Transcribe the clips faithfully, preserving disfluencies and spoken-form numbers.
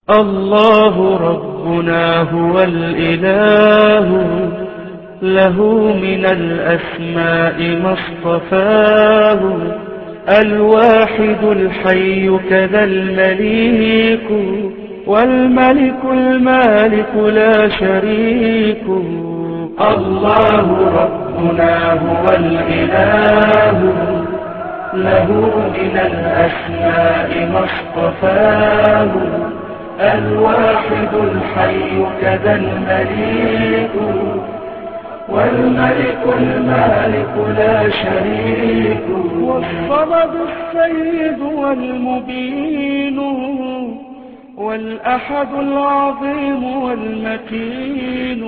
الله ربنا هو الإله، له من الأسماء ما اصطفاه، الواحد الحي كذا المليك، والملك المالك لا شريك. الله ربنا هو الإله، له من الأسماء ما اصطفاه، الواحد الحي كذا المليك، والملك المالك لا شريك. والصمد السيد والمبين، والأحد العظيم والمتين،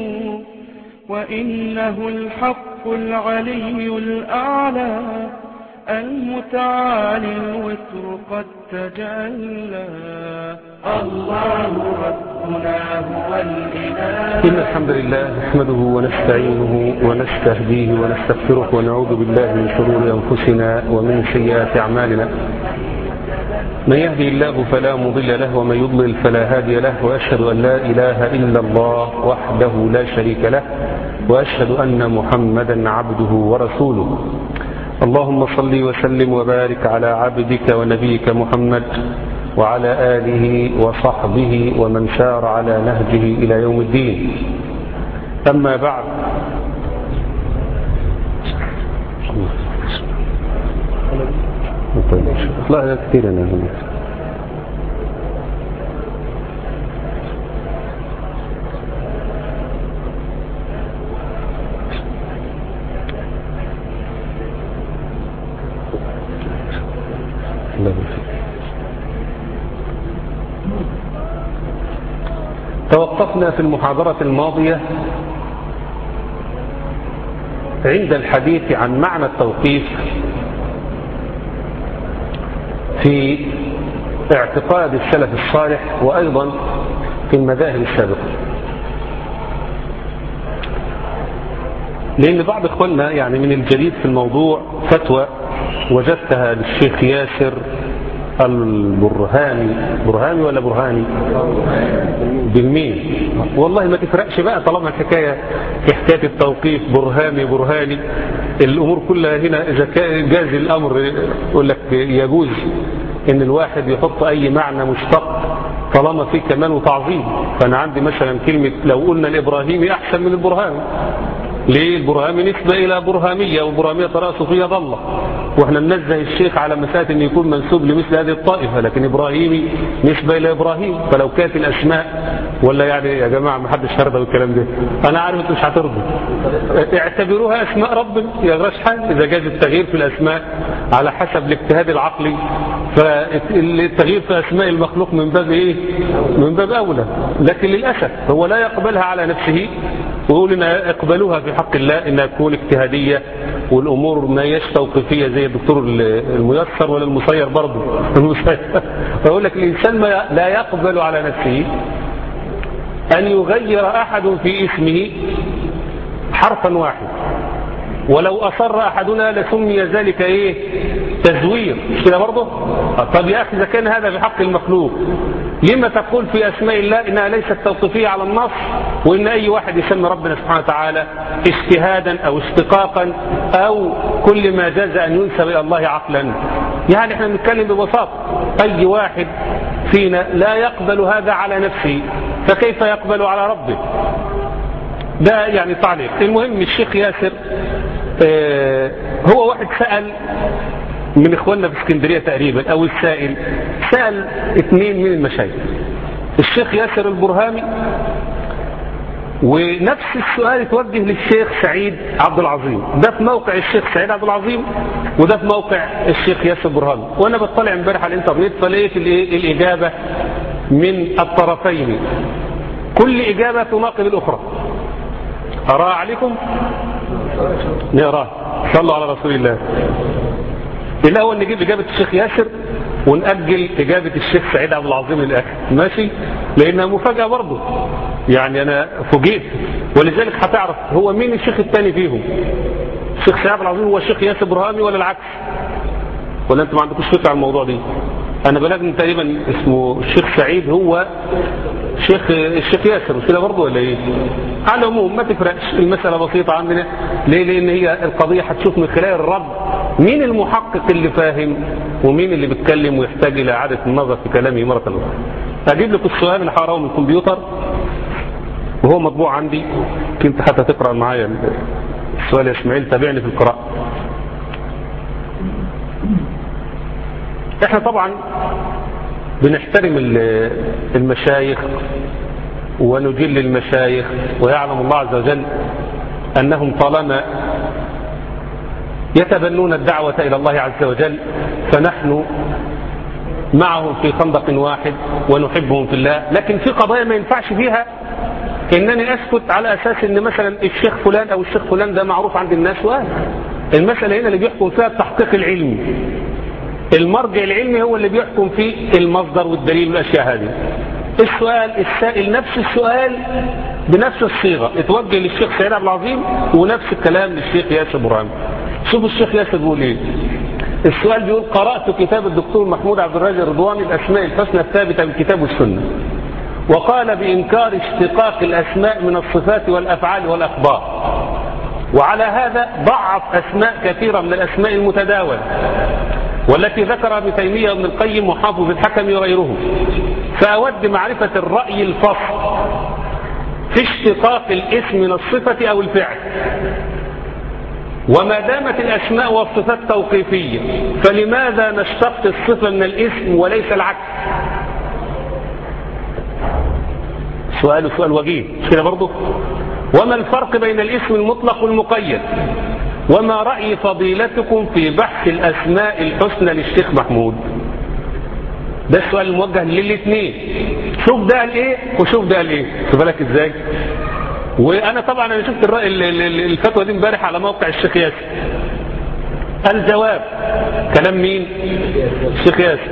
وإنه الحق العلي الأعلى، المتعالي الوتر قد تجلى. الله ربنا هو الإله. إن الحمد لله نحمده ونستعينه ونستهديه ونستغفره ونعوذ بالله من شرور أنفسنا ومن سيئات أعمالنا. من يهدي الله فلا مضل له ومن يضلل فلا هادي له، وأشهد أن لا إله إلا الله وحده لا شريك له، وأشهد أن محمدا عبده ورسوله. اللهم صل وسلم وبارك على عبدك ونبيك محمد وعلى آله وصحبه ومن سار على نهجه إلى يوم الدين. أما بعد، الله كثير أنا هنا. توقفنا في المحاضرة الماضية عند الحديث عن معنى التوقيف في اعتقاد السلف الصالح وأيضا في المذاهب السابقة، لأن بعض إخواننا يعني من الجديد في الموضوع فتوى وجدتها للشيخ ياسر البرهاني. برهاني ولا برهاني؟ بالمين. والله ما تفرقش بقى طالما الحكاية في حكاية التوقيف برهاني برهاني، الأمور كلها هنا إذا جاز الأمر يقول لك يجوز إن الواحد يحط أي معنى مشتق طالما فيه كمال وتعظيم. فأنا عندي مثلا كلمة لو قلنا الإبراهيمي أحسن من البرهاني. ليه؟ البرهامي نسبة إلى برهامية، والبرهامية طريقة صوفية ضالة، واحنا ننزه الشيخ على مسألة أن يكون منسوب لمثل هذه الطائفة، لكن إبراهيمي نسبة إلى إبراهيم. فلو كانت الأسماء ولا يعني يا جماعة ما حدش هرضى بالكلام ده، أنا عارف أنتم مش هترضوا، اعتبروها أسماء ربنا يا غراش حال. إذا جاز التغيير في الأسماء على حسب الاجتهاد العقلي، فالتغيير في أسماء المخلوق من باب إيه؟ من باب أولى. لكن للأسف هو لا يقبلها على نفسه ويقول إن اقبلوها في حق الله إنها تكون اجتهادية والأمور ما هيش توقيفية زي الدكتور الميسر ولا المسير برضه المسير. فأقول لك الإنسان ما لا يقبل على نفسه أن يغير أحد في اسمه حرفا واحد، ولو أصر أحدنا لسمي ذلك إيه؟ تزوير. مش كده برضه؟ طب يا أخي إذا كان هذا في حق المخلوق، لما تقول في أسماء الله إنها ليست توقيفية على النص، وإن أي واحد يسمي ربنا سبحانه وتعالى اجتهادا أو اشتقاقا أو كل ما جاز أن ينسب إلى الله عقلا؟ يعني احنا بنتكلم ببساطة، أي واحد فينا لا يقبل هذا على نفسه فكيف يقبل على ربه؟ ده يعني تعليق. المهم الشيخ ياسر اه هو واحد سأل من إخواننا في اسكندرية تقريبا، أو السائل سأل اثنين من المشايخ، الشيخ ياسر البرهامي، ونفس السؤال يتوجه للشيخ سعيد عبد العظيم. ده في موقع الشيخ سعيد عبد العظيم وده في موقع الشيخ ياسر البرهامي. وأنا بطلع امبارح على الانترنت فلقيت الإجابة من الطرفين، كل إجابة تناقض الأخرى. أراها عليكم؟ نقراها. صلوا على رسول الله. الأول نجيب إجابة الشيخ ياسر ونأجل إجابة الشيخ سعيد عبد العظيم للآخر، ماشي؟ لأنها مفاجأة برضه، يعني أنا فوجئت، ولذلك هتعرف هو مين الشيخ الثاني فيهم. الشيخ سعيد عبد العظيم هو الشيخ ياسر برهامي ولا العكس؟ ولا أنتم ما عندكوش فكرة عن الموضوع دي؟ أنا بلغني تقريبا اسمه الشيخ سعيد، هو شيخ الشيخ ياسر، مش كده برضه ولا إيه؟ على العموم ما تفرقش، المسألة بسيطة عندنا. ليه؟ لأن هي القضية هتشوف من خلال الرد مين المحقق اللي فاهم ومين اللي بيتكلم ويحتاج إلى إعادة النظر في كلامه مرة أخرى. أجيب لك السؤال اللي هقراه من الكمبيوتر وهو مطبوع عندي، كنت حتى تقرأ معايا السؤال يا إسماعيل، تابعني في القراءة. احنا طبعا بنحترم المشايخ ونجل المشايخ، ويعلم الله عز وجل أنهم طالما يتبنون الدعوة إلى الله عز وجل فنحن معهم في خندق واحد ونحبهم في الله. لكن في قضايا ما ينفعش فيها إنني أسكت على أساس إن مثلا الشيخ فلان أو الشيخ فلان ده معروف عند الناس، وهذا المسألة هنا اللي بيحكم فيها التحقيق العلمي. المرجع العلمي هو اللي بيحكم في المصدر والدليل والأشياء هذه. السؤال السائل نفس السؤال بنفس الصيغة اتوجه للشيخ سعيد عبد العظيم، ونفس الكلام للشيخ ياسر برهامي. شوف الشيخ ياسر بيقول ايه. السؤال بيقول: قرأت كتاب الدكتور محمود عبد الرازق رضواني الأسماء الحسنى الثابتة بالكتاب والسنة، وقال بإنكار اشتقاق الأسماء من الصفات والأفعال والأخبار، وعلى هذا ضعف أسماء كثيرة من الأسماء المتداولة والتي ذكر ابن تيمية وابن القيم وحافظ الحكم وغيرهم. فأود معرفة الرأي الفصل في اشتقاق الاسم من الصفة أو الفعل، وما دامت الأسماء والصفات توقيفية فلماذا نشتق الصفة من الاسم وليس العكس؟ سؤال سؤال وجيه مش كده برضه؟ وما الفرق بين الاسم المطلق والمقيد؟ وما رأي فضيلتكم في بحث الأسماء الحسنى للشيخ محمود؟ ده السؤال الموجه للاثنين. شوف ده قال ايه وشوف ده قال ايه، خد بالك ازاي. وانا طبعا انا شفت الفتوى دي امبارح على موقع الشيخ ياسر. الجواب كلام مين؟ الشيخ ياسر.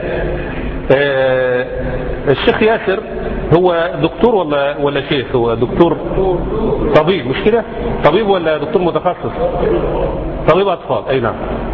آه الشيخ ياسر هو دكتور ولا ولا شيخ؟ هو دكتور طبيب مش كده؟ طبيب ولا دكتور متخصص؟ طبيب اطفال. اي نعم.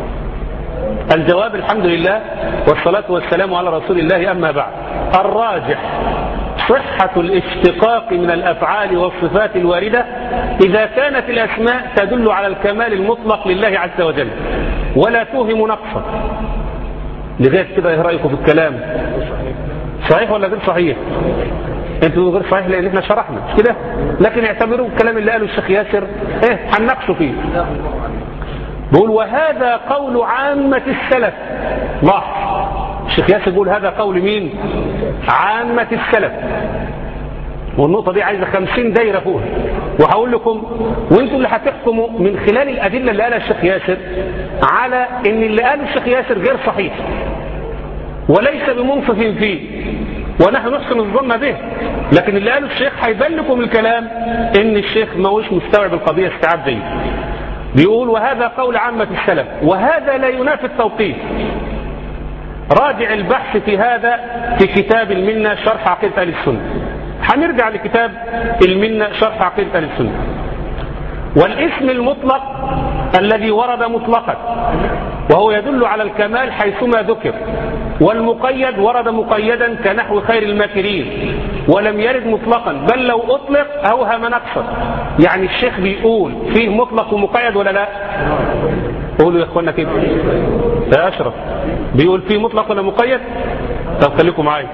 الجواب: الحمد لله والصلاة والسلام على رسول الله. أما بعد، الراجح صحة الاشتقاق من الأفعال والصفات الواردة إذا كانت الأسماء تدل على الكمال المطلق لله عز وجل ولا توهم نقصا. لغاية كده ايه رأيكم في الكلام؟ صحيح ولا غير صحيح؟ انتوا غير صحيح لان احنا شرحنا مش كده، لكن اعتبروا الكلام اللي قاله الشيخ ياسر ايه هنناقشه فيه. بقول: وهذا قول عامة السلف. لاحظ الشيخ ياسر بيقول هذا قول مين؟ عامة السلف. والنقطة دي عايزة خمسين دايرة فوقها، وهقول لكم وانتوا اللي هتحكموا من خلال الأدلة اللي قالها الشيخ ياسر على ان اللي قاله الشيخ ياسر غير صحيح وليس بمنصف فيه، ونحن نحسن الظن به. لكن اللي قاله الشيخ هيبان لكم الكلام ان الشيخ ما هوش مستوعب القضية استيعاب جيد. بيقول: وهذا قول عامة السلف، وهذا لا ينافي التوقيف. راجع البحث في هذا في كتاب المنة شرح عقيدة أهل السنة. هنرجع لكتاب المنة شرح عقيدة أهل السنة. والاسم المطلق الذي ورد مطلقا وهو يدل على الكمال حيثما ذكر، والمقيد ورد مقيدا كنحو خير الماكرين ولم يرد مطلقا، بل لو أطلق أوهم نقصا. يعني الشيخ بيقول فيه مطلق ومقيد ولا لا؟ قولوا يا اخوانا كده يا أشرف، بيقول فيه مطلق ولا مقيد؟ طب خليكم معايا.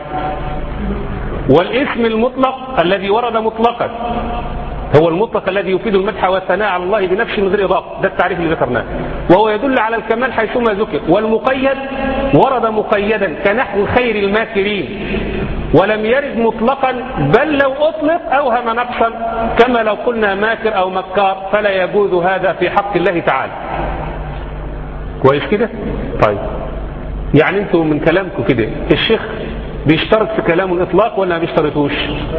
والاسم المطلق الذي ورد مطلقا هو المطلق الذي يفيد المدح والثناء على الله بنفسه من غير إضافة، ده التعريف اللي ذكرناه، وهو يدل على الكمال حيثما ذكر. والمقيد ورد مقيدا كنحو خير الماكرين ولم يرد مطلقا، بل لو أطلق أوهم نقصا كما لو قلنا ماكر أو مكار، فلا يجوز هذا في حق الله تعالى. كويس كده؟ طيب يعني انتوا من كلامكم كده الشيخ بيشترط في كلامه الإطلاق ولا ما بيشترطوش؟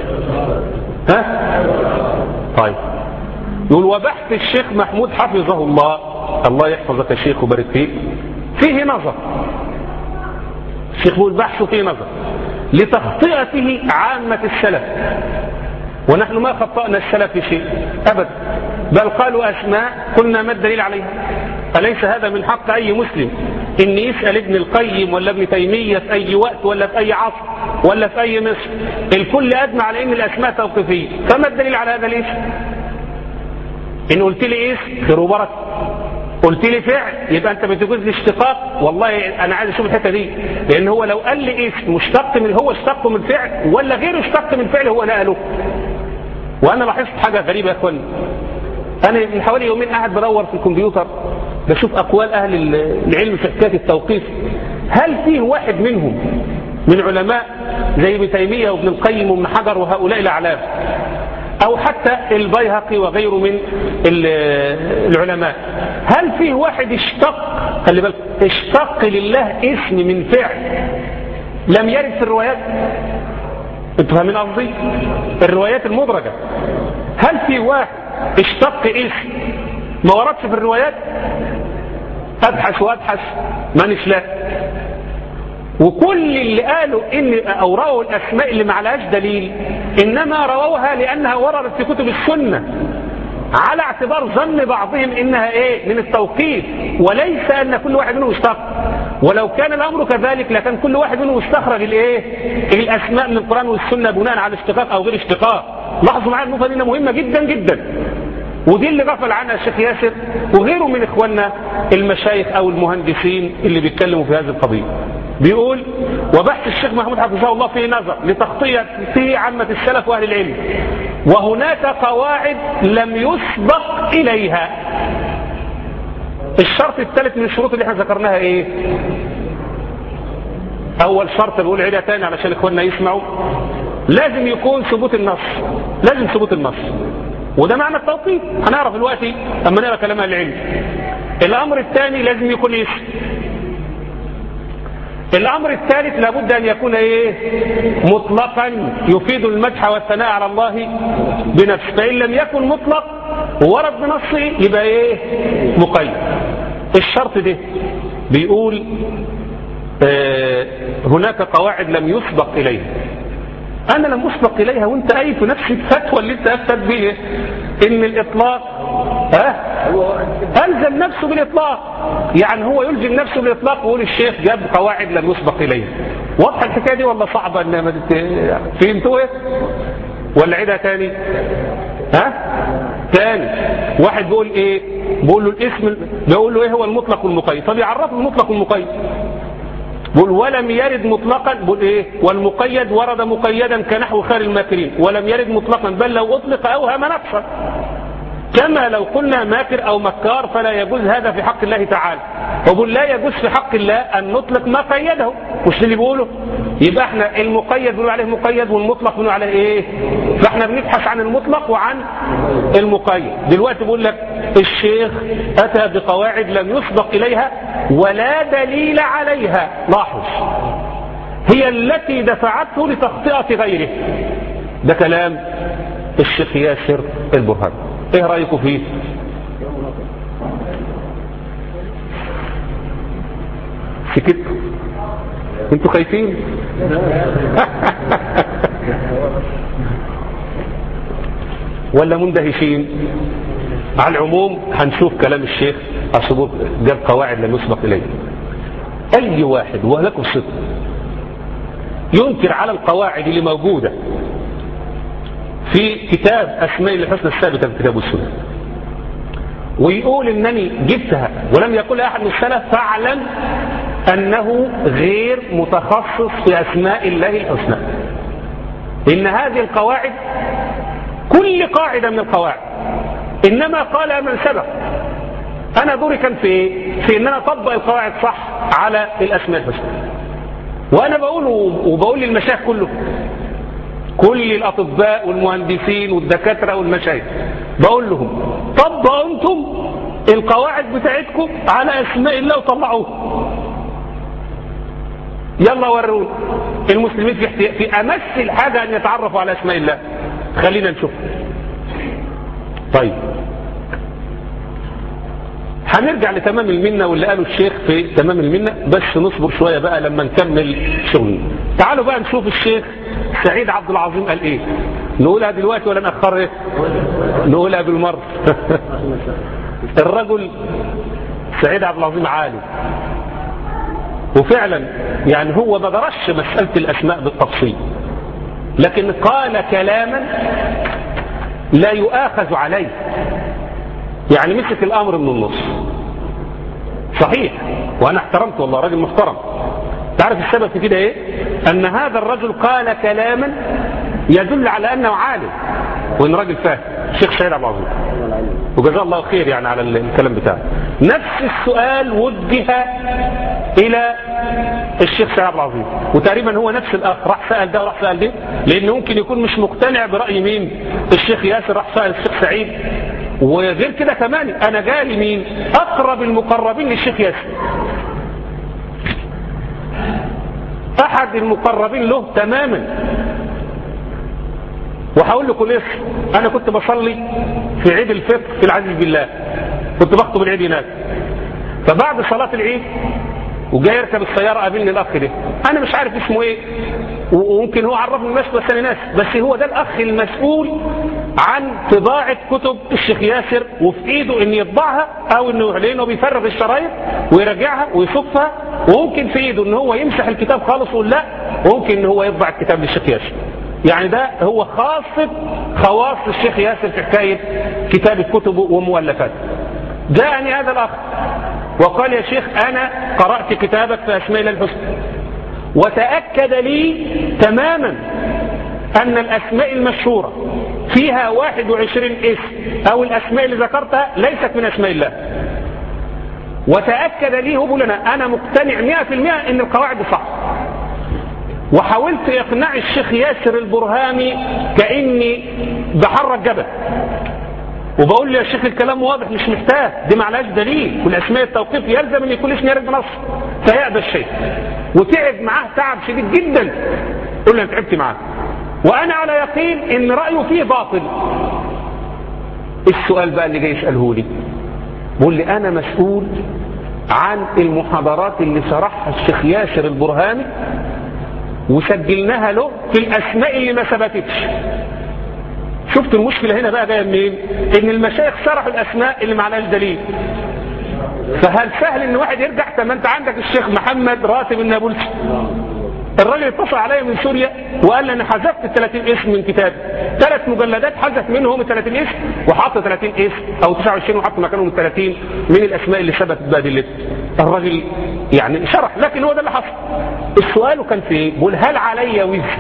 ها؟ طيب يقول: وبحث الشيخ محمود حفظه الله، الله يحفظك يا شيخ وبارك فيك، فيه نظر. الشيخ بيقول بحثه فيه نظر لتخطئته عامة السلف، ونحن ما خطأنا السلف في شيء أبدا، بل قالوا أسماء قلنا ما الدليل عليها. أليس هذا من حق أي مسلم إن يسأل ابن القيم ولا ابن تيمية في أي وقت ولا في أي عصر ولا في أي مصر؟ الكل أجمع على إن الأسماء توقيفية، فما الدليل على هذا الاسم؟ إن قلت لي اسم خير وبركة، قلت لي فعل يبقى أنت بتجوز لي اشتقاق. والله أنا عايز أشوف الحتة دي، لأن هو لو قال لي اسم مشتق من هو اشتقه من فعل ولا غير اشتق من فعل هو نقله. وأنا لاحظت حاجة غريبة يا أخواني، أنا من حوالي يومين قاعد بدور في الكمبيوتر بشوف أقوال أهل العلم في حكاية التوقيف. هل فيه واحد منهم من علماء زي ابن تيمية وابن القيم وابن حجر وهؤلاء الأعلام أو حتى البيهقي وغيره من العلماء، هل فيه واحد اشتق خلي بالك اشتق لله اسم من فعل لم يرد في الروايات؟ انتوا فاهمين قصدي؟ الروايات المدرجة، هل في واحد اشتق اسم ما وردش في الروايات؟ ابحث وابحث مانيش لا. وكل اللي قالوا ان او رووا الاسماء اللي ما عليهاش دليل انما رووها لانها وردت في كتب السنه على اعتبار ظن بعضهم انها ايه من التوقيف، وليس ان كل واحد منهم اشتق. ولو كان الامر كذلك لكان كل واحد منهم استخرج الايه الاسماء من القران والسنه بناء على اشتقاق او غير اشتقاق. لاحظوا معايا النقطه دي مهمه جدا جدا، ودي اللي غفل عنها الشيخ ياسر وغيره من اخواننا المشايخ او المهندسين اللي بيتكلموا في هذه القضيه. بيقول وبحث الشيخ محمود حفظه الله فيه نظر لتغطية فيه عامة السلف واهل العلم، وهناك قواعد لم يسبق اليها. الشرط الثالث من الشروط اللي احنا ذكرناها ايه؟ اول شرط بقول عيدها تاني علشان اخواننا يسمعوا، لازم يكون ثبوت النص، لازم ثبوت النص، وده معنى التوقيف هنعرف دلوقتي اما نقرا كلام العلم. الامر الثاني لازم يكون اسم. الامر الثالث لابد ان يكون ايه؟ مطلقا يفيد المدح والثناء على الله بنفسه، فان لم يكن مطلق ورد بنصه يبقى ايه؟ مقيد. الشرط ده بيقول آه هناك قواعد لم يسبق اليها. انا لم اسبق اليها وانت اي في نفس الفتوى اللي انت افتت به ان الاطلاق ها أه؟ الزم نفسه بالاطلاق، يعني هو يلزم نفسه بالاطلاق ويقول الشيخ جاب قواعد لم يسبق اليها. واضحه الحكايه دي ولا صعبه؟ انما فهمتوا ايه ولا عيدها تاني؟ ها تاني واحد بيقول ايه؟ بيقول له الاسم، بيقول له ايه هو المطلق والمقيد، طب يعرفه المطلق والمقيد. بقول ولم يرد مطلقا، بقول ايه؟ والمقيد ورد مقيدا كنحو خير الماكرين، ولم يرد مطلقا بل لو اطلق اوهم نقصا، كما لو قلنا ماكر او مكار فلا يجوز هذا في حق الله تعالى. وبقول لا يجوز في حق الله ان نطلق ما قيده، مش اللي بيقوله. يبقى احنا المقيد بنقول عليه مقيد والمطلق بنقول عليه ايه؟ فاحنا بنبحث عن المطلق وعن المقيد. دلوقتي بقول لك الشيخ اتى بقواعد لم يسبق اليها ولا دليل عليها، لاحظ، هي التي دفعته لتخطئة غيره. ده كلام الشيخ ياسر البرهاني، ايه رأيكم فيه؟ سكتوا انتوا خايفين؟ ولا مندهشين؟ على العموم هنشوف كلام الشيخ أصبر جاب قواعد لم يسبق إليه. أي واحد ولكم صدق ينكر على القواعد اللي موجودة في كتاب أسماء الحسنى الثابتة في كتاب السنة ويقول إنني جبتها ولم يقل أحد من السلف، فاعلم أنه غير متخصص في أسماء الله الحسنى. إن هذه القواعد كل قاعدة من القواعد إنما قال من سبق. أنا دوري كان في إيه؟ في إن أنا أطبق القواعد صح على الأسماء الحسنى. وأنا بقول وبقول للمشايخ كله، كل الأطباء والمهندسين والدكاترة والمشايخ، بقول لهم طبقوا أنتم القواعد بتاعتكم على أسماء الله وطلعوها. يلا ورون المسلمين في احتياج في أمس الحاجة أن يتعرفوا على أسماء الله. خلينا نشوف. طيب هنرجع لتمام المنة واللي قاله الشيخ في تمام المنة، بس نصبر شوية بقى لما نكمل شغلنا. تعالوا بقى نشوف الشيخ سعيد عبد العظيم قال ايه. نقولها دلوقتي ولا نأخر ايه؟ نقولها بالمرة. الرجل سعيد عبد العظيم عالم، وفعلا يعني هو ما درسش مسألة الأسماء بالتفصيل، لكن قال كلاما لا يؤاخذ عليه، يعني مسك الأمر من النص. صحيح، وأنا احترمته والله، راجل محترم. تعرف السبب في كده ايه؟ أن هذا الرجل قال كلاما يدل على أنه عالم وإن راجل فاهم، الشيخ سعيد عبد العظيم، وجزاه الله خير يعني على الكلام بتاعه. نفس السؤال وجه إلى الشيخ سعيد عبد العظيم، وتقريبا هو نفس الأخ راح سأل ده وراح سأل ده، لأنه ممكن يكون مش مقتنع برأي مين؟ الشيخ ياسر، راح سأل الشيخ سعيد. وغير كده كمان أنا جالي مين؟ أقرب المقربين للشيخ ياسر، أحد المقربين له تماما. وهقول لكم ليه. أنا كنت بصلي في عيد الفطر في العزيز بالله، كنت بخطب العيد هناك، فبعد صلاة العيد وجاي يركب السيارة قابلني الأخ ده، أنا مش عارف اسمه إيه، وممكن هو عرفني الناس بس أنا ناس، بس هو ده الأخ المسؤول عن طباعة كتب الشيخ ياسر، وفي إيده إن يطبعها أو إنه لأنه بيفرغ الشرايط ويرجعها ويصفها، وممكن في إيده إن هو يمسح الكتاب خالص ولا لا، وممكن إن هو يطبع الكتاب للشيخ ياسر. يعني ده هو خاصة خواص الشيخ ياسر في حكاية كتابة كتبه ومؤلفاته. جاءني هذا الأخ وقال يا شيخ أنا قرأت كتابك في أسماء الله الحسنى، وتأكد لي تماما أن الأسماء المشهورة فيها واحد وعشرين اسم أو الأسماء اللي ذكرتها ليست من أسماء الله. وتأكد لي هو لنا أنا مقتنع مئة في المئة أن القواعد صح. وحاولت إقناع الشيخ ياسر البرهامي كأني بحرك جبل، وبقول له يا شيخ الكلام واضح مش محتاج، دي معلاش دليل، والأسماء التوقيف يلزم أن يكون اسم يرد بنص. فيأبى الشيخ وتعب معاه تعب شديد جدا. قل له أنا تعبت معاه وأنا على يقين أن رأيه فيه باطل. السؤال بقى اللي جاي يسأله لي، بقول لي أنا مسؤول عن المحاضرات اللي شرحها الشيخ ياسر البرهامي وسجلناها له في الأسماء اللي ما ثبتتش. شفت المشكلة هنا بقى جايه منين؟ ان المشايخ شرحوا الأسماء اللي معلهاش دليل. فهل سهل ان واحد يرجع؟ طب ما انت عندك الشيخ محمد راتب النابلسي، الراجل اتصل عليا من سوريا وقال لي انا حذفت ثلاثين اسم من كتابي، ثلاث مجلدات حذف منهم ثلاثين اسم وحط ثلاثين اسم او تسعة وعشرين وحط مكانهم ثلاثين من الاسماء اللي ثبتت بادلتها. الراجل يعني شرح، لكن هو ده اللي حصل. السؤال كان في ايه؟ بقول هل علي وزر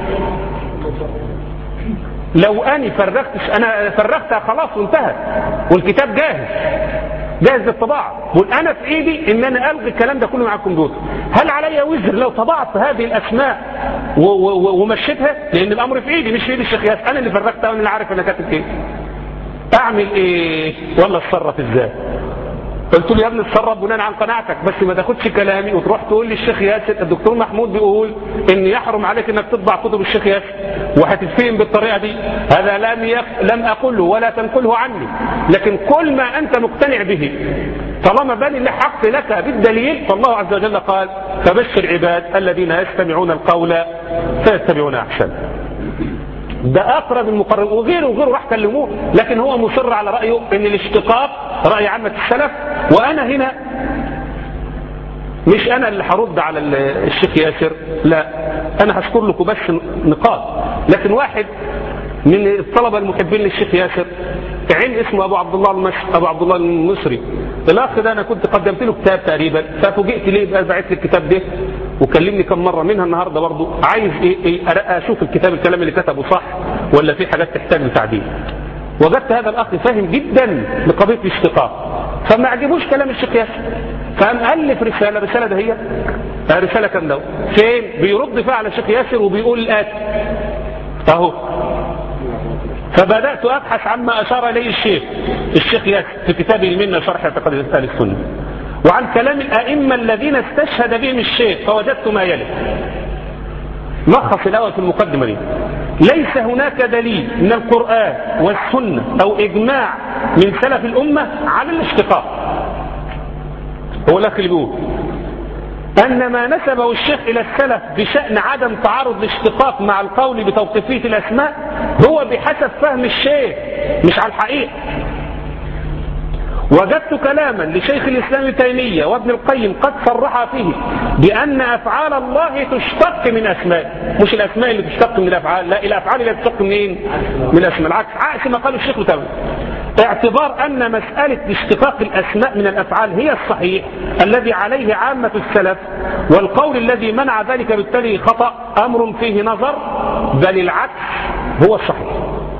لو اني فرغت؟ انا فرغتها خلاص وانتهت والكتاب جاهز جاهز للطباعه. بقول انا في ايدي ان انا الغي الكلام ده كله مع الكمبيوتر. هل علي وزر لو طبعت هذه الاسماء ومشيتها؟ لان الامر في ايدي مش في ايد الشيخ ياسر، انا اللي فرغتها وانا اللي عارف انا كاتب ايه. اعمل ايه ولا اتصرف ازاي؟ قلت له يا ابني اتصرف بناء عن قناعتك، بس ما تاخدش كلامي وتروح تقول لي الشيخ ياسر الدكتور محمود بيقول ان يحرم عليك انك تطبع كتب الشيخ ياسر وهتتفهم بالطريقه دي. هذا لم يق... لم اقله ولا تنقله عني، لكن كل ما انت مقتنع به طالما بان الحق لك بالدليل، فالله عز وجل قال فبشر عباد الذين يستمعون القول فيتبعون احسنه. ده اقرب المقرب، وغيره وغيره راح كلموه، لكن هو مصر على رايه ان الاشتقاق راي عامه السلف. وانا هنا مش انا اللي هرد على الشيخ ياسر، لا انا هذكر لكم بس نقاط. لكن واحد من الطلبه المحبين للشيخ ياسر عين اسمه ابو عبد الله المصري، ابو عبد الله المصري، الاخ ده انا كنت قدمت له كتاب تقريبا، ففوجئت ليه بقى بعت لي الكتاب ده وكلمني كم مره منها النهارده برضه عايز ايه, إيه اشوف الكتاب الكلام اللي كتبه صح ولا في حاجات تحتاج لتعديل. وجدت هذا الاخ فاهم جدا لقضيه الاشتقاق، فما عجبوش كلام الشيخ ياسر، فقام الف رساله رساله ده هي رساله كامله فين بيرد فيها على الشيخ ياسر وبيقول الاتي اهو. فبدات ابحث عما اشار اليه الشيخ الشيخ ياسر في كتابه المنه شرح اعتقاد اهل السنه، وعن كلام الائمه الذين استشهد بهم الشيخ، فوجدت ما يلي. لخص الاول في المقدمه دي: ليس هناك دليل من القرآن والسنة أو إجماع من سلف الأمة على الاشتقاق. هو الأخ اللي بيقول أن ما نسبه الشيخ إلى السلف بشأن عدم تعارض الاشتقاق مع القول بتوقيفية الأسماء هو بحسب فهم الشيخ مش على الحقيقة. وجدت كلاما لشيخ الإسلام ابن تيمية وابن القيم قد صرح فيه بأن أفعال الله تشتق من أسماء، مش الأسماء اللي تشتق من الأفعال، لا الأفعال اللي تشتق منين؟ من الأسماء. العكس عكس ما قاله الشيخ تمام. اعتبار أن مسألة اشتقاق الأسماء من الأفعال هي الصحيح الذي عليه عامة السلف، والقول الذي منع ذلك بالتالي خطأ أمر فيه نظر، بل العكس هو الصحيح.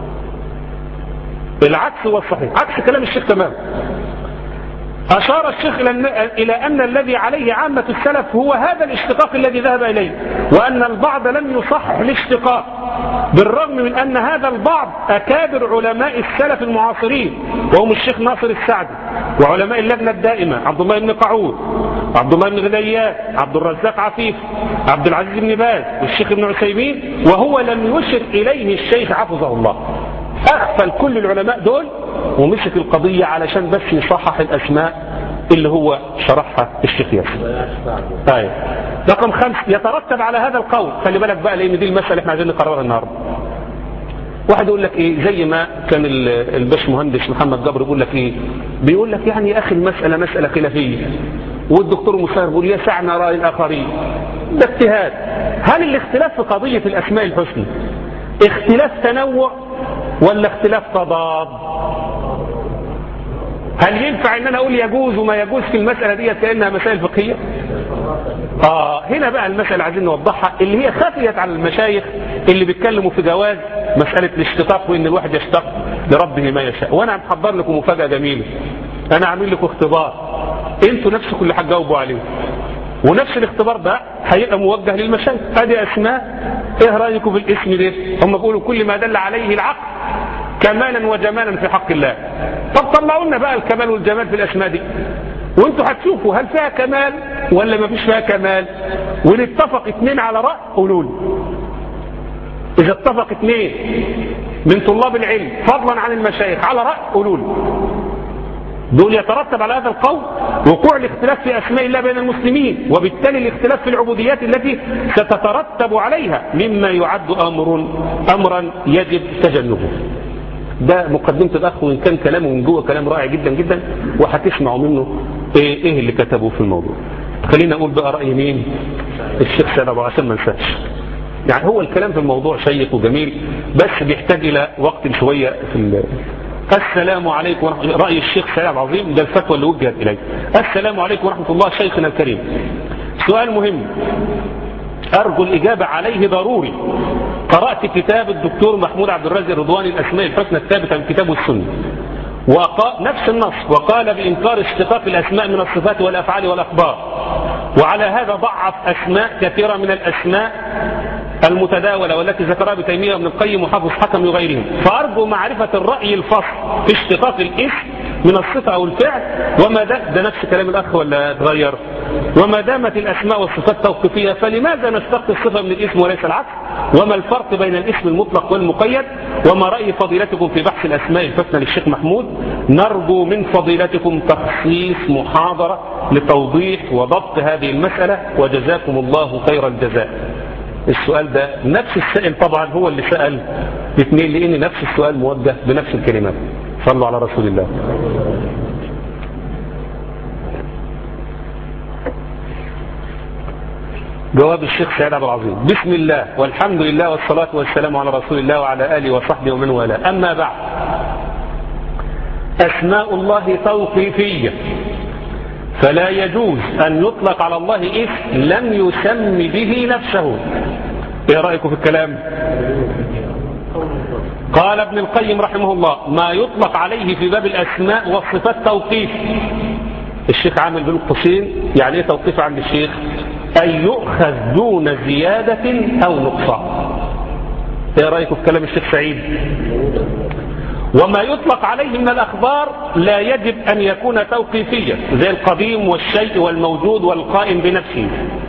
العكس هو الصحيح، عكس كلام الشيخ تمام. أشار الشيخ إلى أن الذي عليه عامة السلف هو هذا الاشتقاق الذي ذهب إليه، وأن البعض لم يصحح الاشتقاق، بالرغم من أن هذا البعض أكابر علماء السلف المعاصرين، وهم الشيخ ناصر السعدي وعلماء اللجنة الدائمة عبد الله بن قعود، عبد الله بن غديات، عبد الرزاق عفيف، عبد العزيز بن باز، والشيخ ابن عثيمين، وهو لم يشر إليه الشيخ حفظه الله. أغفل كل العلماء دول ومسك القضية علشان بس يصحح الأسماء اللي هو شرحها الشيخ ياسر. طيب رقم خمس، يترتب على هذا القول، خلي بالك بقى لأن دي المسألة احنا عايزين نقررها النهارده. واحد يقول لك ايه، زي ما كان الباش مهندس محمد جبر بيقول لك ايه، بيقول لك يعني يا اخي المسألة مسألة خلافية، والدكتور مسهر بيقول يسعنا رأي الآخرين، ده اجتهاد. هل الاختلاف في قضية الأسماء الحسنى اختلاف تنوع ولا اختلاف تضاد؟ هل ينفع ان انا اقول يجوز وما يجوز في المسألة دي كأنها مسائل فقهية؟ اه هنا بقى المسألة عايزين نوضحها، اللي هي خفيت على المشايخ اللي بيتكلموا في جواز مسألة الاشتقاق، وان الواحد يشتق لربه ما يشاء. وانا محضر لكم مفاجأة جميلة، انا عامل لكم اختبار انتوا نفسكم اللي هتجاوبوا عليه، ونفس الاختبار ده هيبقى موجه للمشايخ. ادي اسماء، ايه رايكم في الاسم ده؟ هم بيقولوا كل ما دل عليه العقل كمالا وجمالا في حق الله. طب طلعوا لنا بقى الكمال والجمال في الاسماء دي، وانتوا هتشوفوا هل فيها كمال ولا ما فيش فيها كمال. وان اتفق اثنين على راي قولوا لي. اذا اتفق اثنين من طلاب العلم فضلا عن المشايخ على راي قولوا لي. دول يترتب على هذا القول وقوع الاختلاف في أسماء الله بين المسلمين، وبالتالي الاختلاف في العبوديات التي ستترتب عليها مما يعد أمر أمرا يجب تجنبه. ده مقدمة الأخ، وإن كان كلامه من جوه كلام رائع جدا جدا، وهتسمعوا منه إيه, إيه اللي كتبه في الموضوع. خلينا أقول بقى رأي مين؟ الشيخ سيد أبو عشان ما نساش. يعني هو الكلام في الموضوع شيق وجميل، بس بيحتاج إلى وقت شوية في السلام عليكم ورحمة الله. رأي الشيخ سيد العظيم ده الفتوى اللي وجهت إليه. السلام عليكم ورحمة الله شيخنا الكريم، سؤال مهم أرجو الإجابة عليه ضروري. قرأت كتاب الدكتور محمود عبد الرازق الرضواني الأسماء الحسنى الثابتة من كتابه السنة، وقال نفس النص، وقال بإنكار اشتقاق الأسماء من الصفات والأفعال والأخبار، وعلى هذا ضعف أسماء كثيرة من الأسماء المتداولة والتي ذكرها ابن تيمية وابن القيم وحافظ حكم وغيرهم. فأرجو معرفة الرأي الفصل في اشتقاق الاسم من الصفة أو الفعل، وما ده, ده نفس كلام الأخ ولا اتغير؟ وما دامت الأسماء والصفات توقيفية فلماذا نشتق الصفة من الاسم وليس العكس؟ وما الفرق بين الاسم المطلق والمقيد؟ وما رأي فضيلتكم في بحث الأسماء الحسنى للشيخ محمود؟ نرجو من فضيلتكم تخصيص محاضرة لتوضيح وضبط هذه المسألة، وجزاكم الله خير الجزاء. السؤال ده نفس السائل طبعا هو اللي سأل اثنين، لأن نفس السؤال موجه بنفس الكلمات. صلوا على رسول الله. جواب الشيخ سعيد عبد العظيم: بسم الله والحمد لله والصلاة والسلام على رسول الله وعلى آله وصحبه ومن والاه، أما بعد. أسماء الله توقيفية، فلا يجوز أن يطلق على الله اسم لم يسم به نفسه. ايه رأيكم في الكلام؟ قال ابن القيم رحمه الله: ما يطلق عليه في باب الأسماء والصفات توقيف. الشيخ عامل بين قوسين يعني ايه توقيف عند الشيخ؟ أن يؤخذ دون زيادة أو نقصان. ايه رأيكم في كلام الشيخ سعيد؟ وما يطلق عليه من الأخبار لا يجب أن يكون توقيفيا، زي القديم والشيء والموجود والقائم بنفسه.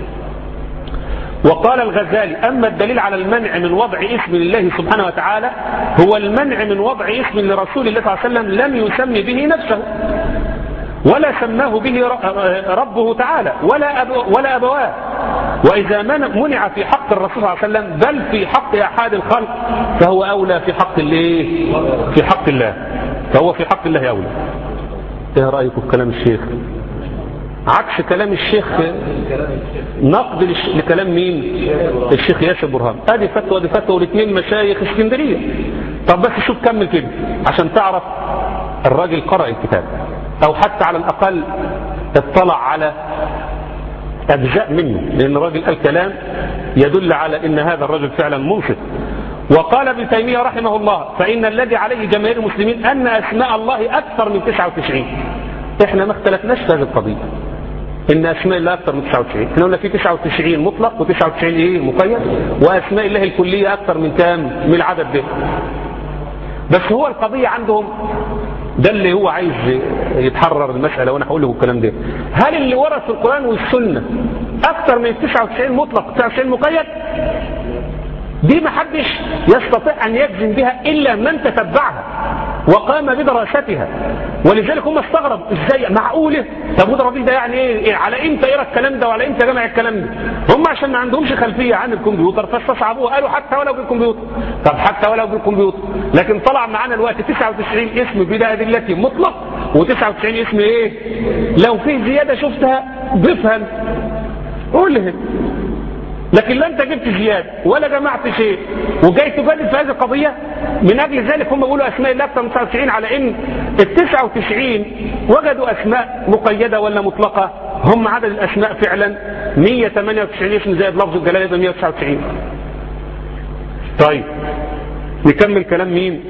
وقال الغزالي: أما الدليل على المنع من وضع اسم لله سبحانه وتعالى هو المنع من وضع اسم لرسول الله صلى الله عليه وسلم لم يسم به نفسه ولا سماه به ربه تعالى ولا أبو ولا أبواه. وإذا منع في حق الرسول صلى الله عليه وسلم بل في حق أحد الخلق فهو أولى في حق الله في حق الله فهو في حق الله أولى. ايه رأيكم في كلام الشيخ؟ عكس كلام الشيخ، نقد لكلام مين؟ الشيخ ياسر برهان. ادي فتوى ادي فتوى، والاثنين مشايخ اسكندريه. طب بس شوف كمل كده عشان تعرف الراجل قرأ الكتاب، او حتى على الاقل اطلع على اجزاء منه، لان الراجل قال كلام يدل على ان هذا الرجل فعلا منصف. وقال ابن تيميه رحمه الله: فان الذي عليه جماهير المسلمين ان اسماء الله اكثر من تسعة وتسعين. احنا ما اختلفناش في هذه القضيه ان اسماء الله اكثر من تسعة وتسعين، احنا قلنا في تسعة وتسعين مطلق وتسعة وتسعين ايه مقيد، واسماء الله الكليه اكثر من كام؟ من العدد ده. بس هو القضيه عندهم ده اللي هو عايز يتحرر المساله، وانا هقول له الكلام ده. هل اللي ورد في القران والسنه اكثر من تسعة وتسعين مطلق تسعة وتسعين مقيد؟ دي ما حدش يستطيع ان يجزم بها الا من تتبعها وقام بدراستها. ولذلك هم استغربوا ازاي معقوله؟ طب وده الراجل ده يعني ايه؟ على امتى يقرا الكلام ده وعلى امتى جمع الكلام ده؟ هم عشان ما عندهمش خلفيه عن الكمبيوتر فاستصعبوه، قالوا حتى ولو بالكمبيوتر. طب حتى ولو بالكمبيوتر، لكن طلع معانا الوقت تسعة وتسعين اسم بلا ادلته مطلق وتسعة وتسعين اسم ايه؟ لو في زياده شفتها بفهم قولها، لكن لا انت جبت زياده ولا جمعت شيء وجاي تجادل في هذه القضيه. من اجل ذلك هم بيقولوا اسماء الله اكثر من تسعة وتسعين، على ان ال تسعة وتسعين وجدوا اسماء مقيده ولا مطلقه، هم عدد الاسماء فعلا مئة وثمانية وتسعين اسم زائد لفظ الجلاله يبقى مئة وتسعة وتسعين. طيب نكمل كلام مين؟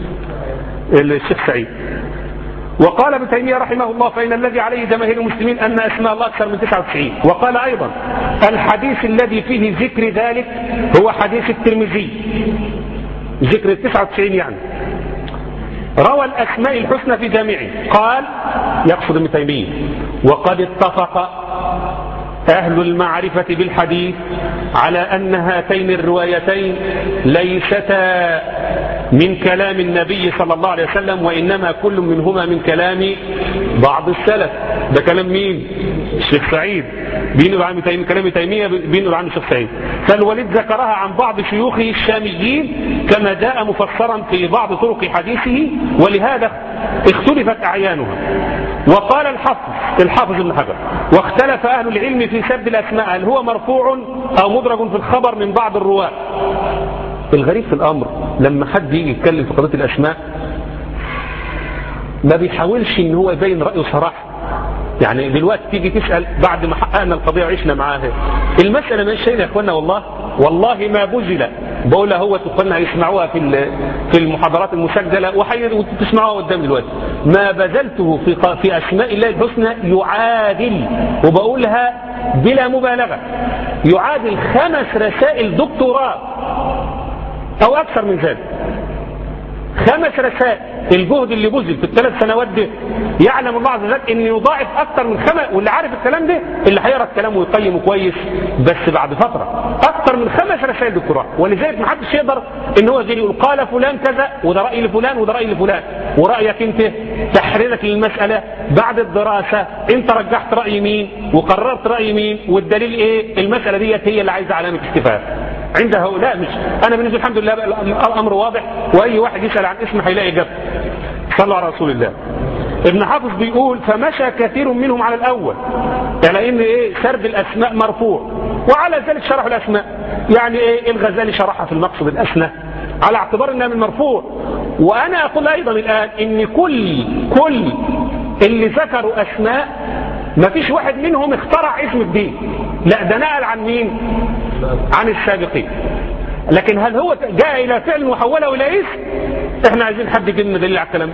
الشيخ سعيد. وقال ابن تيميه رحمه الله: فإن الذي عليه جماهير المسلمين أن أسماء الله أكثر من تسعة وتسعين. وقال أيضا: الحديث الذي فيه ذكر ذلك هو حديث الترمذي، ذكر ال تسعة وتسعين يعني، روى الأسماء الحسنى في جامعه. قال، يقصد ابن تيميه: وقد اتفق أهل المعرفة بالحديث على أن هاتين الروايتين ليستا من كلام النبي صلى الله عليه وسلم، وإنما كل منهما من كلام بعض السلف. ده كلام مين؟ الشيخ سعيد بينقل عن تيمية، كلام تيمية بينقل عن الشيخ سعيد. فالوليد ذكرها عن بعض شيوخه الشاميين كما جاء مفسرا في بعض طرق حديثه، ولهذا اختلفت أعيانها. وقال الحافظ الحافظ ابن حجر: واختلف أهل العلم في سب الأسماء، هل هو مرفوع أو مدرج في الخبر من بعض الرواة. الغريب في الأمر لما حد يجي يتكلم في قضية الأسماء ما بيحاولش ان هو يبين رأيه صراحة. يعني دلوقتي تيجي تسأل بعد ما حققنا القضية وعشنا معاها، المسألة مش شيء يا اخوانا، والله والله ما بذل. بقول هو تقولنا يسمعوها في في المحاضرات المسجلة وتسمعوها قدام دلوقتي. ما بذلته في في أسماء الله الحسنى يعادل، وبقولها بلا مبالغة، يعادل خمس رسائل دكتوراه أو أكثر من ذلك. خمس رسائل. الجهد اللي بذل في الثلاث سنوات ده يعلم الله عز وجل ان يضاعف اكثر من خمس، واللي عارف الكلام ده اللي هيقرا الكلام ويقيمه كويس بس بعد فتره اكثر من خمس رسائل دكتوراه. ولذلك ما حدش يقدر ان هو زي يقول قال فلان كذا وده راي لفلان وده راي لفلان، ورايك انت تحريرك للمساله بعد الدراسه انت رجحت راي مين وقررت راي مين والدليل ايه. المساله ديت هي اللي عايزه علامه استفهام عند هؤلاء. مش انا بالنسبه الحمد لله الامر واضح، واي واحد يسال عن اسم هيلاقي اجابه. صلوا على رسول الله. ابن حافظ بيقول: فمشى كثير منهم على الاول، يعني ان ايه سرد الاسماء مرفوع، وعلى ذلك شرحوا الاسماء. يعني ايه الغزالي شرحها في المقصد الاسنى على اعتبار انها من مرفوع. وانا اقول ايضا الان ان كل كل اللي ذكروا اسماء ما فيش واحد منهم اخترع اسم الدين، لا ده نقل عن مين؟ عن السابقين. لكن هل هو جاء الى فعل وحوله الى اسم؟ احنا عايزين حد يجيب لنا دليل على الكلام.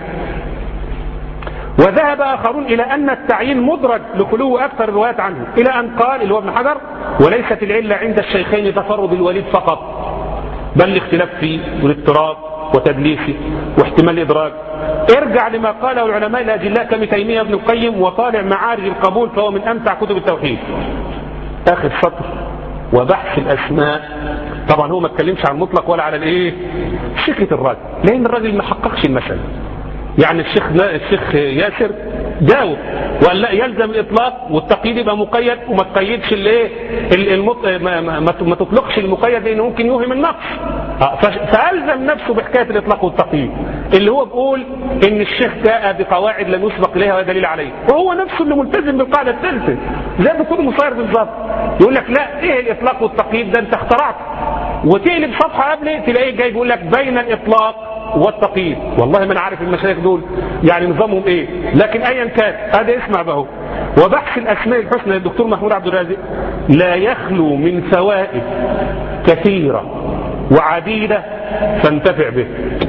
وذهب اخرون الى ان التعيين مدرج لخلو اكثر الروايات عنه، الى ان قال اللي هو ابن حجر: وليست العله عند الشيخين تفرد الوليد فقط، بل الاختلاف فيه والاضطراب وتدليسه واحتمال الادراج. ارجع لما قاله العلماء الاجلاء كابن تيميه ابن القيم وطالع معارج القبول، فهو من امتع كتب التوحيد. اخر سطر: وبحث الاسماء. طبعا هو ما اتكلمش عن المطلق ولا على الايه شكله الراجل، لان الراجل ما حققش المساله. يعني الشيخ الشيخ ياسر جاوب وقال لا يلزم الاطلاق والتقييد يبقى مقيد، وما تقيدش الايه المط... ما, ما, ما تطلقش المقيد لانه ممكن يوهم النقص. فألزم نفسه بحكاية الإطلاق والتقييد اللي هو بيقول إن الشيخ جاء بقواعد لم يسبق إليها ولا دليل عليه، وهو نفسه اللي ملتزم بالقاعدة الثالثة زي الدكتور مصير بالظبط. يقول لك لا، إيه الإطلاق والتقييد ده أنت اخترعت، وتقلب صفحة قبل تلاقيه جاي بيقول لك بين الإطلاق والتقييد. والله ما أنا عارف المشايخ دول يعني نظامهم إيه، لكن أيا كان هذا اسمع به. وبحث الأسماء الحسنى للدكتور محمود عبد الرازق لا يخلو من فوائد كثيرة وعديدة فانتفع به.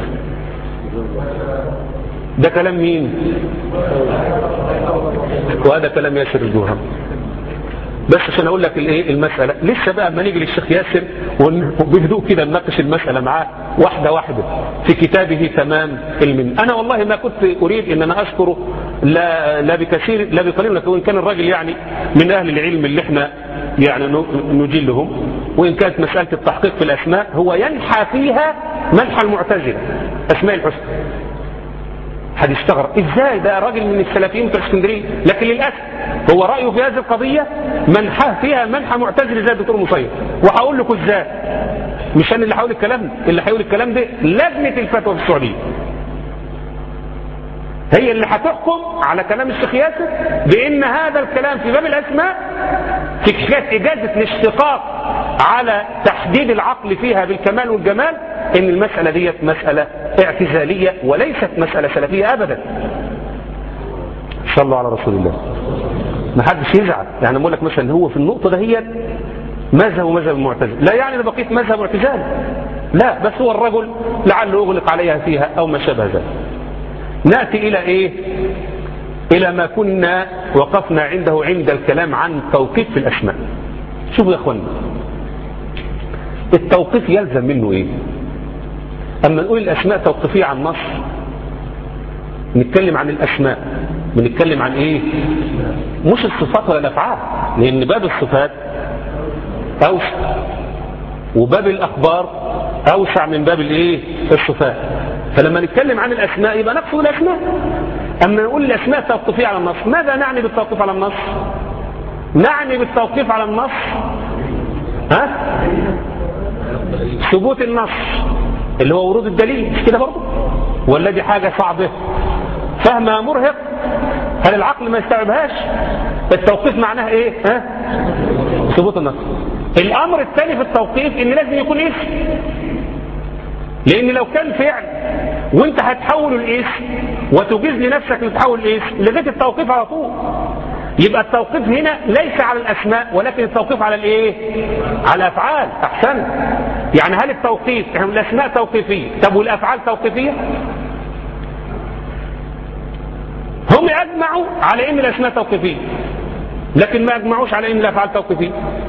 ده كلام مين؟ وهذا كلام ياسر الجوهري. بس عشان اقول لك الايه المساله، لسه بقى اما نيجي للشيخ ياسر وبهدوء كده نناقش المساله معاه واحده واحده في كتابه تمام المن. انا والله ما كنت اريد ان انا اشكره لا لا بكثير لا بقليل، لكن كان الراجل يعني من اهل العلم اللي احنا يعني نجلهم، وان كانت مساله التحقيق في الاسماء هو ينحى فيها منحى المعتزله اسماء الحسنى. حد يستغرب ازاي ده راجل من السلفيين بتوع اسكندريه، لكن للاسف هو رايه في هذه القضيه منحى فيها منحى معتزلي زي الدكتور مصير. وهقول لكم ازاي، مش انا اللي هقول الكلام، اللي هيقول الكلام ده لجنه الفتوى في السعوديه هي اللي هتحكم على كلام الشيخ ياسر بان هذا الكلام في باب الاسماء في حكايه اجازه الاشتقاق على تحديد العقل فيها بالكمال والجمال، ان المساله ديت مساله اعتزاليه وليست مساله سلفيه ابدا. صلوا على رسول الله. ما حدش يزعل، يعني بقول لك مثلا هو في النقطه دهيت مذهب ومذهب المعتزله، لا يعني انا بقيت مذهب اعتزال، لا، بس هو الرجل لعله يغلق عليها فيها او ما شابه ذلك. ناتي الى ايه؟ الى ما كنا وقفنا عنده عند الكلام عن توقيف في الاسماء. شوفوا يا اخوانا، التوقيف يلزم منه ايه؟ اما نقول الاسماء توقيفيه عن النص، نتكلم عن الاسماء، بنتكلم عن ايه؟ مش الصفات ولا الافعال، لان باب الصفات اوسع وباب الاخبار اوسع من باب الايه؟ الصفات. فلما نتكلم عن الاسماء يبقى نقصد الاسماء. اما نقول الاسماء توقيفيه على النص، ماذا نعني بالتوقيف على النص؟ نعني بالتوقيف على النص ها؟ ثبوت النص اللي هو ورود الدليل، مش كده برضه؟ ولا دي حاجه صعبه فهمها مرهق؟ هل العقل ما يستوعبهاش؟ التوقيف معناه ايه؟ ها؟ ثبوت النص. الامر الثاني في التوقيف ان لازم يكون اسم، لان لو كان فعل وانت هتحول الاسم وتجيز لنفسك ان تحول الاسم لغايه التوقيف على طول. يبقى التوقيف هنا ليس على الاسماء ولكن التوقيف على الايه؟ على الافعال. احسن. يعني هل التوقيف الاسماء توقيفيه، طب والافعال توقيفيه؟ هم اجمعوا على ان الاسماء توقيفيه لكن ما اجمعوش على ان الافعال توقيفيه.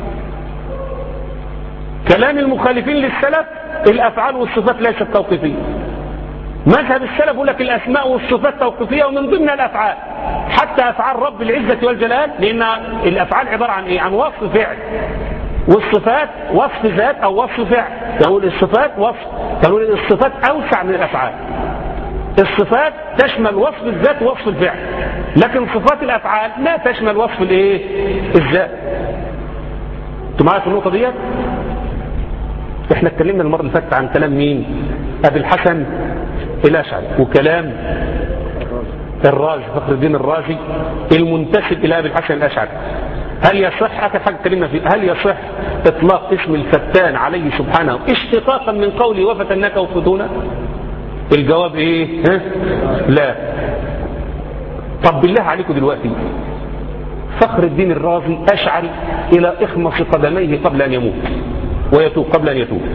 كلام المخالفين للسلف الافعال والصفات ليست توقيفيه. مذهب السلف يقول لك الاسماء والصفات توقيفيه ومن ضمن الافعال حتى افعال رب العزه والجلال، لان الافعال عباره عن ايه؟ عن وصف فعل، والصفات وصف ذات او وصف فعل. يقول الصفات وصف، يقول الصفات اوسع من الافعال. الصفات تشمل وصف الذات ووصف الفعل، لكن صفات الافعال لا تشمل وصف الايه؟ الذات. انتوا معايا في النقطه ديت؟ احنا اتكلمنا المره اللي فاتت عن كلام مين؟ ابي الحسن الاشعري وكلام الرازي فخر الدين الرازي المنتسب الى ابي الحسن الاشعري. هل يصح اخر حاجه اتكلمنا فيه، هل يصح اطلاق اسم الفتان عليه سبحانه اشتقاقا من قوله وفتناك وفتونا؟ الجواب ايه؟ ها؟ لا. طب بالله عليكم دلوقتي فخر الدين الرازي اشعري الى اخمص قدميه قبل ان يموت ويتوب، قبل ان يتوب.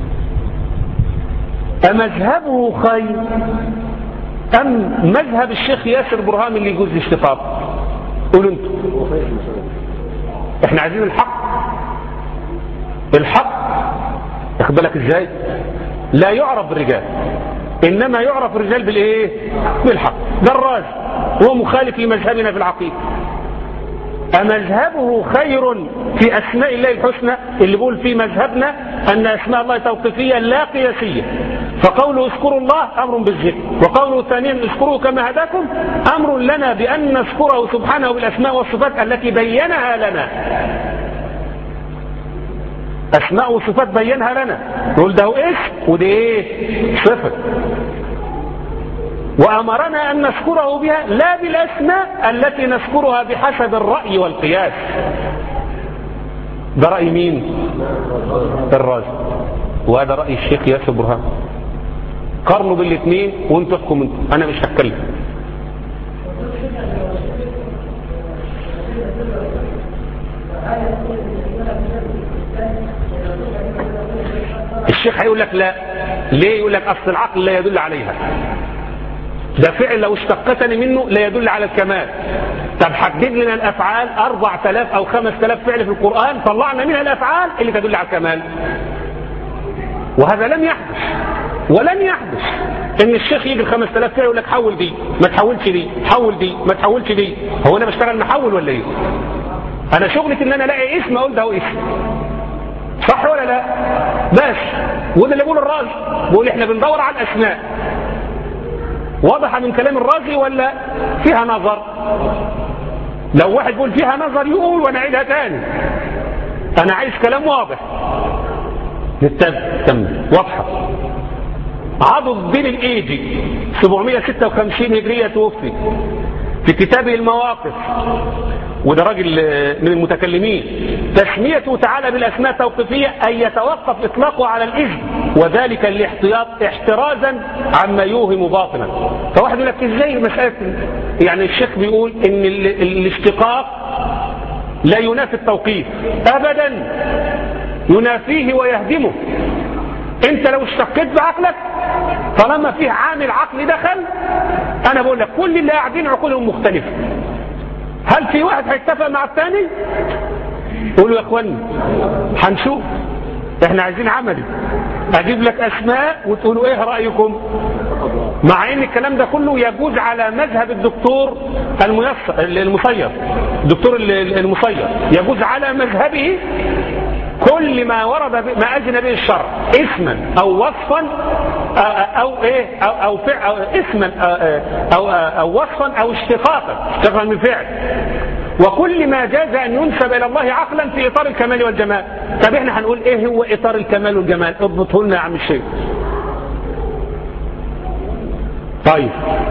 أمذهبه خير أم مذهب الشيخ ياسر برهامي اللي يجوز الاشتقاق؟ قولوا انتوا. احنا عايزين الحق. الحق اخد بالك ازاي؟ لا يعرف بالرجال، انما يعرف الرجال بالايه؟ بالحق. ده الرازي هو مخالف لمذهبنا في العقيده. أمذهبه خير في أسماء الله الحسنى اللي بيقول في مذهبنا أن أسماء الله توقيفية لا قياسية، فقوله اذكروا الله أمر بالذكر، وقوله ثانيا اذكروه كما هداكم أمر لنا بأن نذكره سبحانه بالأسماء والصفات التي بينها لنا. أسماء وصفات بينها لنا، نقول ده هو اسم ودي ايه صفة، وأمرنا أن نذكره بها لا بالأسماء التي نذكرها بحسب الرأي والقياس. ده رأي مين؟ الرازي، وهذا رأي الشيخ ياسر برهان. قارنوا بالاثنين وانتوا احكموا انتوا، انا مش هتكلم. الشيخ هيقول لك لا. ليه؟ يقول لك اصل العقل لا يدل عليها، ده فعل لو اشتقتني منه لا يدل على الكمال. طب حدد لنا الافعال أربعة آلاف او خمسة آلاف فعل في القرآن، طلعنا منها الافعال اللي تدل على الكمال، وهذا لم يحدث ولن يحدث. ان الشيخ يجي خمسة آلاف فعل يقول لك حول دي ما تحولش دي، حول دي ما تحولش دي. هو انا بشتغل محول ولا ايه؟ انا شغلتي ان انا الاقي اسم اقول ده هو اسم، صح ولا لا؟ بس وده اللي بيقول الرازي، بيقول احنا بندور على الاسماء. واضحه من كلام الرازي ولا فيها نظر؟ لو واحد بيقول فيها نظر يقول وانا اعيدها تاني، انا عايز كلام واضح. نتبع كمل واضحه. عضد الدين الايجي سبعمائة وستة وخمسين هجريه توفي، في كتابه المواقف، وده راجل من المتكلمين، تسميته تعالى بالاسماء توقيفيه اي يتوقف اطلاقه على الاذن، وذلك للاحتياط احترازا عما يوهم باطنا. فواحد يقول لك ازاي مساله، يعني الشيخ بيقول ان الاشتقاق لا ينافي التوقيف ابدا، ينافيه ويهدمه. انت لو اشتقيت بعقلك طالما فيه عامل عقلي دخل، انا بقول لك كل اللي قاعدين عقولهم مختلفه، هل في واحد هيتفق مع الثاني؟ قولوا يا اخواني هنشوف، احنا عايزين عملي. اجيب لك اسماء وتقولوا ايه رايكم، مع ان الكلام ده كله يجوز على مذهب الدكتور المصير، الدكتور المصير يجوز على مذهبه كل ما ورد ما اذن به الشرع اسما او وصفا او ايه او او, فعل أو اسما او او وصفا او اشتقاقا، اشتقاقا من فعل، وكل ما جاز ان ينسب الى الله عقلا في اطار الكمال والجمال. طب احنا هنقول ايه هو اطار الكمال والجمال؟ اضبطه لنا يا عم الشيخ. طيب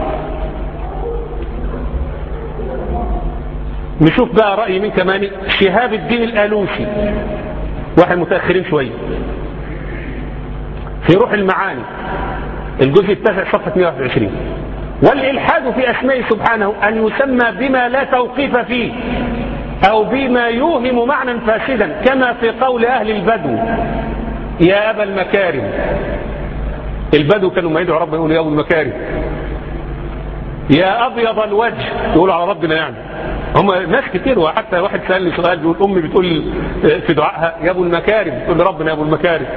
نشوف بقى رأي مين كمان. شهاب الدين الآلوسي، واحد متأخرين شوية، في روح المعاني الجزء التاسع صفحة مئة وواحد وعشرين: والإلحاد في أسماء سبحانه أن يسمى بما لا توقيف فيه أو بما يوهم معنى فاسدا، كما في قول أهل البدو يا أبا المكارم. البدو كانوا ما يدعوا رب يقولوا يا أبو المكارم، يا أبيض الوجه يقولوا على ربنا يعني. هم ناس كتير، وحتى واحد سألني سؤال بيقول أمي بتقول في دعائها يا أبو المكارم، تقول ربنا يا أبو المكارم.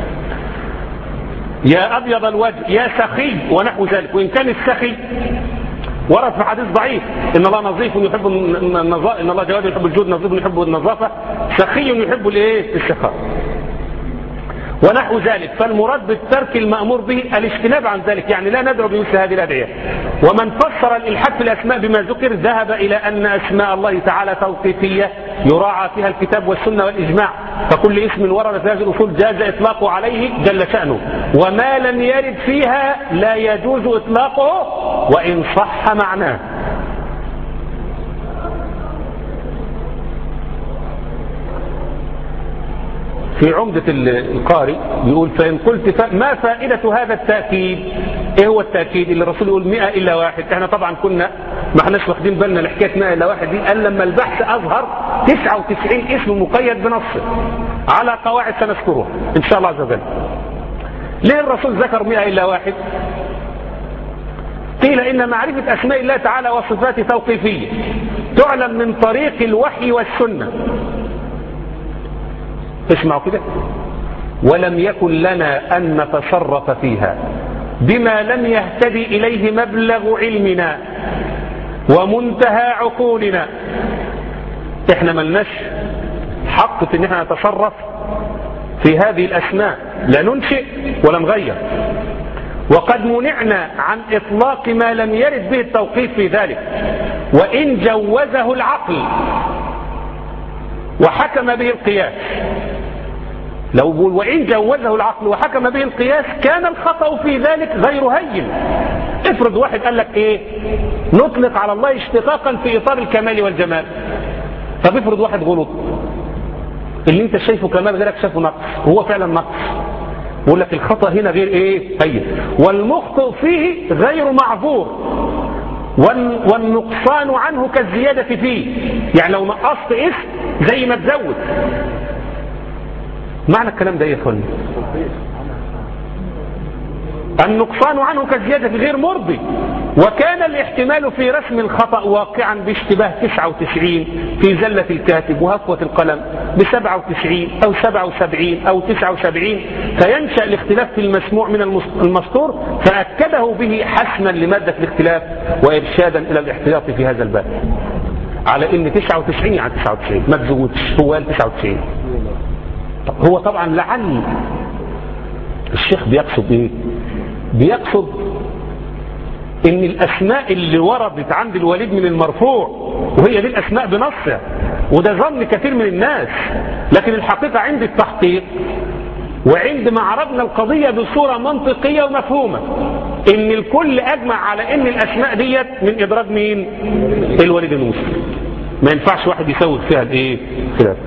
يا أبيض الوجه، يا سخي ونحو ذلك. وإن كان السخي ورد في حديث ضعيف إن الله نظيف يحب النظافة، إن الله جواد يحب الجود، نظيف يحب النظافة، سخي يحب الايه السخاء ونحو ذلك. فالمراد بالترك المأمور به الاجتناب عن ذلك، يعني لا ندعو بمثل هذه الأدعية. ومن فسر الإلحاد في الأسماء بما ذكر ذهب إلى أن أسماء الله تعالى توقيفية يراعى فيها الكتاب والسنة والإجماع، فكل اسم ورد في هذه الأصول جاز إطلاقه عليه جل شأنه، وما لم يرد فيها لا يجوز إطلاقه وإن صح معناه. في عمدة القارئ بيقول: فإن قلت ما فائدة هذا التأكيد؟ ايه هو التأكيد اللي الرسول يقول مئة إلا واحد؟ احنا طبعا كنا ما احناش واخدين بالنا لحكاية مئة إلا واحد دي، قال لما البحث أظهر تسعة وتسعين اسم مقيد بنصه على قواعد سنذكرها إن شاء الله عز وجل. ليه الرسول ذكر مئة إلا واحد؟ قيل إن معرفة أسماء الله تعالى وصفاته توقيفية تعلم من طريق الوحي والسنة. اسمعوا كده: ولم يكن لنا أن نتصرف فيها بما لم يهتدي إليه مبلغ علمنا ومنتهى عقولنا. احنا ملناش حق في ان احنا نتصرف في هذه الأسماء، لا ننشئ ولا نغير، وقد منعنا عن إطلاق ما لم يرد به التوقيف في ذلك، وإن جوزه العقل وحكم به القياس. لو بقول وإن جوزه العقل وحكم به القياس كان الخطأ في ذلك غير هين. افرض واحد قال لك ايه نطلق على الله اشتقاقا في إطار الكمال والجمال. طب افرض واحد غلط، اللي انت شايفه كمال غيرك شايفه نقص، وهو فعلا نقص، يقول لك الخطأ هنا غير ايه هين، والمخطئ فيه غير معذور، والنقصان عنه كالزيادة فيه. يعني لو نقصت اسم زي ما تزود. معنى الكلام ده ايه يا اخواني؟ النقصان عنه كالزيادة غير مرضي. وكان الاحتمال في رسم الخطأ واقعا باشتباه تسعة وتسعين في زلة الكاتب وهفوة القلم بسبعة وتسعين أو سبعة وسبعين أو تسعة وسبعين، فينشأ الاختلاف في المسموع من المسطور، فأكده به حسما لمادة الاختلاف وإرشادا إلى الاحتياط في هذا الباب على إن تسعة وتسعين يعني تسعة وتسعين ما تزودش، هو قال تسعة وتسعين. هو طبعا لعل الشيخ بيقصد ايه؟ بيقصد ان الاسماء اللي وردت عند الوليد من المرفوع وهي دي الاسماء بنصها، وده ظن كثير من الناس، لكن الحقيقة عند التحقيق وعندما عرضنا القضية بصورة منطقية ومفهومة ان الكل اجمع على ان الاسماء ديت من ادراج مين؟ الوليد بن مسلم. ما ينفعش واحد يسوي فيها الايه؟ خلاف.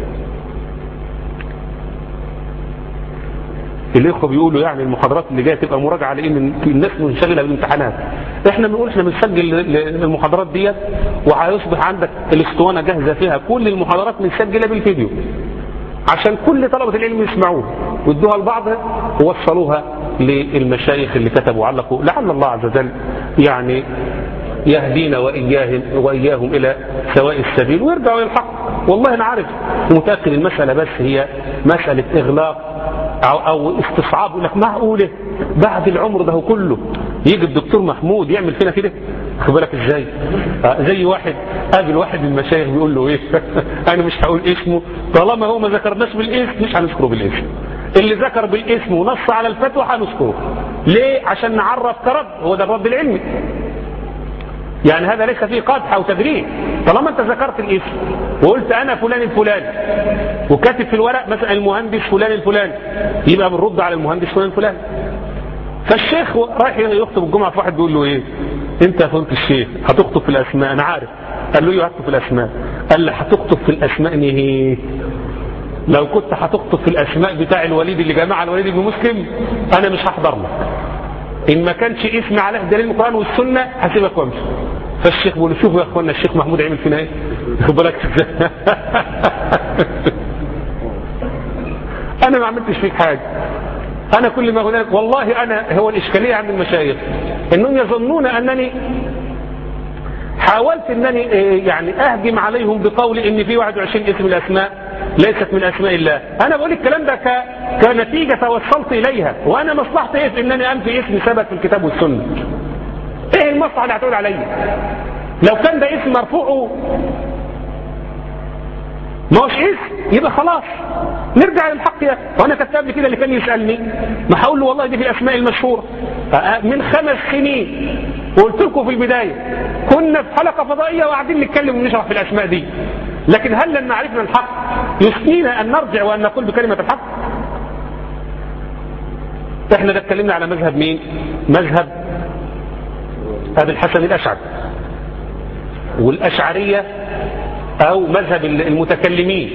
الاخوه بيقولوا يعني المحاضرات اللي جايه تبقى مراجعه لان الناس منشغله بالامتحانات. احنا بنقول احنا بنسجل المحاضرات ديت وهيصبح عندك الاسطوانه جاهزه فيها كل المحاضرات مسجله بالفيديو عشان كل طلبه العلم يسمعوها ويدوها لبعض ووصلوها للمشايخ اللي كتبوا وعلقوا، لعل الله عز وجل يعني يهدينا واياهم واياهم الى سواء السبيل ويرجعوا الى الحق. والله انا عارف ومتاكد المساله بس هي مساله اغلاق أو, أو استصعاب. يقول لك معقوله بعد العمر ده كله يجي الدكتور محمود يعمل فينا كده؟ خد بالك ازاي؟ آه زي واحد قابل واحد من المشايخ بيقول له ايه انا مش هقول اسمه طالما هو ما ذكرناش بالاسم مش هنذكره بالاسم، اللي ذكر بالاسم ونص على الفتوى هنذكره. ليه؟ عشان نعرف كرد، هو ده الرد العلمي. يعني هذا ليس فيه قدح او تدريب. طالما انت ذكرت الاسم وقلت انا فلان الفلاني وكاتب في الورق مثلا المهندس فلان الفلاني، يبقى بنرد على المهندس فلان الفلاني. فالشيخ رايح يخطب الجمعه في واحد بيقول له ايه انت يا فضيله الشيخ هتخطب في الاسماء؟ انا عارف. قال له ايه هتخطب في الاسماء؟ قال له هتخطب في الاسماء ايه؟ لو كنت هتخطب في الاسماء بتاع الوليد اللي جمع الوليد بن مسلم انا مش هحضر لك. ان ما كانش اسم عليه دليل من القران والسنه هسيبك وامشي. فالشيخ بيقول شوفوا يا اخوانا الشيخ محمود عمل فينا ايه؟ خد بالك انا ما عملتش فيك حاجه. انا كل ما اقول لك والله انا هو الاشكاليه عند المشايخ انهم يظنون انني حاولت انني يعني اهجم عليهم بقول ان في واحد وعشرين اسم الاسماء ليست من اسماء الله. انا بقول الكلام ده ك... كنتيجه توصلت اليها، وانا مصلحتي ايه في انني انفي اسم ثبت في الكتاب والسنه؟ ايه المصلحه اللي هتقول عليا؟ لو كان ده اسم مرفوع ما هوش اسم يبقى خلاص نرجع للحق. يا وانا كنت قبل كده اللي كان يسالني ما هقول له والله دي في الاسماء المشهوره من خمس سنين، وقلت لكم في البدايه كنا في حلقه فضائيه وقاعدين نتكلم ونشرح في الاسماء دي، لكن هل لما عرفنا الحق يسقينا ان نرجع وان نقول بكلمه الحق؟ احنا ده اتكلمنا على مذهب مين؟ مذهب ابي الحسن الاشعري والاشعريه او مذهب المتكلمين،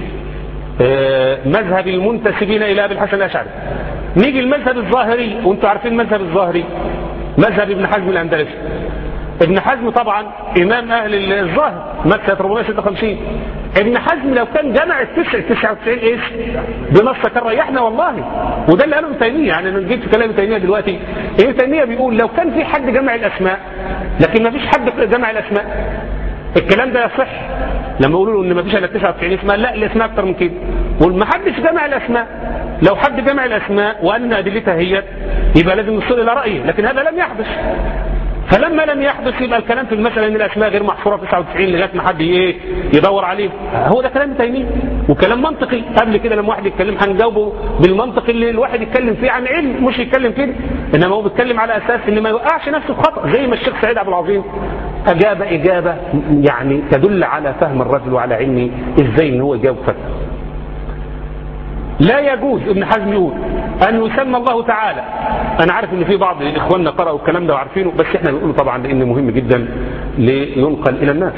مذهب المنتسبين الى ابي الحسن الاشعري. نيجي المذهب الظاهري، وانتم عارفين المذهب الظاهري مذهب ابن حزم الاندلسي. ابن حزم طبعا امام اهل الظاهر مات سنه أربعمائة وستة وخمسين. ابن حزم لو كان جمع التسع تسعة وتسعين اسم بنص كان ريحنا والله، وده اللي قاله ابن تيميه. يعني انا جبت كلام ابن تيميه دلوقتي، ابن تيميه بيقول لو كان في حد جمع الاسماء لكن ما فيش حد جمع الاسماء الكلام ده يصح. لما يقولوا له ان ما فيش الا تسعة وتسعين اسم، لا الاسماء اكتر من كده، وما حدش جمع الاسماء. لو حد جمع الاسماء وان ادلتها هي يبقى لازم نوصل الى رايه، لكن هذا لم يحدث. فلما لم يحدث يبقى الكلام في المسألة ان الاسماء غير محصورة في تسعة وتسعين لغاية ما حد ايه يدور عليه. هو ده كلام تيمية وكلام منطقي. قبل كده لما واحد يتكلم هنجاوبه بالمنطق اللي الواحد يتكلم فيه عن علم، مش يتكلم كده انما هو بيتكلم على اساس ان ما يوقعش نفسه في خطأ، زي ما الشيخ سعيد عبد العظيم اجاب اجابة يعني تدل على فهم الرجل وعلى علمه ازاي ان هو يجاوب فتوى. لا يجوز ابن حزم يقول أن يسمى الله تعالى. أنا عارف أن في بعض إخواننا قرأوا الكلام ده وعارفينه، بس إحنا بنقوله طبعا لأنه مهم جدا لينقل إلى الناس.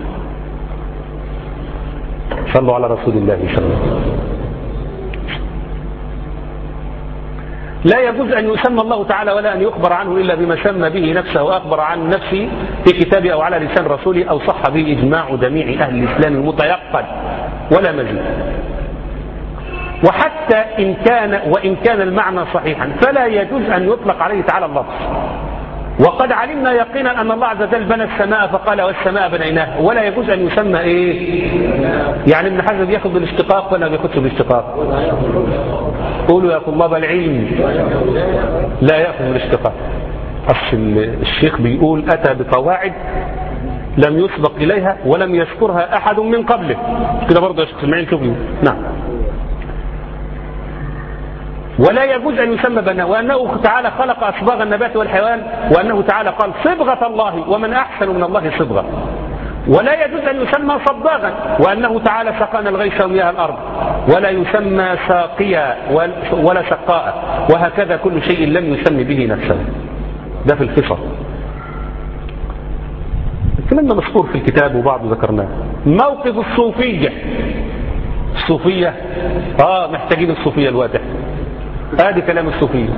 صلوا على رسول الله صلى الله عليه وسلم. لا يجوز أن يسمى الله تعالى ولا أن يخبر عنه إلا بما سمى به نفسه وأخبر عن نفسه في كتابه أو على لسان رسوله أو صح به إجماع جميع أهل الإسلام المتيقن ولا مزيد. وحتى إن كان وإن كان المعنى صحيحا فلا يجوز أن يطلق عليه تعالى اللفظ. وقد علمنا يقينا أن الله عز وجل بنى السماء فقال والسماء بنيناها، ولا يجوز أن يسمى إيه؟ يعني ابن حزم بياخذ بالاشتقاق ولا بياخذش بالاشتقاق؟ قولوا يا طلاب العلم. لا يأخذ بالاشتقاق. أصل الشيخ بيقول أتى بقواعد لم يسبق إليها ولم يذكرها أحد من قبله. كده برضه يا شيخ اسماعيل شوفوا. نعم. ولا يجوز أن يسمى بناء، وأنه تعالى خلق أصباغ النبات والحيوان، وأنه تعالى قال صبغة الله ومن أحسن من الله صبغة. ولا يجوز أن يسمى صباغا، وأنه تعالى سقانا الغيث ومياه الأرض، ولا يسمى ساقيا ولا سقاء، وهكذا كل شيء لم يسمي به نفسه. ده في القصة. الكلام ده مذكور في الكتاب وبعض ذكرناه. موقف الصوفية. الصوفية آه محتاجين الصوفية الواتح. هذه كلام الصوفية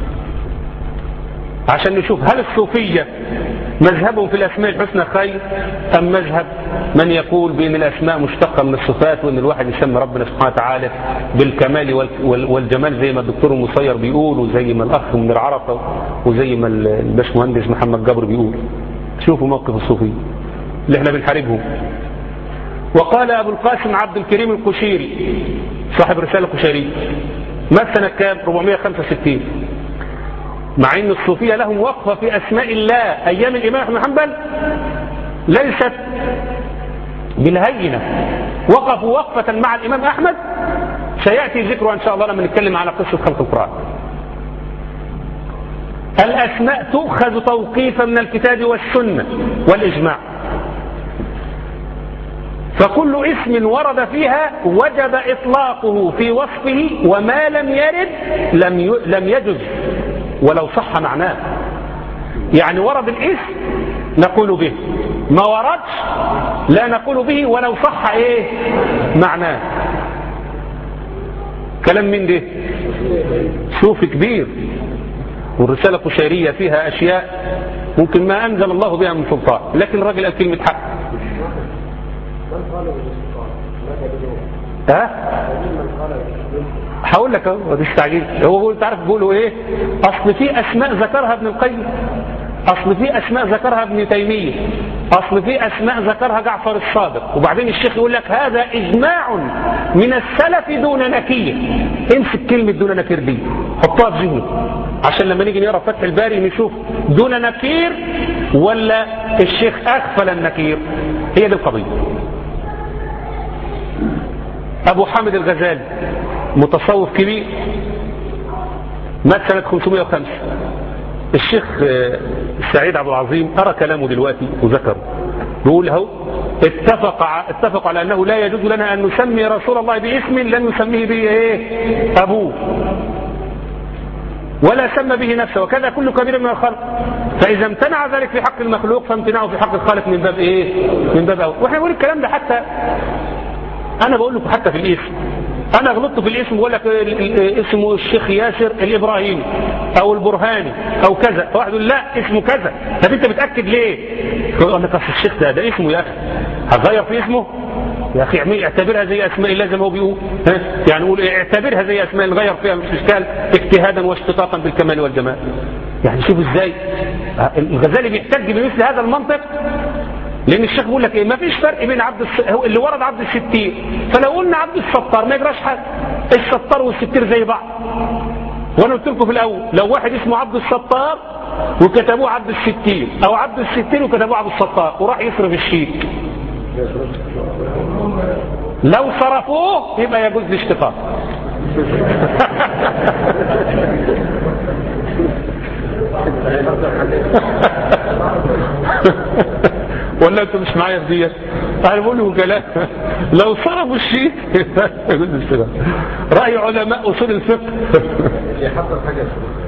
عشان نشوف هل الصوفية مذهبهم في الأسماء الحسنى خير أم مذهب من يقول بأن الأسماء مشتقة من الصفات وأن الواحد يسمي ربنا سبحانه وتعالى بالكمال والجمال زي ما الدكتور المصير بيقول وزي ما الأخ من العرفة وزي ما الباشمهندس محمد جبر بيقول. شوفوا موقف الصوفية اللي احنا بنحاربهم. وقال أبو القاسم عبد الكريم القشيري صاحب رسالة القشيرية مات سنة كام؟ أربعمائة وخمسة وستين. مع ان الصوفية لهم وقفة في اسماء الله ايام الامام احمد بن حنبل ليست بالهينة. وقفوا وقفة مع الامام احمد سيأتي ذكرها ان شاء الله لما نتكلم على قصة خلق القرآن. الاسماء تؤخذ توقيفا من الكتاب والسنة والاجماع، فكل اسم ورد فيها وجب اطلاقه في وصفه، وما لم يرد لم لم يجز ولو صح معناه. يعني ورد الاسم نقول به، ما وردش لا نقول به ولو صح ايه معناه. كلام من ده صوفي كبير، والرسالة القشيرية فيها اشياء ممكن ما انزل الله بها من سلطان، لكن الراجل قال كلمة حق. ها هقول لك اهو تستعجل. هو بيقول تعرف بيقولوا ايه؟ اصل في اسماء ذكرها ابن القيم، اصل في اسماء ذكرها ابن تيمية، اصل في اسماء ذكرها جعفر الصادق. وبعدين الشيخ يقول لك هذا اجماع من السلف دون نكير. امسك كلمة دون نكير دي حطها في ذهنك عشان لما نيجي نقرا فتح الباري نشوف دون نكير ولا الشيخ اغفل النكير. هي دي القضية. ابو حامد الغزالي متصوف كبير مات سنة خمسمائة وخمسة. الشيخ سعيد عبد العظيم أرى كلامه دلوقتي وذكره بيقول اهو اتفق اتفق على أنه لا يجوز لنا أن نسمي رسول الله باسم لن يسميه به ايه أبوه ولا سمى به نفسه، وكذا كل كبير من الخلق. فإذا امتنع ذلك في حق المخلوق فامتناعه في حق الخالق من باب ايه من باب أول. واحنا نقول الكلام ده حتى أنا بقول لكم حتى في الاسم. أنا غلطت في الاسم بقول لك اسمه الشيخ ياسر الإبراهيمي أو البرهاني أو كذا، فواحد يقول لا اسمه كذا. طب أنت بتأكد ليه؟ يقول لك أصل الشيخ ده ده اسمه يا أخي، هتغير في اسمه يا أخي؟ اعتبرها زي أسماء الله زي ما هو بيقول. يعني نقول اعتبرها زي أسماء نغير فيها مش إشكال، اجتهادا واشتقاقا بالكمال والجمال. يعني شوف إزاي الغزالي بيحتج بمثل هذا المنطق، لأن الشيخ بيقول لك إيه؟ ما فيش فرق بين عبد الس... اللي ورد عبد الستير، فلو قلنا عبد الستار ما يجراش حاجة. الستار والستير زي بعض. وأنا قلت لكم في الأول لو واحد اسمه عبد الستار وكتبوه عبد الستير، أو عبد الستير وكتبوه عبد الستار، وراح يصرف الشيك، لو صرفوه يبقى يجوز الاشتقاق. ولا انتوا مش معايا في ديت؟ انا بقول له كلام لو صرفوا الشيء يجوز الاستغاثة. رأي علماء اصول الفقه يحضر حاجة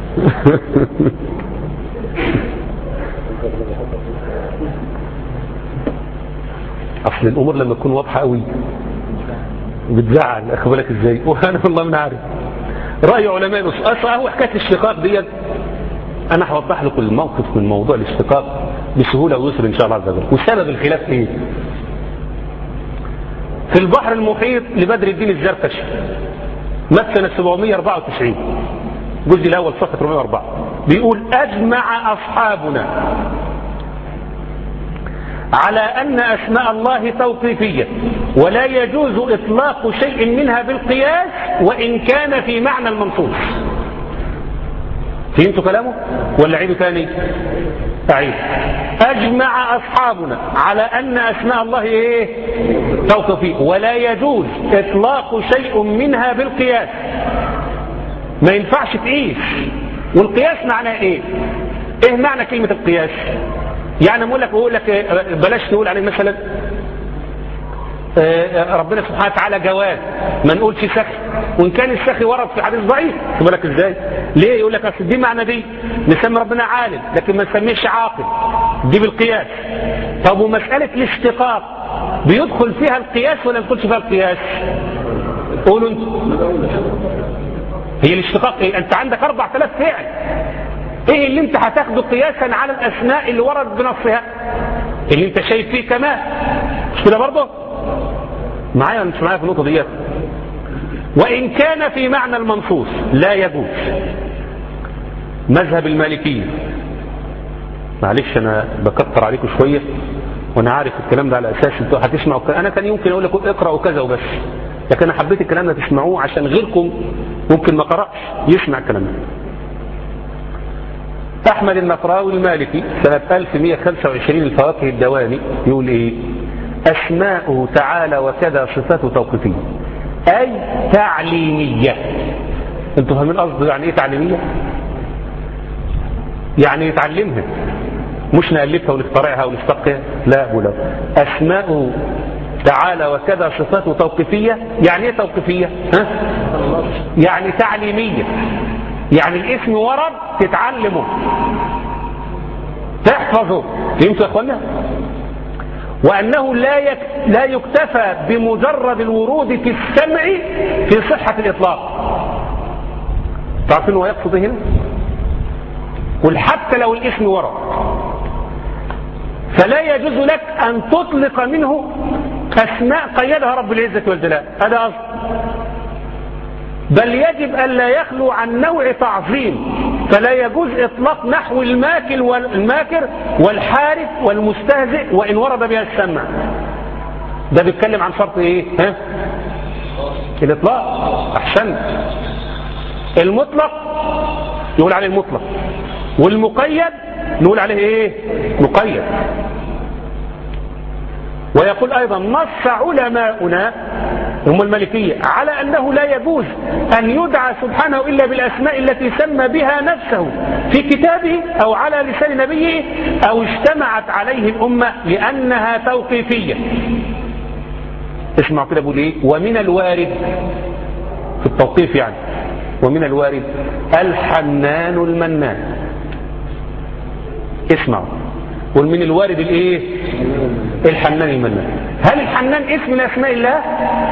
اصل الامور لما تكون واضحة قوي بتزعل، اخد بالك ازاي؟ وانا والله ما عارف. رأي علماء الاصول اصلا هو حكاية الاشتقاق ديت انا هوضح لكم الموقف من موضوع الاشتقاق بسهولة ويسر ان شاء الله عز وجل. وسبب الخلاف ايه؟ في البحر المحيط لبدر الدين الزركشي مات سنة سبعمائة وأربعة وتسعين، الجزء الاول صفحة أربعمائة وأربعة، بيقول اجمع اصحابنا على ان اسماء الله توقيفية ولا يجوز اطلاق شيء منها بالقياس وان كان في معنى المنصوص. فهمتوا كلامه ولا عيده تاني؟ أعيد. أجمع أصحابنا على أن أسماء الله إيه؟ توقيفية ولا يجوز إطلاق شيء منها بالقياس. ما ينفعش تقيس. والقياس معناه إيه؟ إيه معنى كلمة القياس؟ يعني أقول لك بقول لك بلاش تقول عليه مثلا ربنا سبحانه وتعالى جواد، ما نقولش سخي، وان كان السخي ورد في حديث ضعيف. خد بالك ازاي؟ ليه؟ يقول لك اصل دي معنى دي نسمي ربنا عالم لكن ما نسميش عاقل، دي بالقياس. طب ومساله الاشتقاق بيدخل فيها القياس ولا ما يدخلش فيها القياس؟ قولوا انتوا. هي الاشتقاق ايه؟ انت عندك أربعة آلاف فعل، ايه اللي انت هتاخده قياسا على الاسماء اللي ورد بنصها اللي انت شايف فيه كمان؟ مش كده برضه؟ معايا ولا مش معايا في النقطة ديت؟ وإن كان في معنى المنصوص لا يجوز. مذهب المالكية، معلش أنا بكتر عليكم شوية وأنا عارف الكلام ده على أساس أنتوا هتسمعوا. أنا كان يمكن أقول لكم اقرأوا كذا وبس، لكن أنا حبيت الكلام ده تسمعوه عشان غيركم ممكن ما قرأش يسمع الكلام ده. أحمد النفراوي المالكي سنة ألف ومائة وخمسة وعشرين الفواكه الدواني يقول إيه؟ أسماؤه تعالى وكذا صفاته توقيفية أي تعليمية. أنتوا فاهمين قصده يعني إيه تعليمية؟ يعني يتعلمها مش نألفها ونخترعها ونستقها، لا ولا. أسماؤه تعالى وكذا صفاته توقيفية. يعني إيه توقيفية؟ ها؟ يعني تعليمية، يعني الاسم ورد تتعلمه تحفظه. فهمتوا يا أخوانا؟ وأنه لا يك... لا يكتفى بمجرد الورود في السمع في صحة الإطلاق. تعرفين هو يقصد هنا؟ قل حتى لو الاسم ورد فلا يجوز لك أن تطلق منه أسماء قيدها رب العزة والجلال، هذا أصل. بل يجب أن لا يخلو عن نوع تعظيم، فلا يجوز إطلاق نحو الماكر والماكر والحارث والمستهزئ وإن ورد بها السمع. ده بيتكلم عن شرط إيه؟ ها؟ الإطلاق. أحسن. المطلق نقول عليه المطلق، والمقيد نقول عليه إيه؟ مقيد. ويقول أيضا نص علماؤنا هم المالكية على أنه لا يجوز أن يدعى سبحانه إلا بالأسماء التي سمى بها نفسه في كتابه أو على لسان نبيه أو اجتمعت عليه الأمة لأنها توقيفية. اسمعوا كده بقول إيه؟ ومن الوارد في التوقيف يعني، ومن الوارد الحنان المنان. اسمعوا، ومن الوارد الايه؟ الحنان المنان. هل الحنان اسم من اسماء الله؟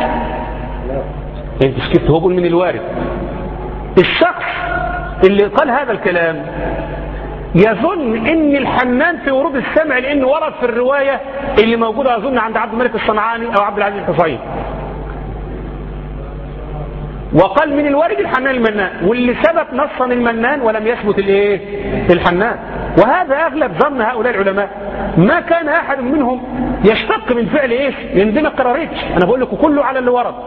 انت سكت. هو بيقول من الوارد. الشخص اللي قال هذا الكلام يظن ان الحنان في ورود السمع لانه ورد في الروايه اللي موجوده اظن عند عبد الملك الصنعاني او عبد العزيز الحصين، وقال من الوارد الحنان المنان، واللي ثبت نصا المنان ولم يثبت الايه؟ الحنان. وهذا اغلب ظن هؤلاء العلماء. ما كان احد منهم يشتق من فعل ايش؟ من دين القراريج. انا بقول لكم كله على اللي ورد.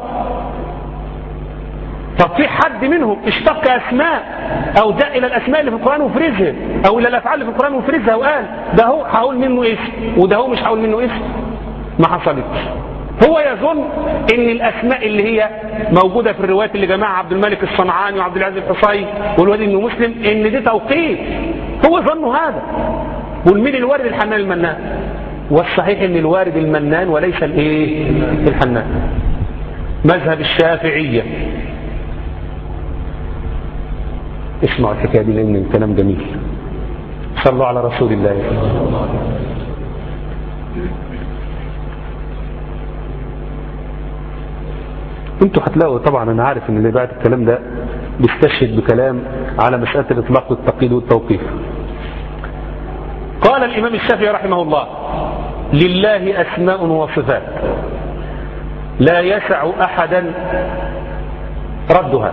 طب في حد منهم اشتق اسماء او جاء الى الاسماء اللي في القران وفرزها او الى الافعال اللي في القران وفرزها وقال ده هو هقول منه اسم وده هو مش هقول منه اسم؟ ما حصلتش. هو يظن ان الاسماء اللي هي موجودة في الروايات اللي جمعها عبد الملك الصنعاني وعبد العزيز الحصين والوليد بن مسلم ان دي توقيف. هو ظنه هذا. والمين الوارد الحنان المنان. والصحيح ان الوارد المنان وليس الايه الحنان. مذهب الشافعية، اسمعوا الحكاية دي لان الكلام جميل. صلوا على رسول الله. انتوا هتلاقوا طبعا، انا عارف ان اللي بعد الكلام ده بيستشهد بكلام على مسألة الاطلاق والتقييد والتوقيف. قال الامام الشافعي رحمه الله: لله اسماء وصفات لا يسع احدا ردها،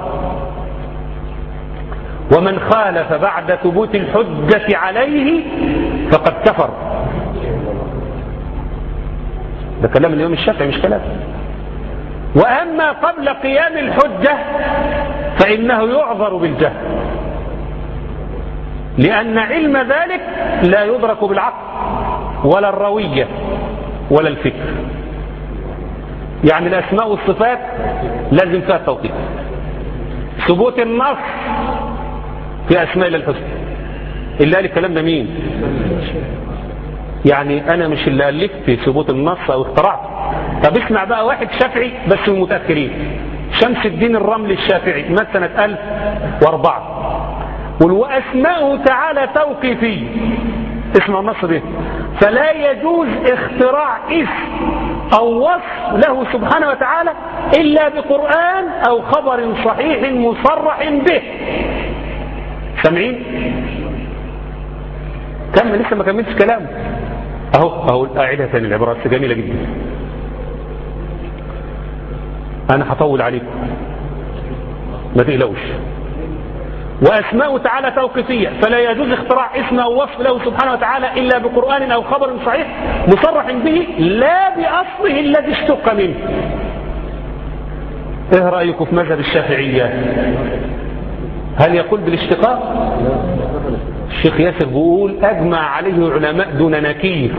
ومن خالف بعد ثبوت الحجة عليه فقد كفر. ده كلام الامام الشافعي مش كلام. وأما قبل قيام الحجة فإنه يعذر بالجهل، لأن علم ذلك لا يدرك بالعقل ولا الروية ولا الفكر. يعني الأسماء والصفات لازم فيها التوقيف. ثبوت النص في أسماء الله الحسنى اللي قال الكلام ده مين؟ يعني أنا مش اللي ألفت ثبوت النص أو اخترعته. طب اسمع بقى واحد شافعي بس من المتأخرين، شمس الدين الرملي الشافعي مات سنة ألف وأربعة، وأسماؤه تعالى توقيفية. اسمع النص ده: فلا يجوز اختراع اسم أو وصف له سبحانه وتعالى إلا بقرآن أو خبر صحيح مصرح به. سامعين؟ كمل، لسه ما كملتش كلامه اهو اهو. اعيدها ثاني، العبارات جميله جدا، انا هطول عليكم ما تقلقوش. واسماءه تعالى توقيفيه، فلا يجوز اختراع اسم او وصف له سبحانه وتعالى الا بقران او خبر صحيح مصرح به لا باصله الذي اشتق منه. ايه رايكم في مذهب الشافعيه؟ هل يقول بالاشتقاق؟ الشيخ ياسر بيقول اجمع عليه علماء دون نكير،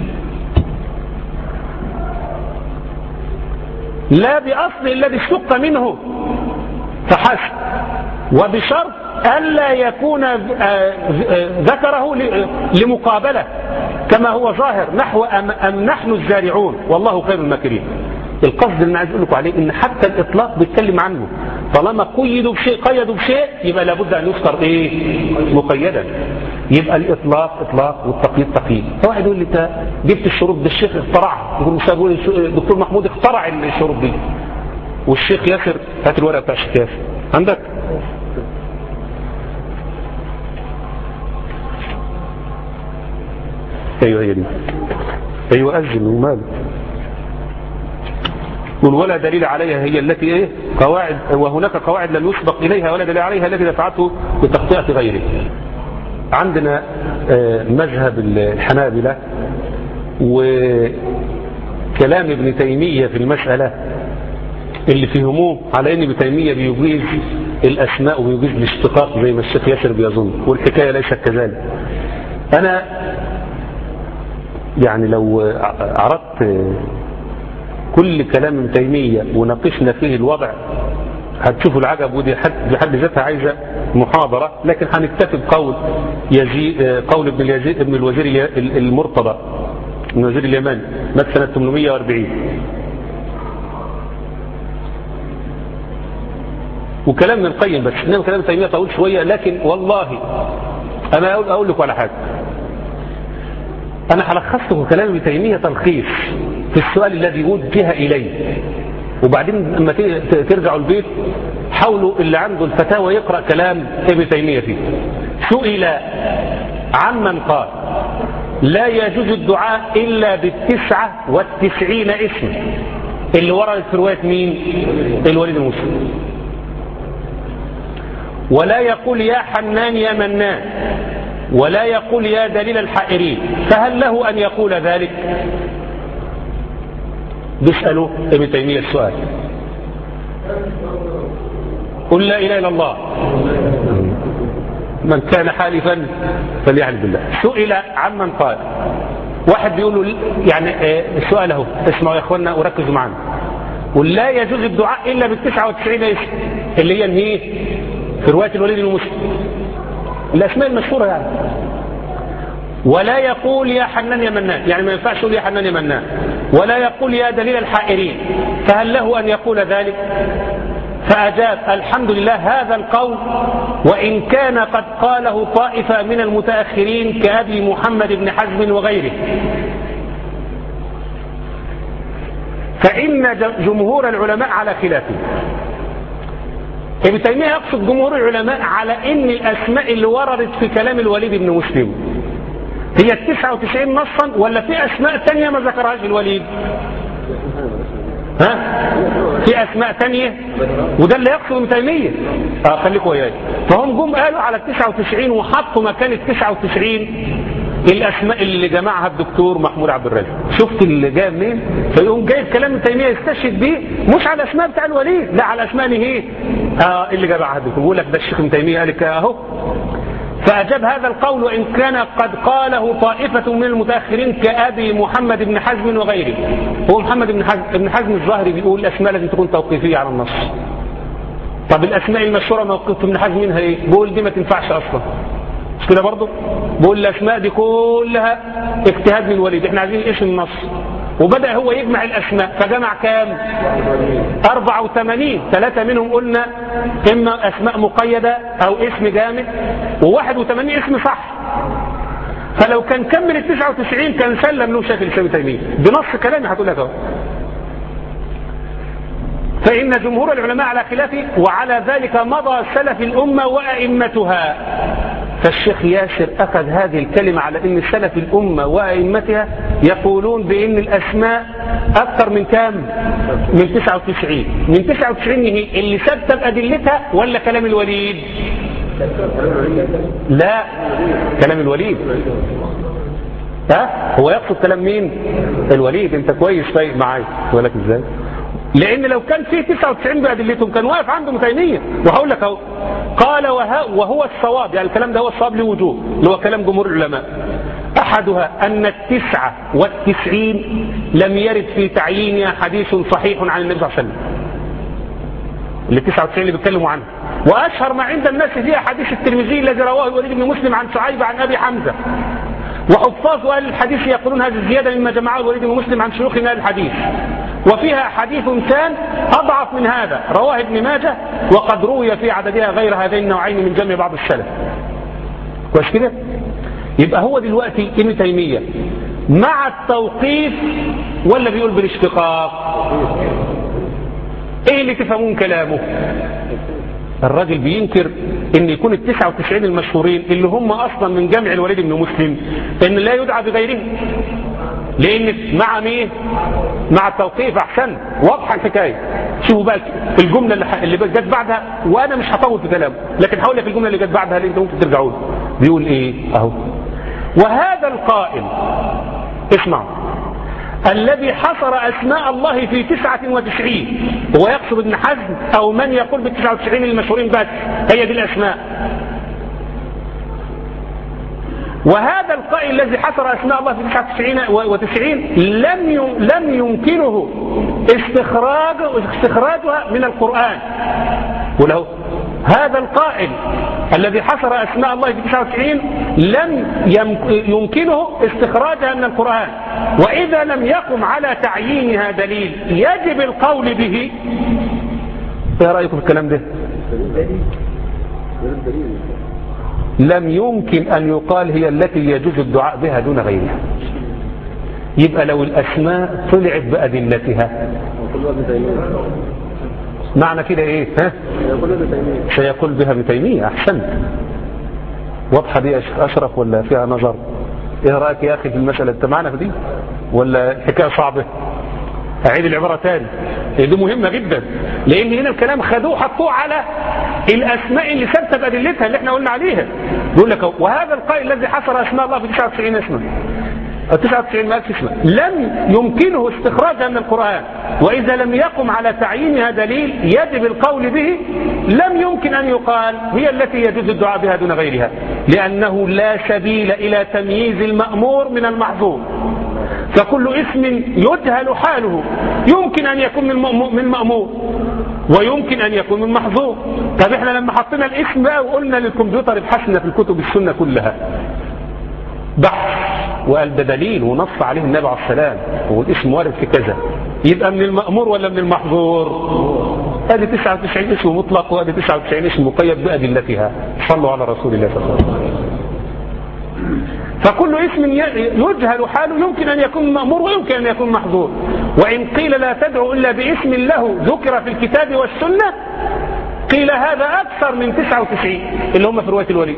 لا باصل الذي اشتق منه فحسب، وبشرط الا يكون ذكره لمقابله كما هو ظاهر نحو ام نحن الزارعون والله خير الماكرين. القصد اللي عايز اقول لكم عليه ان حتى الاطلاق بيتكلم عنه، طالما قيدوا بشيء قيدوا بشيء يبقى لابد ان يذكر ايه مقيدا. يبقى الاطلاق اطلاق والتقييد تقييد. واحد يقول لي انت جبت الشروط دي الشيخ اخترعها، يقول مش هقول الدكتور محمود اخترع الشروط دي، والشيخ ياسر هات الورقه بتاع الشيخ ياسر عندك. ايوه هي دي، ايوه اذن وماله. ولا دليل عليها هي التي ايه قواعد، وهناك قواعد لم يسبق اليها ولا دليل عليها التي دفعته بتقطيع غيره. عندنا مذهب الحنابلة وكلام ابن تيمية في المسألة اللي فيهموه على ان ابن تيمية بيجيز الاسماء وبيجيز الاشتقاق زي ما الشيخ ياسر بيظن، والحكاية ليست كذلك. انا يعني لو عرضت كل كلام ابن تيمية وناقشنا فيه الوضع هتشوفوا العجب، ودي بحد ذاتها عايزة محاضرة، لكن هنكتفي بقول يزيد، قول ابن اليزيد ابن الوزير المرتضى من وزير اليمن مات سنة ثمانمائة وأربعين. وكلام ابن القيم، بس انما كلام ابن تيمية طويل شوية، لكن والله انا اقول لكم على حاجة، انا هلخص لكم كلام ابن تيمية تلخيص في السؤال الذي وجه اليه، وبعدين لما ترجعوا البيت حاولوا اللي عنده الفتاوى يقرأ كلام ابن تيمية فيه. سئل عمن قال لا يجوز الدعاء إلا بالتسعة والتسعين اسم اللي وردت في رواية مين؟ الوليد المسلم. ولا يقول يا حنان يا منان، ولا يقول يا دليل الحائرين، فهل له أن يقول ذلك؟ بيسألوا ابن تيمية السؤال. قل لا إله إلا الله، من كان حالفا فليحلف بالله. سئل عمن قال، واحد بيقول له يعني السؤال اهو، اسمعوا يا اخوانا وركزوا معنا، قل لا يجوز الدعاء الا بالتسعة وتسعين اسم اللي هي النهي في رواية الوليد المسلم، الاسماء المشهورة يعني. ولا يقول يا حنان يا منان، يعني ما ينفعش يقول يا حنان يا منان، ولا يقول يا دليل الحائرين، فهل له أن يقول ذلك؟ فأجاب الحمد لله هذا القول وإن كان قد قاله طائفة من المتأخرين كأبي محمد بن حزم وغيره، فإن جمهور العلماء على خلافه. ابن تيمية يقصد جمهور العلماء على ان الاسماء اللي وردت في كلام الوليد بن مسلم هي التسعة وتسعين نصا ولا في اسماء تانية ما ذكرهاش الوليد؟ ها؟ في اسماء تانية، وده اللي يقصد ابن تيمية. اه خليكم وياي. فهم جم قالوا على التسعة وتسعين وحطوا مكان التسعة وتسعين الاسماء اللي جمعها الدكتور محمود عبد الرازق. شفت اللي جاء منين؟ فيقوم جايب كلام ابن تيمية يستشهد بيه مش على الاسماء بتاع الوليد، لا على الاسماء اللي هي اه اللي جمعها الدكتور. يقول لك ده الشيخ ابن تيمية قال لك اهو. فأجاب هذا القول وإن كان قد قاله طائفة من المتأخرين كأبي محمد بن حزم وغيره. هو محمد بن حزم, بن حزم الظاهري بيقول الأسماء لازم تكون توقيفية على النص. طب الأسماء المشهورة موقف ابن حزم منها إيه؟ بيقول دي ما تنفعش أصلا. مش كده برضه؟ بيقول الأسماء دي كلها اجتهاد من الوليد، احنا عايزين ايش النص. وبدأ هو يجمع الأسماء، فجمع كام؟ أربعة وثمانين. ثلاثة منهم قلنا إما أسماء مقيدة أو اسم جامد، وواحد وثمانين اسم صح. فلو كان كمل التسعة وتسعين كان سلم له شيخ الإسلام ابن تيمية بنص كلامي هتقول لك اهو. فإن جمهور العلماء على خلافه وعلى ذلك مضى سلف الأمة وأئمتها. فالشيخ ياسر أخذ هذه الكلمة على أن سلف الأمة وأئمتها يقولون بأن الأسماء أكثر من كام؟ من تسعة وتسعين. من تسعة وتسعين هي اللي ثبت بأدلتها ولا كلام الوليد؟ لا كلام الوليد. ها هو يقصد كلام مين؟ الوليد. انت كويس طيب معايا ولك ازاي؟ لان لو كان فيه تسعة وتسعين بأدلتهم كان واقف عنده ابن تيمية. وهقول لك اهو قال وهو الصواب، يعني الكلام ده هو الصواب لوجوه اللي هو كلام جمهور العلماء. احدها ان التسعة والتسعين لم يرد في تعيينها حديث صحيح عن النبي صلى الله عليه وسلم. اللي تسعة وتسعين اللي بيتكلموا عنها، واشهر ما عند الناس فيها حديث الترمذي الذي رواه الوليد بن مسلم عن شعيب عن ابي حمزة. وحفاظ اهل الحديث يقولون هذه الزيادة مما جمعه الوليد بن مسلم عن شيوخ اهل الحديث. وفيها حديث ثان أضعف من هذا رواه ابن ماجه وقد روي في عددها غير هذين النوعين من جمع بعض السلف. كويس كده؟ يبقى هو دلوقتي ابن تيمية مع التوقيف ولا بيقول بالاشتقاق؟ ايه اللي تفهمون كلامه؟ الراجل بينكر ان يكون التسعة وتسعين المشهورين اللي هم اصلا من جمع الوليد بن مسلم ان لا يدعى بغيره، لان مع مين؟ مع التوقيف. احسن واضحه الحكايه. شوفوا بقى الجمله اللي, اللي جت بعدها، وانا مش هطول في كلامه لكن هقول لك الجمله اللي جت بعدها اللي انت ممكن ترجعوا له. بيقول ايه اهو: وهذا القائل اسمعوا الذي حصر اسماء الله في تسعة وتسعين، هو يقصد ابن حزم او من يقول بالتسعة وتسعين المشهورين بس هي دي الاسماء. وهذا القائل الذي حصر اسماء الله في تسعة وتسعين لم لم يمكنه استخراج استخراجها من القرآن. وله هذا القائل الذي حصر اسماء الله في تسعة وتسعين لم يمكنه استخراجها من القرآن، واذا لم يقم على تعيينها دليل يجب القول به. ايه رايكم في الكلام ده؟ لم يمكن أن يقال هي التي يجوز الدعاء بها دون غيرها. يبقى لو الأسماء طلعت بأدلتها معنى كده إيه؟ ها؟ سيقول بها ابن تيمية. أحسنت. واضحة دي أشرف ولا فيها نظر؟ إيه رأيك يا أخي في المسألة؟ أنت معنا في دي ولا الحكاية صعبة؟ أعيد العبارة تاني، دي مهمة جدا، لأن هنا الكلام خدوه حطوه على الأسماء اللي ثبتت بأدلتها اللي احنا قلنا عليها. بيقول لك وهذا القائل الذي حصر أسماء الله في تسعة وتسعين اسما، تسعة وتسعين ألف اسما، لم يمكنه استخراجها من القرآن، وإذا لم يقم على تعيينها دليل يجب القول به، لم يمكن أن يقال هي التي يجوز الدعاء بها دون غيرها، لأنه لا سبيل إلى تمييز المأمور من المحظور. فكل اسم يجهل حاله يمكن أن يكون من مأمور ويمكن أن يكون من محظور. طب احنا لما حطينا الاسم بقى وقلنا للكمبيوتر ابحثنا في الكتب السنة كلها بحث وقال ده دليل ونص عليه النبي عليه السلام والاسم وارد في كذا، يبقى من المأمور ولا من المحظور؟ ادي تسعة وتسعين اسم مطلق وادي تسعة وتسعين اسم مقيد بأدلتها. صلوا على رسول الله صلى الله عليه وسلم. فكل اسم يجهل حاله يمكن أن يكون مأمور ويمكن أن يكون محظور. وإن قيل لا تدعو إلا باسم له ذكر في الكتاب والسنة قيل هذا أكثر من تسعة وتسعين اللي هم في رواية الوليد،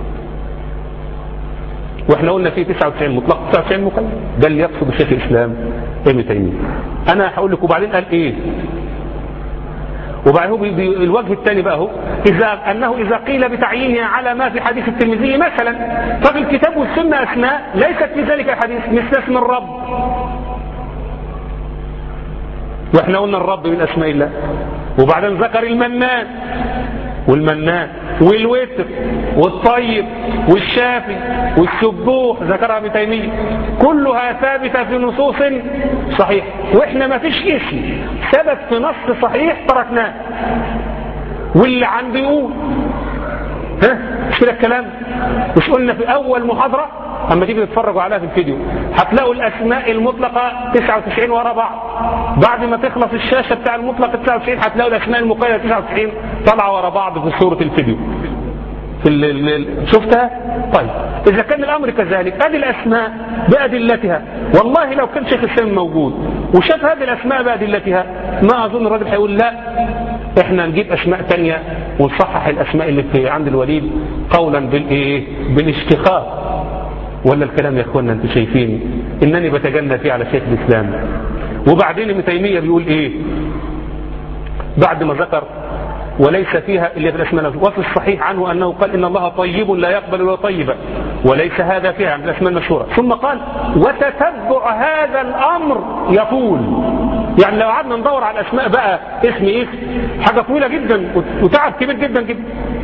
واحنا قلنا فيه تسعة وتسعين مطلق تسعة وتسعين مقيد. ده اللي يقصد الشيخ الإسلام ابن تيمية. أنا هقول لك وبعدين قال إيه، وبعدين هو الوجه الثاني بقى هو إذا أنه إذا قيل بتعيينها على ما في حديث الترمذي مثلا ففي الكتاب والسنة أسماء ليست في ذلك الحديث مثل اسم الرب، واحنا قلنا الرب من أسماء الله. وبعدين ذكر المنان والمنان والوتر والطيب والشافي والسبوح ذكرها ابن تيمية، كلها ثابتة في نصوص صحيح، واحنا ما فيش اسم ثبت في نص صحيح تركناه، واللي عم بيقول ها مش كده الكلام؟ مش قلنا في اول محاضرة اما تيجي تتفرجوا عليها في الفيديو هتلاقوا الاسماء المطلقة تسعة وتسعين ورا بعض، بعد ما تخلص الشاشة بتاع المطلق تسعة وتسعين هتلاقوا الاسماء المقيدة تسعة وتسعين طالعة ورا بعض في صورة الفيديو في ال ال شفتها؟ طيب اذا كان الامر كذلك ادي الاسماء بادلتها، والله لو كان شيخ الاسلام موجود وشاف هذه الاسماء بادلتها ما اظن الراجل هيقول لا احنا نجيب اسماء تانية ونصحح الاسماء اللي في عند الوليد قولا بالايه بالاشتقاق. ولا الكلام يا اخوانا انتوا شايفين انني بتجنى فيه على شيخ الاسلام. وبعدين ابن تيمية بيقول ايه بعد ما ذكر وليس فيها الا في الاسماء، وفي الصحيح عنه انه قال ان الله طيب لا يقبل الا طيبا وليس هذا فيها من الاسماء المشهوره. ثم قال وتتبع هذا الامر يطول، يعني لو قعدنا ندور على الاسماء بقى اسم ايه حاجه طويله جدا وتعب كبير جدا جدا.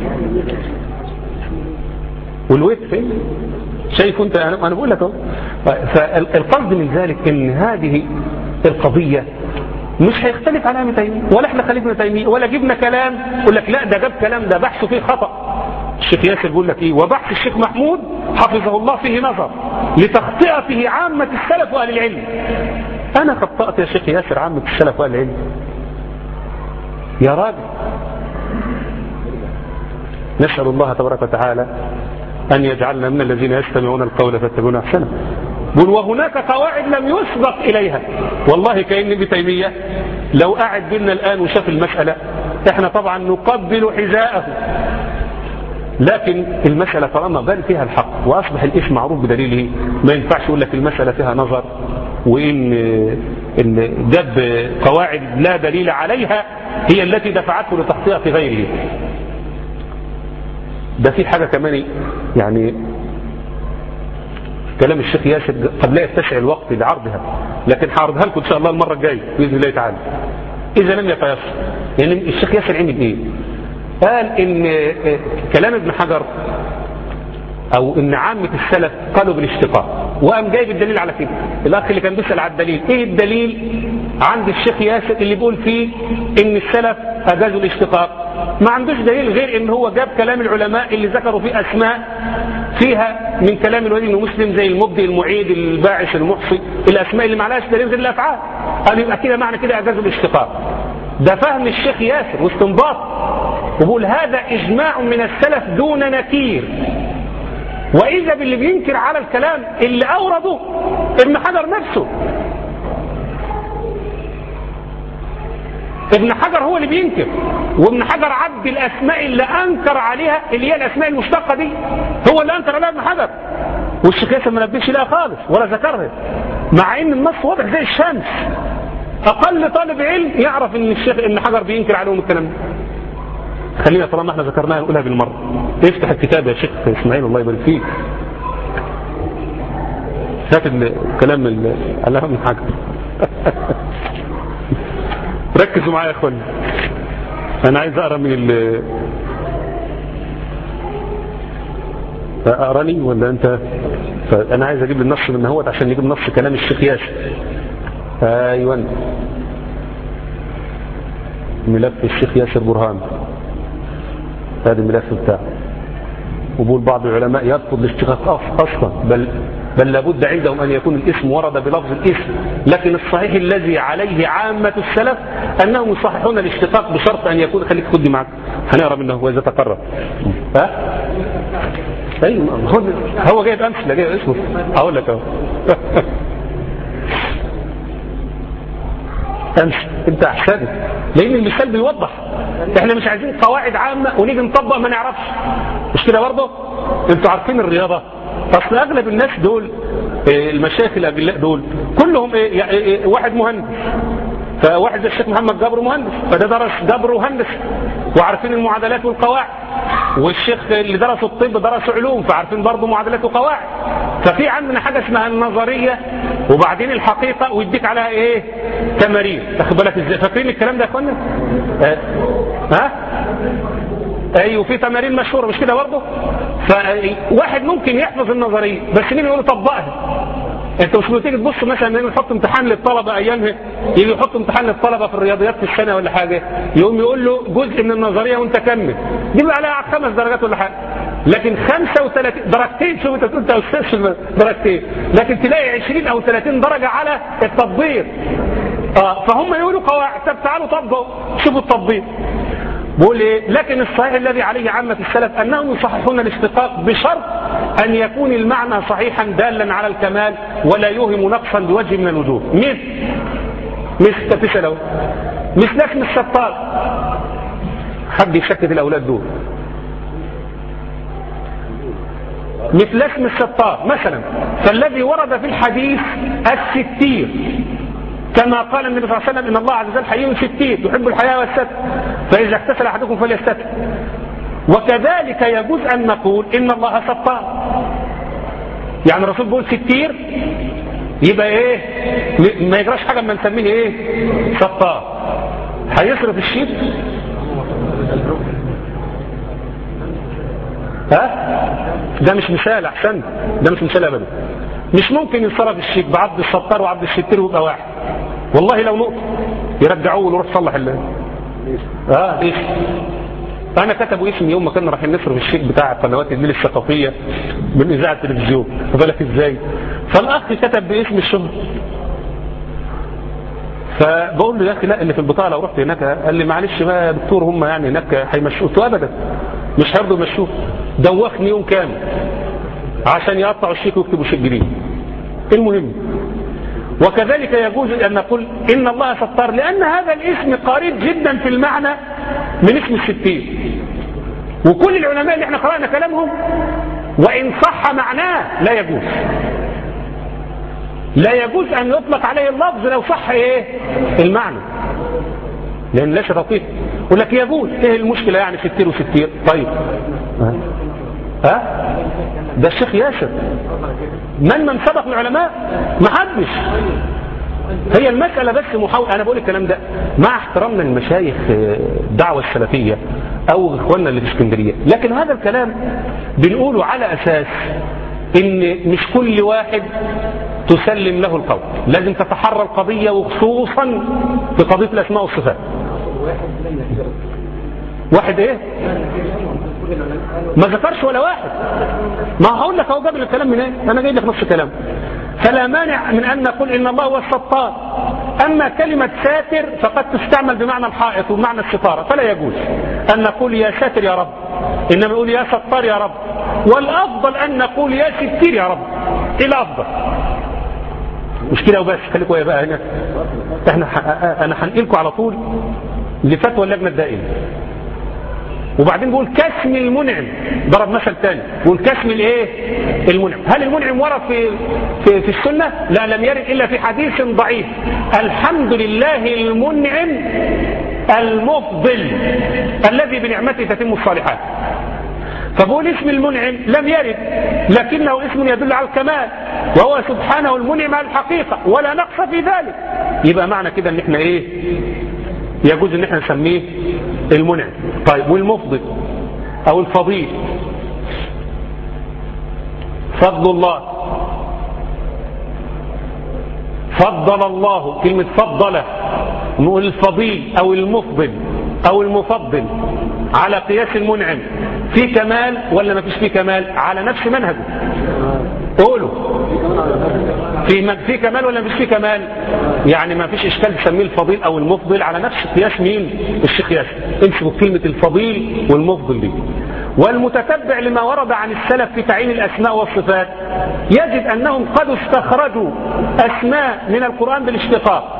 والوقت فين شايف انت؟ انا بقول لك اهو. فالقصد من ذلك ان هذه القضيه مش هيختلف عليها ابن تيمية ولا احنا خليفنا تيمية ولا جبنا كلام يقول لك لا ده جاب كلام ده بحثه فيه خطأ. الشيخ ياسر بيقول لك ايه وبحث الشيخ محمود حفظه الله فيه نظر لتخطئته عامة السلف واهل العلم. انا خطأت يا شيخ ياسر عامة السلف واهل العلم يا راجل؟ نسأل الله تبارك وتعالى ان يجعلنا من الذين يستمعون القول فيتبعون احسنه. وهناك قواعد لم يسبق إليها. والله كأن ابن تيمية لو قاعد بينا الآن وشاف المسألة احنا طبعا نقبل حذاءه، لكن المسألة طالما بان فيها الحق وأصبح الاسم معروف بدليله ما ينفعش يقول لك المسألة فيها نظر وإن إن جاب قواعد لا دليل عليها هي التي دفعته لتخطئة غيره. ده في حاجة كمان يعني كلام الشيخ ياسر قد لا يتسع الوقت لعرضها، لكن هعرضها لكم ان شاء الله المره الجايه باذن الله تعالى اذا لم يتيسر. يعني الشيخ ياسر عمل ايه؟ قال ان كلام ابن حجر او ان عامه السلف قالوا بالاشتقاق، وقام جايب الدليل على كده. الاخ اللي كان بيسال على الدليل ايه الدليل عند الشيخ ياسر اللي بيقول فيه ان السلف اجازوا الاشتقاق؟ ما عندوش دليل غير ان هو جاب كلام العلماء اللي ذكروا فيه اسماء فيها من كلام الوليد بن مسلم زي المبدئ المعيد الباعث المحصي، الاسماء اللي معلهاش دليل غير الافعال. قال يبقى كده معنى كده اجازوا الاشتقاق. ده فهم الشيخ ياسر واستنباط، وبقول هذا اجماع من السلف دون نكير. واذا باللي بينكر على الكلام اللي اورده ابن حجر نفسه. ابن حجر هو اللي بينكر، وابن حجر عد الاسماء اللي انكر عليها اللي هي الاسماء المشتقه دي هو اللي انكر عليها ابن حجر، والشيخ ياسر ما نبهش لها خالص ولا ذكرها، مع ان النص واضح زي الشمس. اقل طالب علم يعرف ان الشيخ ابن حجر بينكر عليهم الكلام ده. خلينا طالما احنا ذكرناها نقولها بالمره. افتح الكتاب يا شيخ اسماعيل الله يبارك فيك، هات الكلام اللي قالها ابن حجر. ركزوا معايا يا اخواني، انا عايز اقرا من ال اقراني ولا انت؟ فانا عايز اجيب النص من هوت عشان نجيب نص كلام الشيخ ياسر. ايوه ملف الشيخ ياسر برهان، هذا الملف بتاعه. وبقول بعض العلماء يرفض الاشتقاق أصلا، بل بل لابد عندهم أن يكون الاسم ورد بلفظ الاسم. لكن الصحيح الذي عليه عامة السلف أنهم يصححون الاشتقاق بشرط أن يكون، خليك خدي معك هنقرأ منه وإذا تقرب. ها؟ أيوة هو جايب أمثلة، جايب اسمه أقول لك أهو. أمثلة أنت أحسن، لأن المثال بيوضح. إحنا مش عايزين قواعد عامة ونيجي نطبق ما نعرفش، مش كده برضه؟ أنتوا عارفين الرياضة، أصل أغلب الناس دول المشايخ الأجلاء دول كلهم إيه؟ يعني واحد مهندس، فواحد زي الشيخ محمد جبر مهندس، فده درس جبر وهندس وعارفين المعادلات والقواعد، والشيخ اللي درسوا الطب درسوا علوم فعارفين برضه معادلات وقواعد. ففي عندنا حاجة اسمها النظرية وبعدين الحقيقة ويديك عليها ايه تمارين، تاخد بالك ازاي؟ فاكرين الكلام ده يا اخوانا؟ ها أه؟ ايوه في تمارين مشهورة مش كده برضه؟ فواحد ممكن يحفظ النظرية بس مين يقول طبقها؟ انت مش بتيجي تبص مثلا ان نحط امتحان للطلبه ايامها، يجي يحط امتحان للطلبه في الرياضيات في السنه ولا حاجه، يقوم يقول له جزء من النظريه وانت كمل، دي بقى عليها خمس درجات ولا حاجه، لكن خمسة وثلاثين درجتين، شوف انت تقول انت استاذ درجتين، لكن تلاقي عشرين او ثلاثين درجه على التطبيق. اه فهم يقولوا قواعد، طب تعالوا طبقوا شوفوا التطبيق. بقول ايه؟ لكن الصحيح الذي عليه عامة السلف انهم يصححون الاشتقاق بشرط ان يكون المعنى صحيحا دالا على الكمال ولا يوهم نقصا بوجه من الوجوه. مثل مثل تسألوا مثل اسم الستار، حد يشكت الاولاد دول، مثل اسم الستار مثلا، فالذي ورد في الحديث الستير كما قال النبي صلى الله عليه وسلم ان الله عز وجل حي ستير يحب الحياة والستر فإذا اغتسل أحدكم فليستتر. وكذلك يجوز أن نقول إن الله ستار، يعني الرسول بيقول ستير يبقى إيه؟ ما يجراش حاجة ما نسميه إيه؟ ستار. هيصرف الشيء؟ ها؟ ده مش مثال، أحسن ده مش مثال أبدا. مش ممكن ينصرف الشيء بعبد الستار وعبد الستير ويبقى واحد، والله لو نقطة يرجعوه ويروح صلح الله. اه ايش انا كتبوا اسمي يوم ما كنا رايحين نصرف الشيك بتاع قنوات النيل الثقافيه من اذاعه التلفزيون، بالك ازاي؟ فالاخ كتب باسم الشهر، فبقول له يا اخي لا اللي في البطاقه لو رحت هناك، قال لي معلش بقى يا دكتور هم يعني هناك هيمشوه. قلت له ابدا مش هيرضوا يمشوه، دوخني يوم كامل عشان يقطعوا الشيك ويكتبوا شيك جديد. المهم وكذلك يجوز أن نقول إن الله ستار لأن هذا الاسم قريب جدا في المعنى من اسم الستير، وكل العلماء اللي احنا قرأنا كلامهم وإن صح معناه لا يجوز لا يجوز أن يطلق عليه اللفظ لو صح إيه المعنى، لأن لا شرطيه يقول لك يجوز. إيه المشكلة يعني ستير وستير؟ طيب ها أه؟ ده الشيخ ياسر من من سبق العلماء؟ ما حدش. هي المسألة بس محاولة. أنا بقول الكلام ده مع احترامنا للمشايخ الدعوة السلفية أو إخواننا اللي في اسكندرية، لكن هذا الكلام بنقوله على أساس إن مش كل واحد تسلم له القول، لازم تتحرى القضية وخصوصا في قضية الأسماء والصفات. واحد إيه؟ ما ذكرش ولا واحد. ما هقول لك هو جاب الكلام من ايه؟ انا جاي لك نص كلام. فلا مانع من ان نقول ان الله هو الستار. اما كلمه ساتر فقد تستعمل بمعنى الحائط وبمعنى الستاره، فلا يجوز ان نقول يا ساتر يا رب، انما نقول يا ستار يا رب، والافضل ان نقول يا ستير يا رب. ايه الافضل؟ مش كده وبس، خليكوا بقى هنا احنا انا هنقلكم على طول لفتوى اللجنه الدائمه. وبعدين بيقول كاسم المنعم، ضرب مثل ثاني بيقول كاسم الايه المنعم. هل المنعم ورد في في, في السنه؟ لا، لم يرد الا في حديث ضعيف. الحمد لله المنعم المفضل الذي بنعمته تتم الصالحات. فبقول اسم المنعم لم يرد، لكنه اسم يدل على الكمال، وهو سبحانه المنعم على الحقيقه ولا نقص في ذلك. يبقى معنى كده ان احنا ايه يجوز ان احنا نسميه المنعم. طيب والمفضل او الفضيل، فضل الله، فضل الله، كلمة فضل نقول الفضيل او المفضل او المفضل. على قياس المنعم في كمال ولا ما فيش فيه كمال؟ على نفس منهجه. قولوا في في كمال ولا ما فيش فيه كمال؟ يعني ما فيش اشكال تسميه الفضيل او المفضل على نفس قياس مين؟ الشيخ ياسر. امسكوا كلمه الفضيل والمفضل دي. والمتتبع لما ورد عن السلف في تعيين الاسماء والصفات يجد انهم قد استخرجوا اسماء من القرآن بالاشتقاق.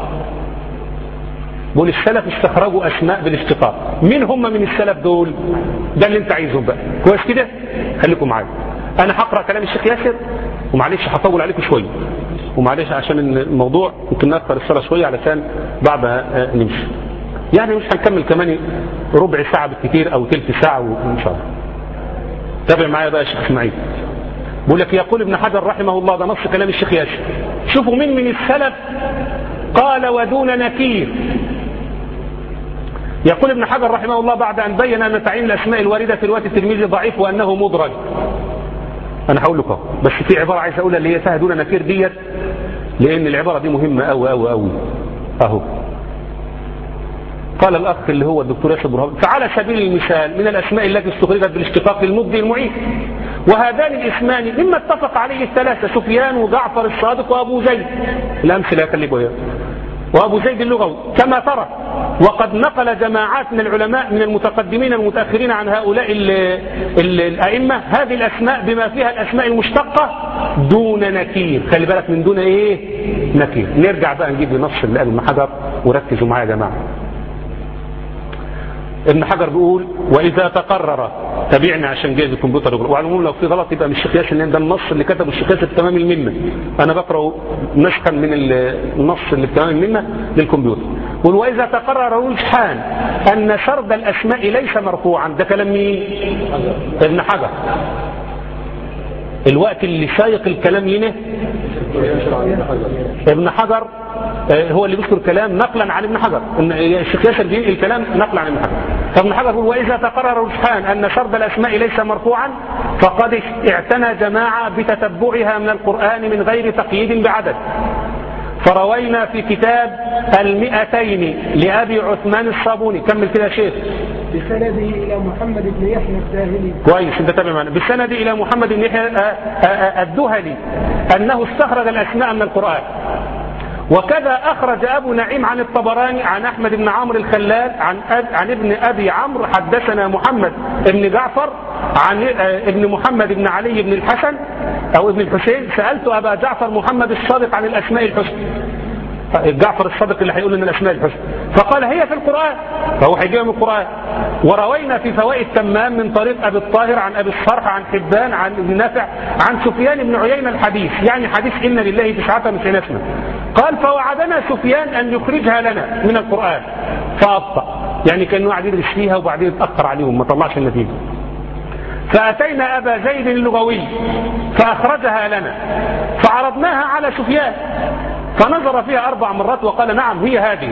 بقول السلف استخرجوا اسماء بالاشتقاق. مين هم من السلف دول؟ ده اللي انت عايزهم بقى. كويس كده؟ خليكم معايا. انا هقرا كلام الشيخ ياسر ومعلش هطول عليكم شويه ومعلش عشان الموضوع ممكن ناخر الصلاه شويه علشان بعدها نمشي. يعني مش هنكمل كمان ربع ساعه بالكثير او ثلث ساعه ان شاء الله. تابع معايا بقى يا شيخ اسماعيل. بقول لك يقول ابن حجر رحمه الله، ده نص كلام الشيخ ياسر. شوفوا مين من السلف قال ودون نكير. يقول ابن حجر رحمه الله بعد أن بين أن تعيين الأسماء الواردة في رواية الترمذي ضعيف وأنه مدرج. أنا هقول لكم بس في عبارة عايز أقولها اللي هي فيها دون نكير ديت، لأن العبارة دي مهمة أوي أوي أوي. أهو قال الأخ اللي هو الدكتور ياسر برهان: فعلى سبيل المثال من الأسماء التي استخرجت بالاشتقاق للمبدي المعيد، وهذان الاسمان مما اتفق عليه الثلاثة سفيان وجعفر الصادق وأبو زيد. الأمثلة خليكم إياها. وأبو زيد اللغوي كما ترى. وقد نقل جماعات من العلماء من المتقدمين المتأخرين عن هؤلاء ال ال الأئمة هذه الأسماء بما فيها الأسماء المشتقة دون نكير. خلي بالك من دون إيه؟ نكير. نرجع بقى نجيب نص اللي قال ابن حجر وركزوا معايا يا جماعة. ابن حجر بيقول: وإذا تقرر، تابعني عشان جايز الكمبيوتر يقول، وعلى العموم لو في غلط يبقى مش الشيخ ياسر، لأن ده النص اللي كتبه الشيخ ياسر تمام المنة. أنا بقرأ نسخا من النص اللي تمام المنة للكمبيوتر. يقول: وإذا تقرر رجحان أن سرد الأسماء ليس مرفوعا. ده كلام مين؟ ابن حجر. الوقت اللي سايق الكلام هنا ابن حجر هو اللي بيذكر كلام نقلا عن ابن حجر. الشيخ ياسر دين الكلام نقلا عن ابن حجر. فابن حجر يقول: وإذا تقرر رجحان أن سرد الأسماء ليس مرفوعا فقد اعتنى جماعة بتتبعها من القرآن من غير تقييد بعدد. فروينا في كتاب المئتين لأبي عثمان الصابوني. كمل كده يا شيخ. بسنده إلى محمد بن يحيى الدهلي. كويس انت تابع معنا. بسنده إلى محمد بن يحيى الدهلي أنه استخرج الأسماء من القرآن. وكذا أخرج أبو نعيم عن الطبراني عن أحمد بن عمرو الخلال عن عن ابن أبي عمرو حدثنا محمد بن جعفر عن ابن محمد بن علي بن الحسن أو ابن الحسين: سألت أبا جعفر محمد الصادق عن الأسماء الحسنى. جعفر الصادق اللي هيقول لنا الأسماء الحسنى، فقال: هي في القرآن. فهو هيجيبها من القرآن. وروينا في فوائد تمام من طريق أبي الطاهر عن أبي الصرح عن حبان عن ابن نافع عن سفيان بن عيينة الحديث، يعني حديث إن لله تسعة وتسعين اسما. قال: فوعدنا سفيان أن يخرجها لنا من القرآن فأبطأ، يعني كأنه قاعد يدرس فيها وبعدين يتأخر عليهم ما طلعش النتيجة. فأتينا أبا زيد اللغوي فأخرجها لنا فعرضناها على سفيان فنظر فيها أربع مرات وقال: نعم هي هذه.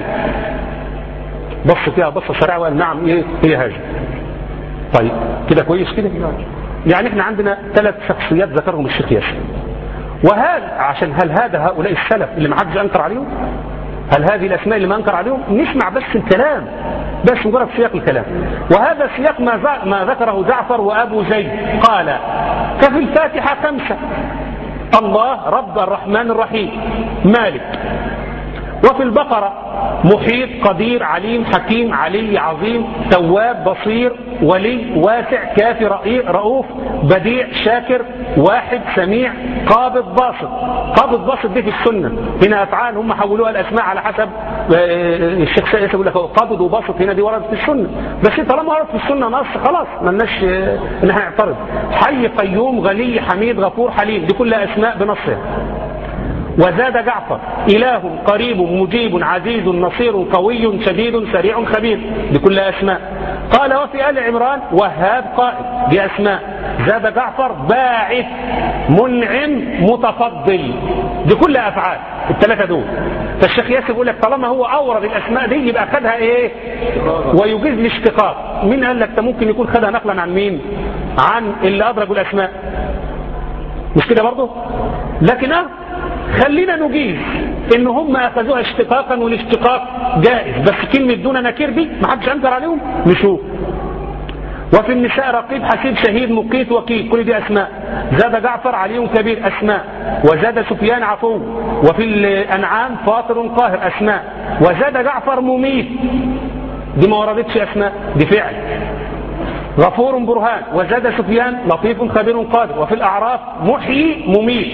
بص فيها بصة سريعة وقال: نعم إيه هي هذه. طيب كده كويس كده. يعني احنا عندنا ثلاث شخصيات ذكرهم الشيخ ياسر. وهل عشان هل هذا هؤلاء السلف اللي ما حدش أنكر عليهم؟ هل هذه الأسماء اللي ما أنكر عليهم؟ نسمع بس الكلام، بس مجرد سياق الكلام. وهذا سياق ما, ما ذكره جعفر وأبو زيد. قال: ففي الفاتحة خمسة: الله، رب، الرحمن الرحيم، مالك. وفي البقرة محيط، قدير، عليم، حكيم، علي، عظيم، تواب، بصير، ولي، واسع، كافي، رؤوف، بديع، شاكر، واحد، سميع، قابض، باسط. قابض باسط دي في السنة، هنا أفعال هم حولوها الأسماء على حسب الشيخ سيد يقول لك قابض وباسط، هنا دي ورد في السنة. بس طالما ورد في السنة نص خلاص مالناش ان احنا نعترض. حي، قيوم، غني، حميد، غفور، حليم، دي كلها أسماء بنصها. وزاد جعفر: إله، قريب، مجيب، عزيز، نصير، قوي، شديد، سريع، خبير، دي كلها أسماء. قال: وفي آل عمران وهاب، قائد، دي أسماء. زاد جعفر: باعث، منعم، متفضل، دي كلها أفعال الثلاثة دول. فالشيخ ياسر يقول لك طالما هو أورد الأسماء دي يبقى خدها إيه؟ ويجيز الاشتقاق. مين قال لك ده ممكن يكون خدها نقلا عن مين؟ عن اللي أدرجوا الأسماء، مش كده برضه؟ لكن أه خلينا نجيز ان هم اخذوها اشتقاقا والاشتقاق جائز، بس كلمة دون نكير دي ما حدش انكر عليهم. نشوف وفي النساء رقيب حسيب شهيد مقيت وكيل، كل دي أسماء. زاد جعفر علي كبير أسماء. وزاد سفيان عفو. وفي الأنعام فاطر قاهر أسماء. وزاد جعفر مميت، دي ما وردتش أسماء، دي فعل. غفور برهان. وزاد سفيان لطيف خبير قادر. وفي الأعراف محيي مميت.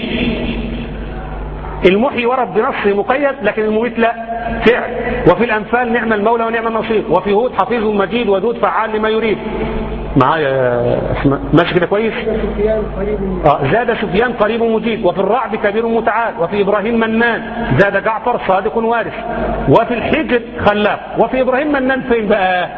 المحيي ورد بنص مقيد لكن المميت لا، فعل. وفي الأنفال نعم المولى ونعم النصير. وفي هود حفيظ مجيد ودود فعال لما يريد. معايا اسماء ماشي كده كويس. آه زاد سفيان قريب مجيد. وفي الرعد كبير متعال. وفي إبراهيم منان. زاد جعفر صادق وارث. وفي الحجر خلاق. وفي إبراهيم منان فين بقى؟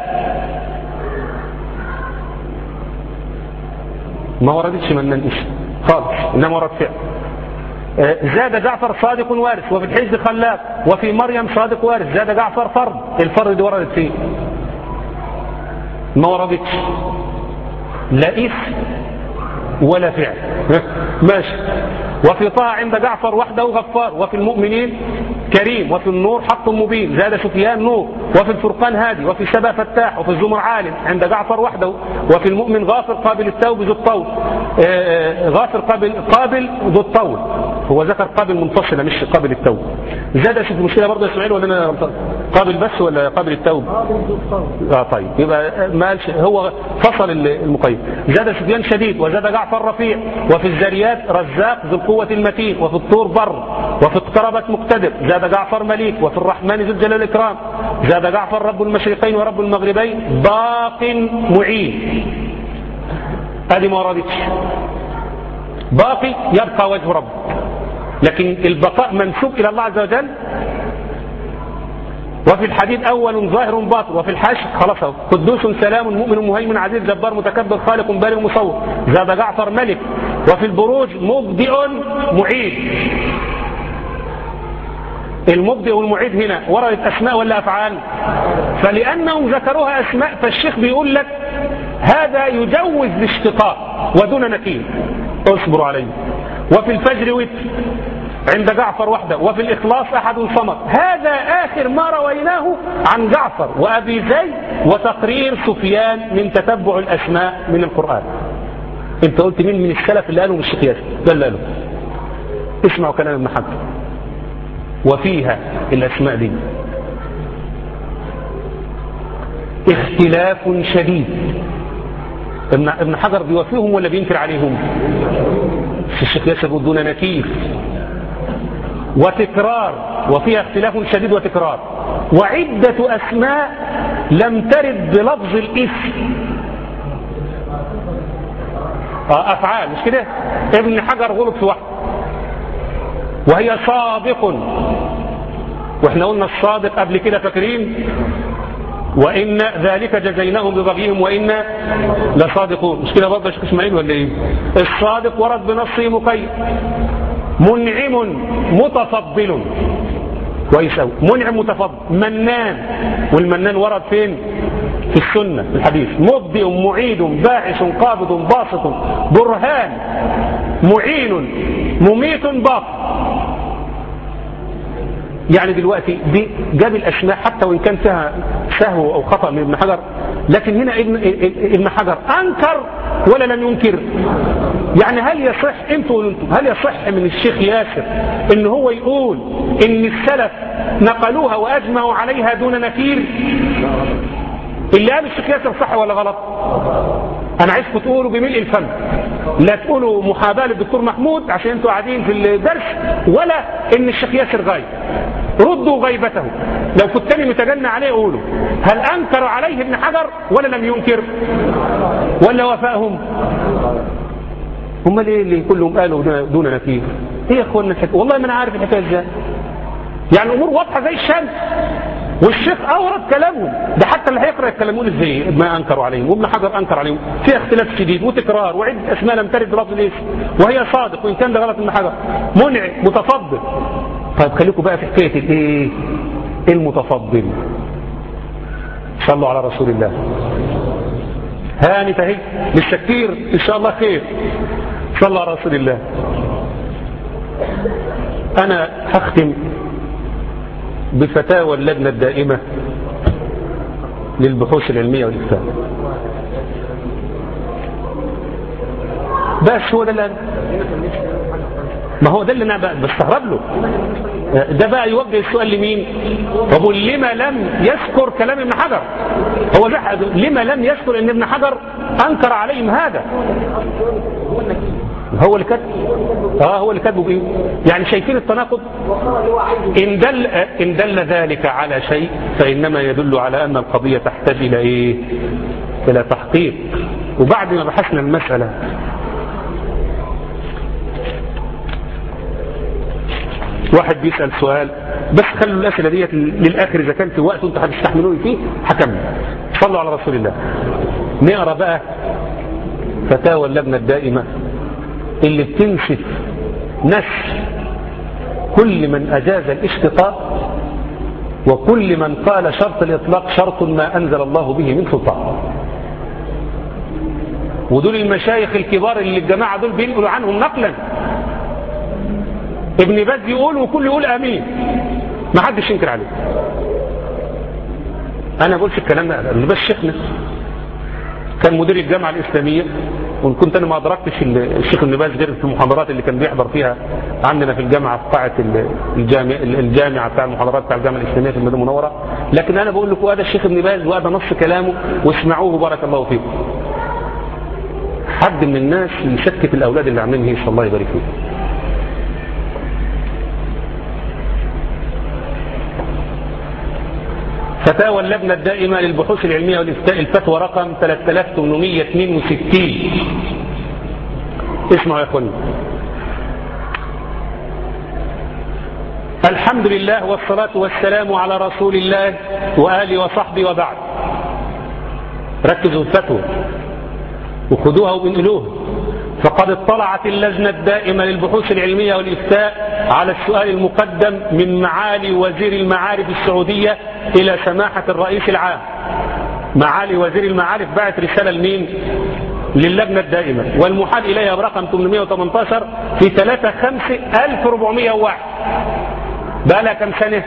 ما وردتش منان إيش خالص، إنما ورد فعل. زاد جعفر صادق وارث. وفي الحجر خلاق. وفي مريم صادق وارث. زاد جعفر فرد. الفرد دي وردت فيه؟ ما وردتش، لا اسم ولا فعل. ماشي. وفي طه عند جعفر وحده غفار. وفي المؤمنين كريم. وفي النور حق مبين. زاد سفيان نور. وفي الفرقان هادي. وفي سبا فتاح. وفي الزمر عالم عند جعفر وحده. وفي المؤمن غافر قابل التوب ذو الطول. غافر قابل قابل ذو الطول، هو ذكر قابل منفصلة مش قابل التوب. زاد شوف المشكلة برضه يا اسماعيل ولا انا قابل بس ولا قابل التوب؟ قابل ذو الطول. اه طيب يبقى ما قالش، هو فصل المقيد. زاد سفيان شديد. وزاد جعفر رفيع. وفي الزريات رزاق ذو القوة المتين. وفي الطور بر. وفي اقتربت مقتدر. زاد جعفر مليك. وفي الرحمن ذو الجلال والإكرام. زاد جعفر رب المشرقين ورب المغربين باق معين. هذه ما وردتش. باقي يبقى وجه رب، لكن البقاء منسوب إلى الله عز وجل. وفي الحديد أول ظاهر باطن. وفي الحشر خلاص قدوس سلام مؤمن مهيمن عزيز جبار متكبر خالق بالغ مصور. زاد جعفر ملك. وفي البروج مبدئ معيد. المبدئ والمعيد هنا وردت أسماء ولا أفعال؟ فلأنهم ذكروها أسماء فالشيخ بيقول لك هذا يجوز الاشتقاق ودون نكير، اصبروا عليه. وفي الفجر وتر عند جعفر وحده. وفي الإخلاص أحد صمد. هذا آخر ما رويناه عن جعفر وأبي زيد وتقرير سفيان من تتبع الأسماء من القرآن. انت قلت مين من السلف اللي قالوا مش قياس؟ ده اللي قالوا. اسمعوا كلام ابن حجر وفيها الأسماء دي اختلاف شديد. ابن حجر بيوافيهم ولا بينكر عليهم؟ الشيخ ياسر دون نكير وتكرار، وفيها اختلاف شديد وتكرار. وعدة أسماء لم ترد بلفظ الاسم، أفعال مش كده. ابن حجر غلط في واحد وهي صادق، واحنا قلنا الصادق قبل كده فاكرين، وإن ذلك جزيناهم ببغيهم وإنا لصادقون، مش كده برضه يا شيخ اسماعيل ولا ايه؟ الصادق ورد بنصه مقيد. منعم متفضل، كويس قوي. منعم متفضل. منان، والمنان ورد فين؟ في السنة في الحديث. مبدئ معيد باعث قابض باسط برهان معين مميت باق. يعني دلوقتي دي جاب الأسماء حتى وإن كان فيها سهو أو خطأ من ابن حجر، لكن هنا ابن, ابن حجر أنكر ولا لم ينكر؟ يعني هل يصح انتوا انتوا هل يصح من الشيخ ياسر ان هو يقول ان السلف نقلوها واجمعوا عليها دون نكير؟ اللي قال الشيخ ياسر صح ولا غلط؟ انا عايزكم تقولوا بملء الفم، لا تقولوا محاباه للدكتور محمود عشان انتوا قاعدين في الدرس، ولا ان الشيخ ياسر غايب. ردوا غيبته. لو كنت انا متجنى عليه قولوا هل انكر عليه ابن حجر ولا لم ينكر ولا وفاهم؟ هم ليه اللي كلهم قالوا دون نكير؟ ايه يا اخوانا الحكايه؟ والله ما انا عارف الحكايه ازاي. يعني الامور واضحه زي الشمس، والشيخ اورد كلامهم ده، حتى اللي هيقرا يتكلمون ازاي ما انكروا عليهم، وابن حجر انكر عليهم. في اختلاف شديد وتكرار وعده اسماء لم ترد بلفظ الاسم وهي صادق وان كان ده غلط ابن حجر. منع متفضل. طيب خليكم بقى في حكايه الايه؟ المتفضل. صلوا على رسول الله. هاني تهي للشكير ان شاء الله خير. صلوا على رسول الله. انا هختم بفتاوى اللجنة الدائمة للبحوث العلمية والإفتاء. بس هو ده اللي ما هو ده اللي انا بستغرب له. ده بقى يوجه السؤال لمين؟ طب لما لم يذكر كلام ابن حجر؟ هو ده لما لم يذكر ان ابن حجر انكر عليهم هذا؟ هو اللي كاتب اه هو اللي كاتبه بايه؟ يعني شايفين التناقض؟ ان دل ان دل ذلك على شيء فانما يدل على ان القضيه تحتاج الى ايه؟ الى تحقيق. وبعد ما بحثنا المساله واحد بيسأل سؤال، بس خلوا الأسئلة ديت للآخر إذا كان في وقت وانتوا هتستحملوني فيه هكمل. صلوا على رسول الله. نقرأ بقى فتاوى اللجنة الدائمة اللي بتنسف نسف كل من أجاز الاشتقاق وكل من قال شرط الإطلاق شرط ما أنزل الله به من سلطان. ودول المشايخ الكبار اللي الجماعة دول بينقلوا عنهم نقلا. ابن باز يقول وكل يقول امين، ما حدش ينكر عليه. انا بقولش الكلام ده، ابن باز شيخنا كان مدير الجامعه الاسلاميه، وان كنت انا ما ادركتش الشيخ ابن باز غير في المحاضرات اللي كان بيحضر فيها عندنا في الجامعه في قاعه الجامعه الجامعه بتاع المحاضرات بتاع الجامعه الاسلاميه في المدينه المنوره. لكن انا بقول لكم هذا الشيخ ابن باز وهذا نص كلامه واسمعوه بارك الله فيكم. حد من الناس يشكك الاولاد اللي عاملين هيش الله يبارك فيهم. فتاوى اللجنة الدائمة للبحوث العلمية والإفتاء الفتوى رقم ثلاثة آلاف وثمانمائة واثنين وستين. اسمعوا يا اخواني. الحمد لله والصلاة والسلام على رسول الله وآله وصحبه وبعد. ركزوا الفتوى وخذوها وانقلوها. فقد اطلعت اللجنة الدائمة للبحوث العلمية والإفتاء على السؤال المقدم من معالي وزير المعارف السعودية إلى سماحة الرئيس العام. معالي وزير المعارف بعت رسالة لمين؟ للجنة الدائمة، والمحال إليها برقم ثمانمائة وثمانية عشر في ثلاثة خمسة ألف وأربعمائة وواحد. بقى لها كم سنة؟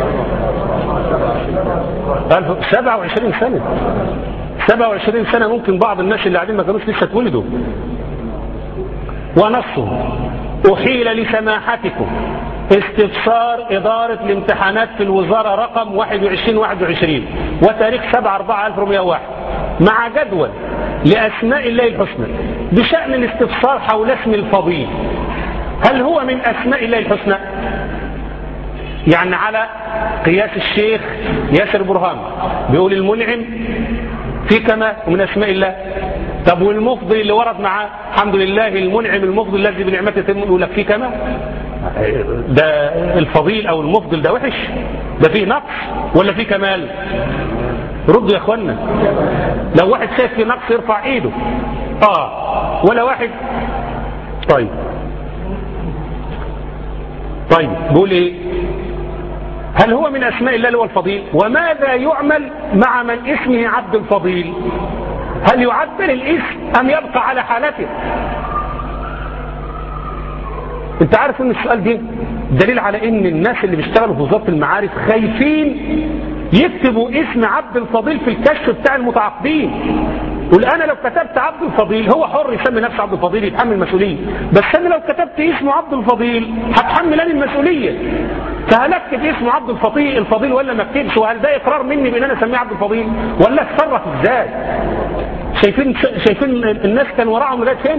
سبعة وعشرين سنة. سبعة وعشرين سنة. ممكن بعض الناس اللي قاعدين ما كانوش لسه اتولدوا. ونصه: أحيل لسماحتكم استفسار إدارة الامتحانات في الوزارة رقم واحد وعشرين واحد وعشرين وتاريخ سبعة أربعة ألف وأربعمائة وواحد مع جدول لأسماء الله الحسنى بشأن الاستفسار حول اسم الفضيل. هل هو من أسماء الله الحسنى؟ يعني على قياس الشيخ ياسر برهان بيقول المنعم في كما من أسماء الله. طب والمفضل اللي ورد معاه الحمد لله المنعم المفضل الذي بنعمته تتم، يقول لك في كما؟ ده الفضيل او المفضل ده وحش؟ ده فيه نقص ولا فيه كمال؟ ردوا يا اخوانا. لو واحد شايف فيه نقص يرفع ايده. اه ولا واحد. طيب طيب بيقول ايه؟ هل هو من اسماء الله اللي هو الفضيل؟ وماذا يعمل مع من اسمه عبد الفضيل؟ هل يعدل الاسم ام يبقى على حالته؟ انت عارف ان السؤال ده دليل على ان الناس اللي بيشتغلوا في وزارة المعارف خايفين يكتبوا اسم عبد الفضيل في الكشف بتاع المتعاقدين. قل انا لو كتبت عبد الفضيل، هو حر يسمي نفسه عبد الفضيل يتحمل المسؤولية، بس انا لو كتبت اسمه عبد الفضيل هتحمل انا المسؤولية. فهل اكتب اسمه عبد الفضيل الفضيل ولا ما اكتبش؟ وهل ده اقرار مني بان انا اسميه عبد الفضيل ولا اتصرف ازاي؟ شايفين شايفين الناس كان وراهم لغايه فين؟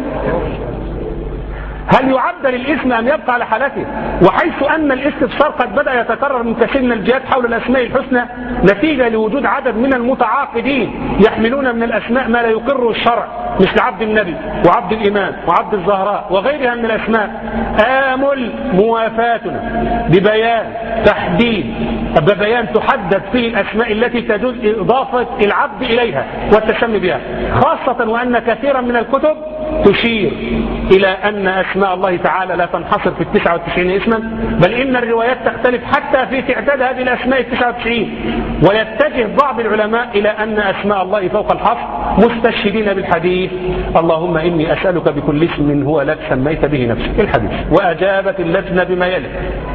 هل يعدل الاسم ام يبقى على حالته؟ وحيث ان الاستفسار قد بدأ يتكرر من كثير من الجهات حول الاسماء الحسنى نتيجة لوجود عدد من المتعاقدين يحملون من الاسماء ما لا يقره الشرع مثل عبد النبي وعبد الامام وعبد الزهراء وغيرها من الاسماء، آمل موافاتنا ببيان تحديد ببيان تحدد فيه الاسماء التي تجوز اضافة العبد اليها والتسمي بها، خاصة وان كثيرا من الكتب تشير الى ان اسماء الله تعالى لا تنحصر في التسعة وتسعين اسما، بل ان الروايات تختلف حتى في تعداد هذه الاسماء التسعة وتسعين. ويتجه بعض العلماء الى ان اسماء الله فوق الحصر مستشهدين بالحديث اللهم اني اسألك بكل اسم هو لك سميت به نفسك الحديث. واجابت اللجنة بما يلي.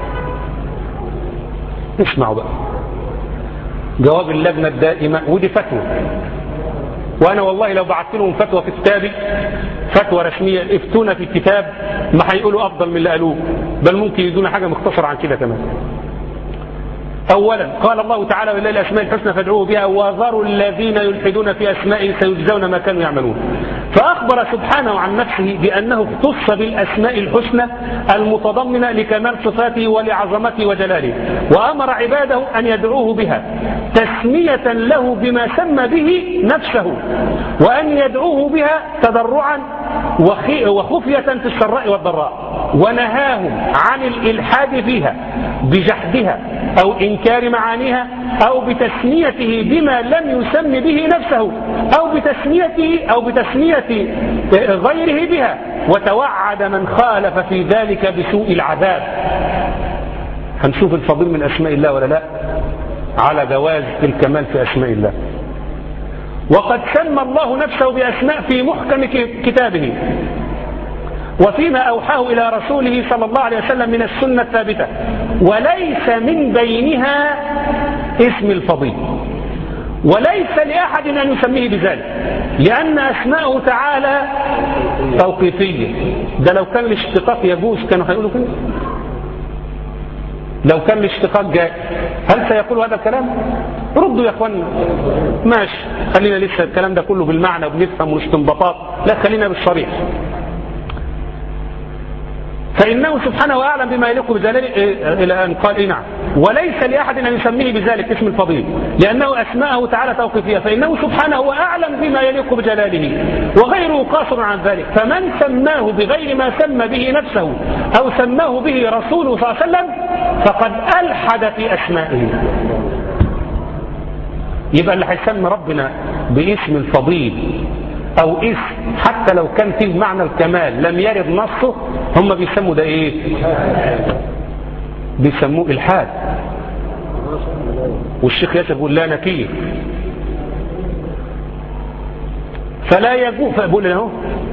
اسمعوا بقى جواب اللجنة الدائمة، ودي فتوى، وانا والله لو بعت لهم فتوى في كتابي فتوى رسمية افتونا في الكتاب، ما هيقولوا أفضل من اللي قالوه، بل ممكن يدونا حاجة مختصرة عن كده كمان. أولا قال الله تعالى ولله الأسماء الحسنى فادعوه بها وذروا الذين يلحدون في أسمائه سيجزون ما كانوا يعملون. فأخبر سبحانه عن نفسه بأنه اختص بالأسماء الحسنى المتضمنة لكمال صفاته ولعظمته وجلاله، وأمر عباده أن يدعوه بها تسمية له بما سمى به نفسه، وأن يدعوه بها تضرعا وخفية في السراء والضراء، ونهاهم عن الإلحاد فيها بجحدها أو إنكار معانيها أو بتسميته بما لم يسم به نفسه أو بتسميته أو بتسمية غيره بها، وتوعد من خالف في ذلك بسوء العذاب. هنشوف الفضيل من أسماء الله ولا لا على جواز الكمال في أسماء الله. وقد سمى الله نفسه بأسماء في محكم كتابه وفيما أوحاه إلى رسوله صلى الله عليه وسلم من السنة الثابتة، وليس من بينها اسم الفضيل، وليس لأحد أن يسميه بذلك، لأن أسماءه تعالى توقيفية. ده لو كان الاشتقاق يجوز كانوا هيقولوا كده، لو كان الاشتقاق جاء هل سيقولوا هذا الكلام؟ ردوا يا اخوانا. ماشي، خلينا لسه الكلام ده كله بالمعنى وبنفهم والاستنباطات، لا خلينا بالصريح. فإنه سبحانه أعلم بما يليق بجلاله إلى أن قال إيه نعم، وليس لأحد أن يسميه بذلك اسم الفضيل، لأنه أسماءه تعالى توقيفية، فإنه سبحانه هو أعلم بما يليق بجلاله وغيره قاصر عن ذلك. فمن سماه بغير ما سمى به نفسه أو سماه به رسوله صلى الله عليه وسلم فقد ألحد في أسمائه. يبقى اللي هيسمي ربنا باسم الفضيل أو اسم حتى لو كان فيه معنى الكمال لم يرد نصه، هم بيسموا ده ايه؟ بيسموه إلحاد. والشيخ ياسر يقول لا نكير، فلا يجوز. فأقول له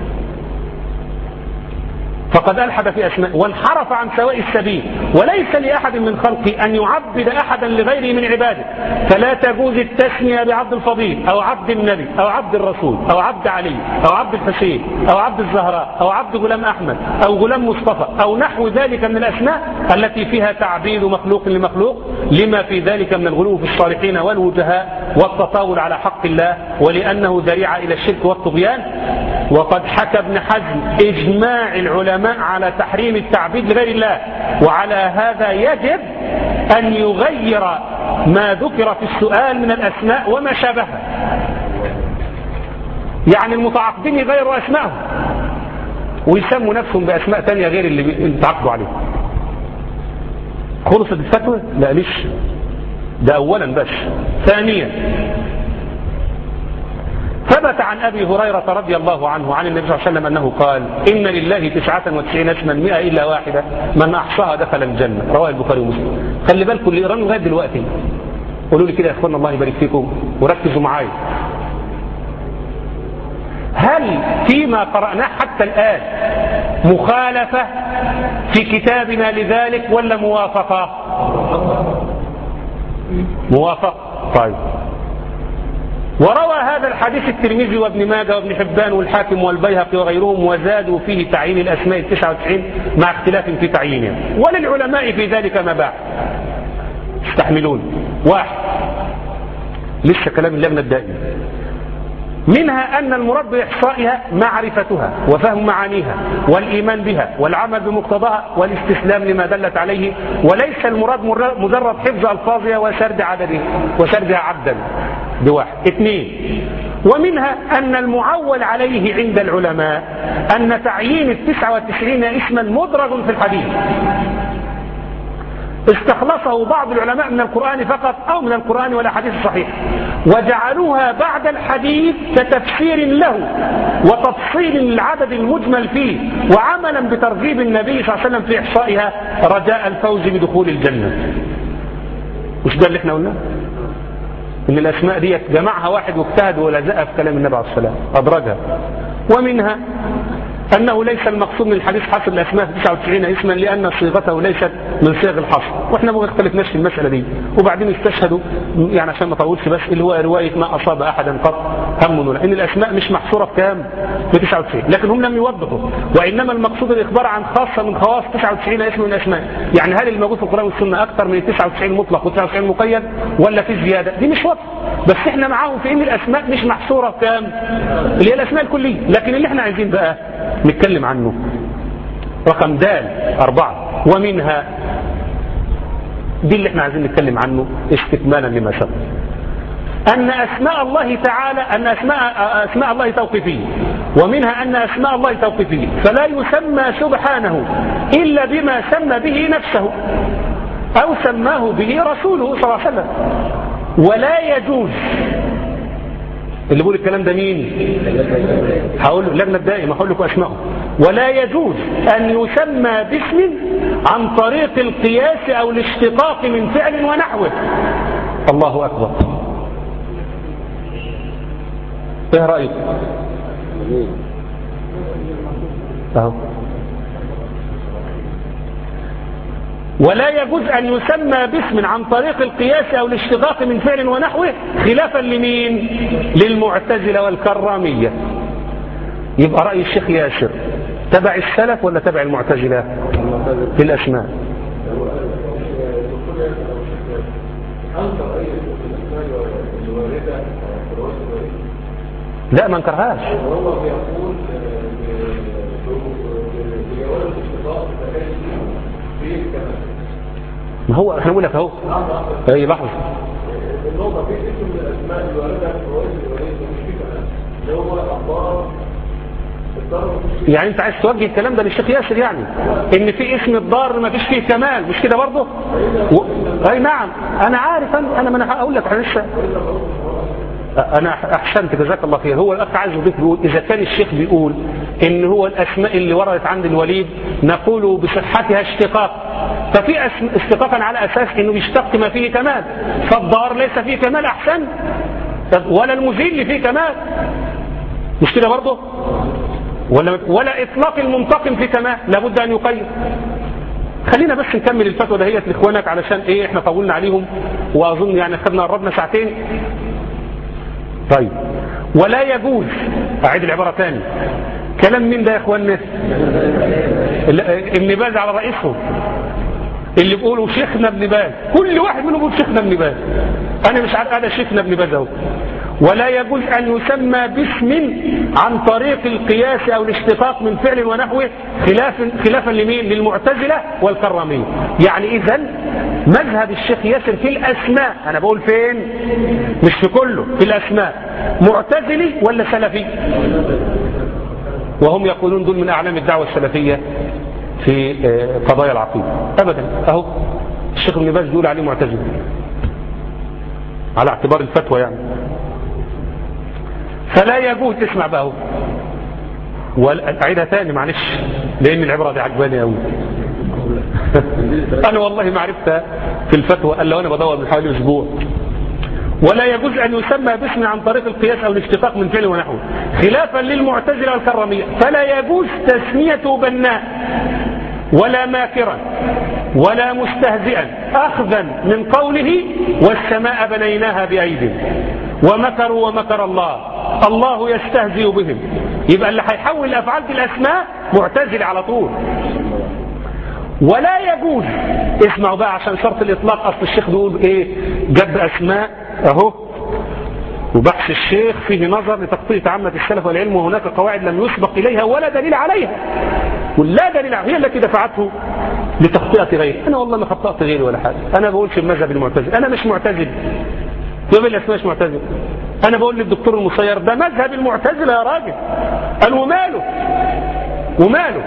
فقد ألحد في أسماء وانحرف عن سواء السبيل، وليس لأحد من خلقه أن يعبد أحدا لغيره من عباده، فلا تجوز التسمية بعبد الفضيل أو عبد النبي أو عبد الرسول أو عبد علي أو عبد الحسين أو عبد الزهراء أو عبد غلام أحمد أو غلام مصطفى أو نحو ذلك من الأسماء التي فيها تعبيد مخلوق لمخلوق، لما في ذلك من الغلو في الصالحين والوجهاء والتطاول على حق الله، ولأنه ذريعة إلى الشرك والطغيان. وقد حكى ابن حزم إجماع العلماء على تحريم التعبيد لغير الله، وعلى هذا يجب أن يغير ما ذكر في السؤال من الأسماء وما شابهها. يعني المتعاقدين يغيروا أسمائهم ويسموا نفسهم بأسماء تانية غير اللي تعاقدوا عليه. خلصت الفتوى؟ لا ليش، ده أولا. بس ثانيا ثبت عن أبي هريرة رضي الله عنه عن النبي صلى الله عليه وسلم أنه قال إن لله تسعة وتسعين اسما مئة إلا واحدة من أحصاها دخل الجنة، رواه البخاري ومسلم. خلي بالكم اللي يقرأوا لغاية دلوقتي قولوا لي كده يا اخوانا الله يبارك فيكم وركزوا معايا، هل فيما قرأناه حتى الآن مخالفة في كتابنا لذلك ولا موافقة؟ موافقة. طيب، وروى هذا الحديث الترمذي وابن ماجه وابن حبان والحاكم والبيهقي وغيرهم، وزادوا فيه تعيين الأسماء التسعة وتسعين مع اختلاف في تعيينها، وللعلماء في ذلك ما بعد استحملون. واحد، لسه كلام اللجنة الدائمة، منها أن المراد بإحصائها معرفتها وفهم معانيها والإيمان بها والعمل بمقتضاها والاستسلام لما دلت عليه، وليس المراد مجرد حفظ ألفاظها وسرد عددها وسردها عبدا. دي واحد. اثنين، ومنها أن المعول عليه عند العلماء أن تعيين التسعة وتسعين اسما مدرج في الحديث استخلصه بعض العلماء من القرآن فقط أو من القرآن والأحاديث الصحيحة، وجعلوها بعد الحديث كتفسير له وتفصيل للعدد المجمل فيه، وعملا بترغيب النبي صلى الله عليه وسلم في إحصائها رجاء الفوز بدخول الجنة. مش ده اللي احنا قلناه؟ إن الأسماء دي جمعها واحد واجتهد ولزقها في كلام النبي عليه الصلاة والسلام أدرجها. ومنها أنه ليس المقصود من الحديث حصر الأسماء في تسعة وتسعين اسما لأن صيغته ليست من صيغ الحصر، وإحنا ما اختلفناش في المسألة دي. وبعدين استشهدوا يعني عشان ما اطولش بس اللي هو رواية ما أصاب أحدا قط هم ولا إن الأسماء مش محصورة في كام؟ في تسعة وتسعين، لكن هم لم يوضحوا، وإنما المقصود الإخبار عن خاصة من خواص تسعة وتسعين اسم من الأسماء. يعني هل الموجود في القرآن والسنة أكثر من تسعة وتسعين مطلق وتسعة وتسعين مقيد ولا في زيادة؟ دي مش واضحة، بس إحنا معاهم في إن الأسماء مش محصورة في كام؟ اللي هي الأسماء الكلية. لكن اللي إحنا عايزين بقى نتكلم عنه رقم دال أربعة، ومنها دي اللي احنا عايزين نتكلم عنه استكمالا لما سبق، أن أسماء الله تعالى أن أسماء أسماء الله توقيفية، ومنها أن أسماء الله توقيفية فلا يسمى سبحانه إلا بما سمى به نفسه أو سماه به رسوله صلى الله عليه وسلم. ولا يجوز، اللي بيقول الكلام ده مين؟ هقول له اللجنة الدائمة، هقول لكم أسمائه. ولا يجوز أن يسمى باسم عن طريق القياس أو الاشتقاق من فعل ونحوه. الله أكبر. ايه رأيك؟ اهو. ولا يجوز أن يسمى باسم عن طريق القياس أو الاشتقاق من فعل ونحوه خلافا لمين؟ للمعتزلة والكرامية. يبقى رأي الشيخ ياسر تبع السلف ولا تبع المعتزلة في الأسماء؟ لا ما انكرهاش. ما هو احنا بنقول لك اهو اي لحظه النقطه في اسم من الاسماء اللي وردها في الروايات الروايات مش في كلام اللي هو الضار الضار. يعني انت عايز توجه الكلام ده للشيخ ياسر، يعني ان في اسم الضار ما فيش فيه كمال، مش كده برضه؟ و... اي نعم انا عارف، انا انا ما انا هقول لك انا لسه انا احسنت جزاك الله خير. هو الاخ عايز يضيف بيقول اذا كان الشيخ بيقول ان هو الاسماء اللي وردت عند الوليد نقول بصحتها اشتقاق، ففي اشتقاقا على اساس انه بيشتق ما فيه كمال، فالضار ليس فيه كمال احسن، ولا المذل فيه كمال، مش كده برضه؟ ولا ولا اطلاق المنتقم في كمال، لابد ان يقيد. خلينا بس نكمل الفتوى دهيت لاخوانك علشان ايه احنا طولنا عليهم، واظن يعني خدنا قربنا ساعتين. طيب ولا يجوز، اعيد العباره ثاني، كلام مين ده يا اخواننا؟ ابن باز على رئيسهم اللي بيقولوا شيخنا ابن باز، كل واحد منهم بيقول شيخنا ابن باز، انا مش عارف انا شيخنا ابن باز اهو. ولا يجوز ان يسمى باسم عن طريق القياس او الاشتقاق من فعل ونحوه خلاف خلافا لمين؟ للمعتزله والكراميه. يعني اذا مذهب الشيخ ياسر في الاسماء، انا بقول فين؟ مش في كله، في الاسماء معتزلي ولا سلفي؟ وهم يقولون دول من اعلام الدعوه السلفيه في قضايا العقيده. ابدا، اهو الشيخ ابن باز بيقول عليه معتزلي على اعتبار الفتوى يعني. فلا يجوز، اسمع بقى اهو، واعيدها ثاني معلش لان العبره دي عجباني قوي. انا والله ما عرفتها في الفتوى الا وانا بدور من حوالي اسبوع. ولا يجوز ان يسمى باسم عن طريق القياس او الاشتقاق من فعل ونحوه خلافا للمعتزله والكراميه، فلا يجوز تسميته بناء ولا ماكرا ولا مستهزئا اخذا من قوله والسماء بنيناها بايد ومكروا ومكر الله، الله يستهزئ بهم. يبقى اللي هيحول الافعال في الاسماء معتزل على طول. ولا يجوز، اسمعوا بقى عشان شرط الاطلاق، اصل الشيخ بيقول ايه؟ جاب اسماء اهو، وبحث الشيخ فيه نظر لتخطيط عامة السلف والعلم، وهناك قواعد لم يسبق اليها ولا دليل عليها، ولا دليل عليها، هي التي دفعته لتخطئة غيره. انا والله ما خطأت غيري ولا حاجه، انا بقولش المذهب المعتزل، انا مش معتزل، يوم الاسماء مش معتزل. انا بقول للدكتور المصير ده مذهب المعتزله يا راجل، قال وماله وماله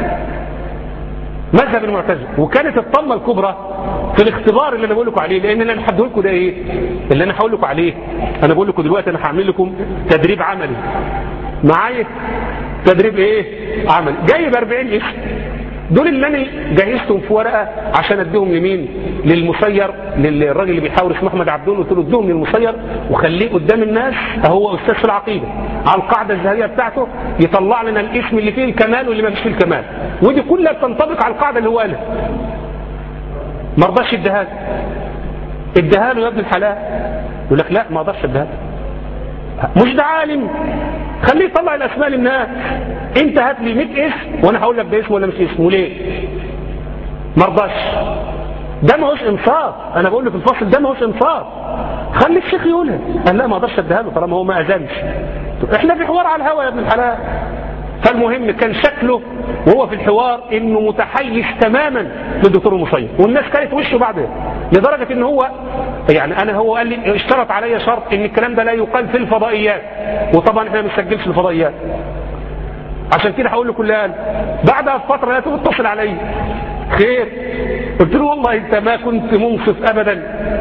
مذهب المعتزله. وكانت الطمه الكبرى في الاختبار اللي انا بقول لكم عليه، لان انا هحدد لكم ده ايه اللي انا هقول لكم عليه. انا بقول لكم دلوقتي انا هعمل لكم تدريب عملي معايا، تدريب ايه عملي، جايب أربعين اسم دول اللي انا جهزتهم في ورقه عشان اديهم لمين؟ للمسير، للراجل اللي بيحاول اسمه احمد عبدون. قلت له اديهم للمسير وخليه قدام الناس، هو استاذ في العقيده، على القاعده الذهبيه بتاعته يطلع لنا الاسم اللي فيه الكمال واللي ما فيش فيه الكمال، ودي كلها بتنطبق على القاعده اللي هو قالها. ما رضاش يديها له. اديها له يا ابن الحلال، يقول لك لا ما اقدرش اديها له. مش ده عالم، خليه يطلع الاسماء للناس. انت هات لي مئة اسم وانا هقول لك ده اسمه ولا مش اسمه. ليه؟ ما رضاش. ده ما هوش انصاف. انا بقول له في الفصل ده ما هوش انصاف، خلي الشيخ يقولها. قال لا ما اقدرش اديها له طالما هو ما اذنش. احنا في حوار على الهوا يا ابن الحلال. فالمهم كان شكله وهو في الحوار انه متحيز تماما للدكتور المصير، والناس كانت وشه بعدها، لدرجه ان هو يعني انا هو قال لي اشترط علي شرط ان الكلام ده لا يقال في الفضائيات، وطبعا احنا ما بنسجلش الفضائيات، عشان كده هقول له كلها. بعدها بفتره لقيته متصل علي، خير؟ قلت له والله انت ما كنت منصف ابدا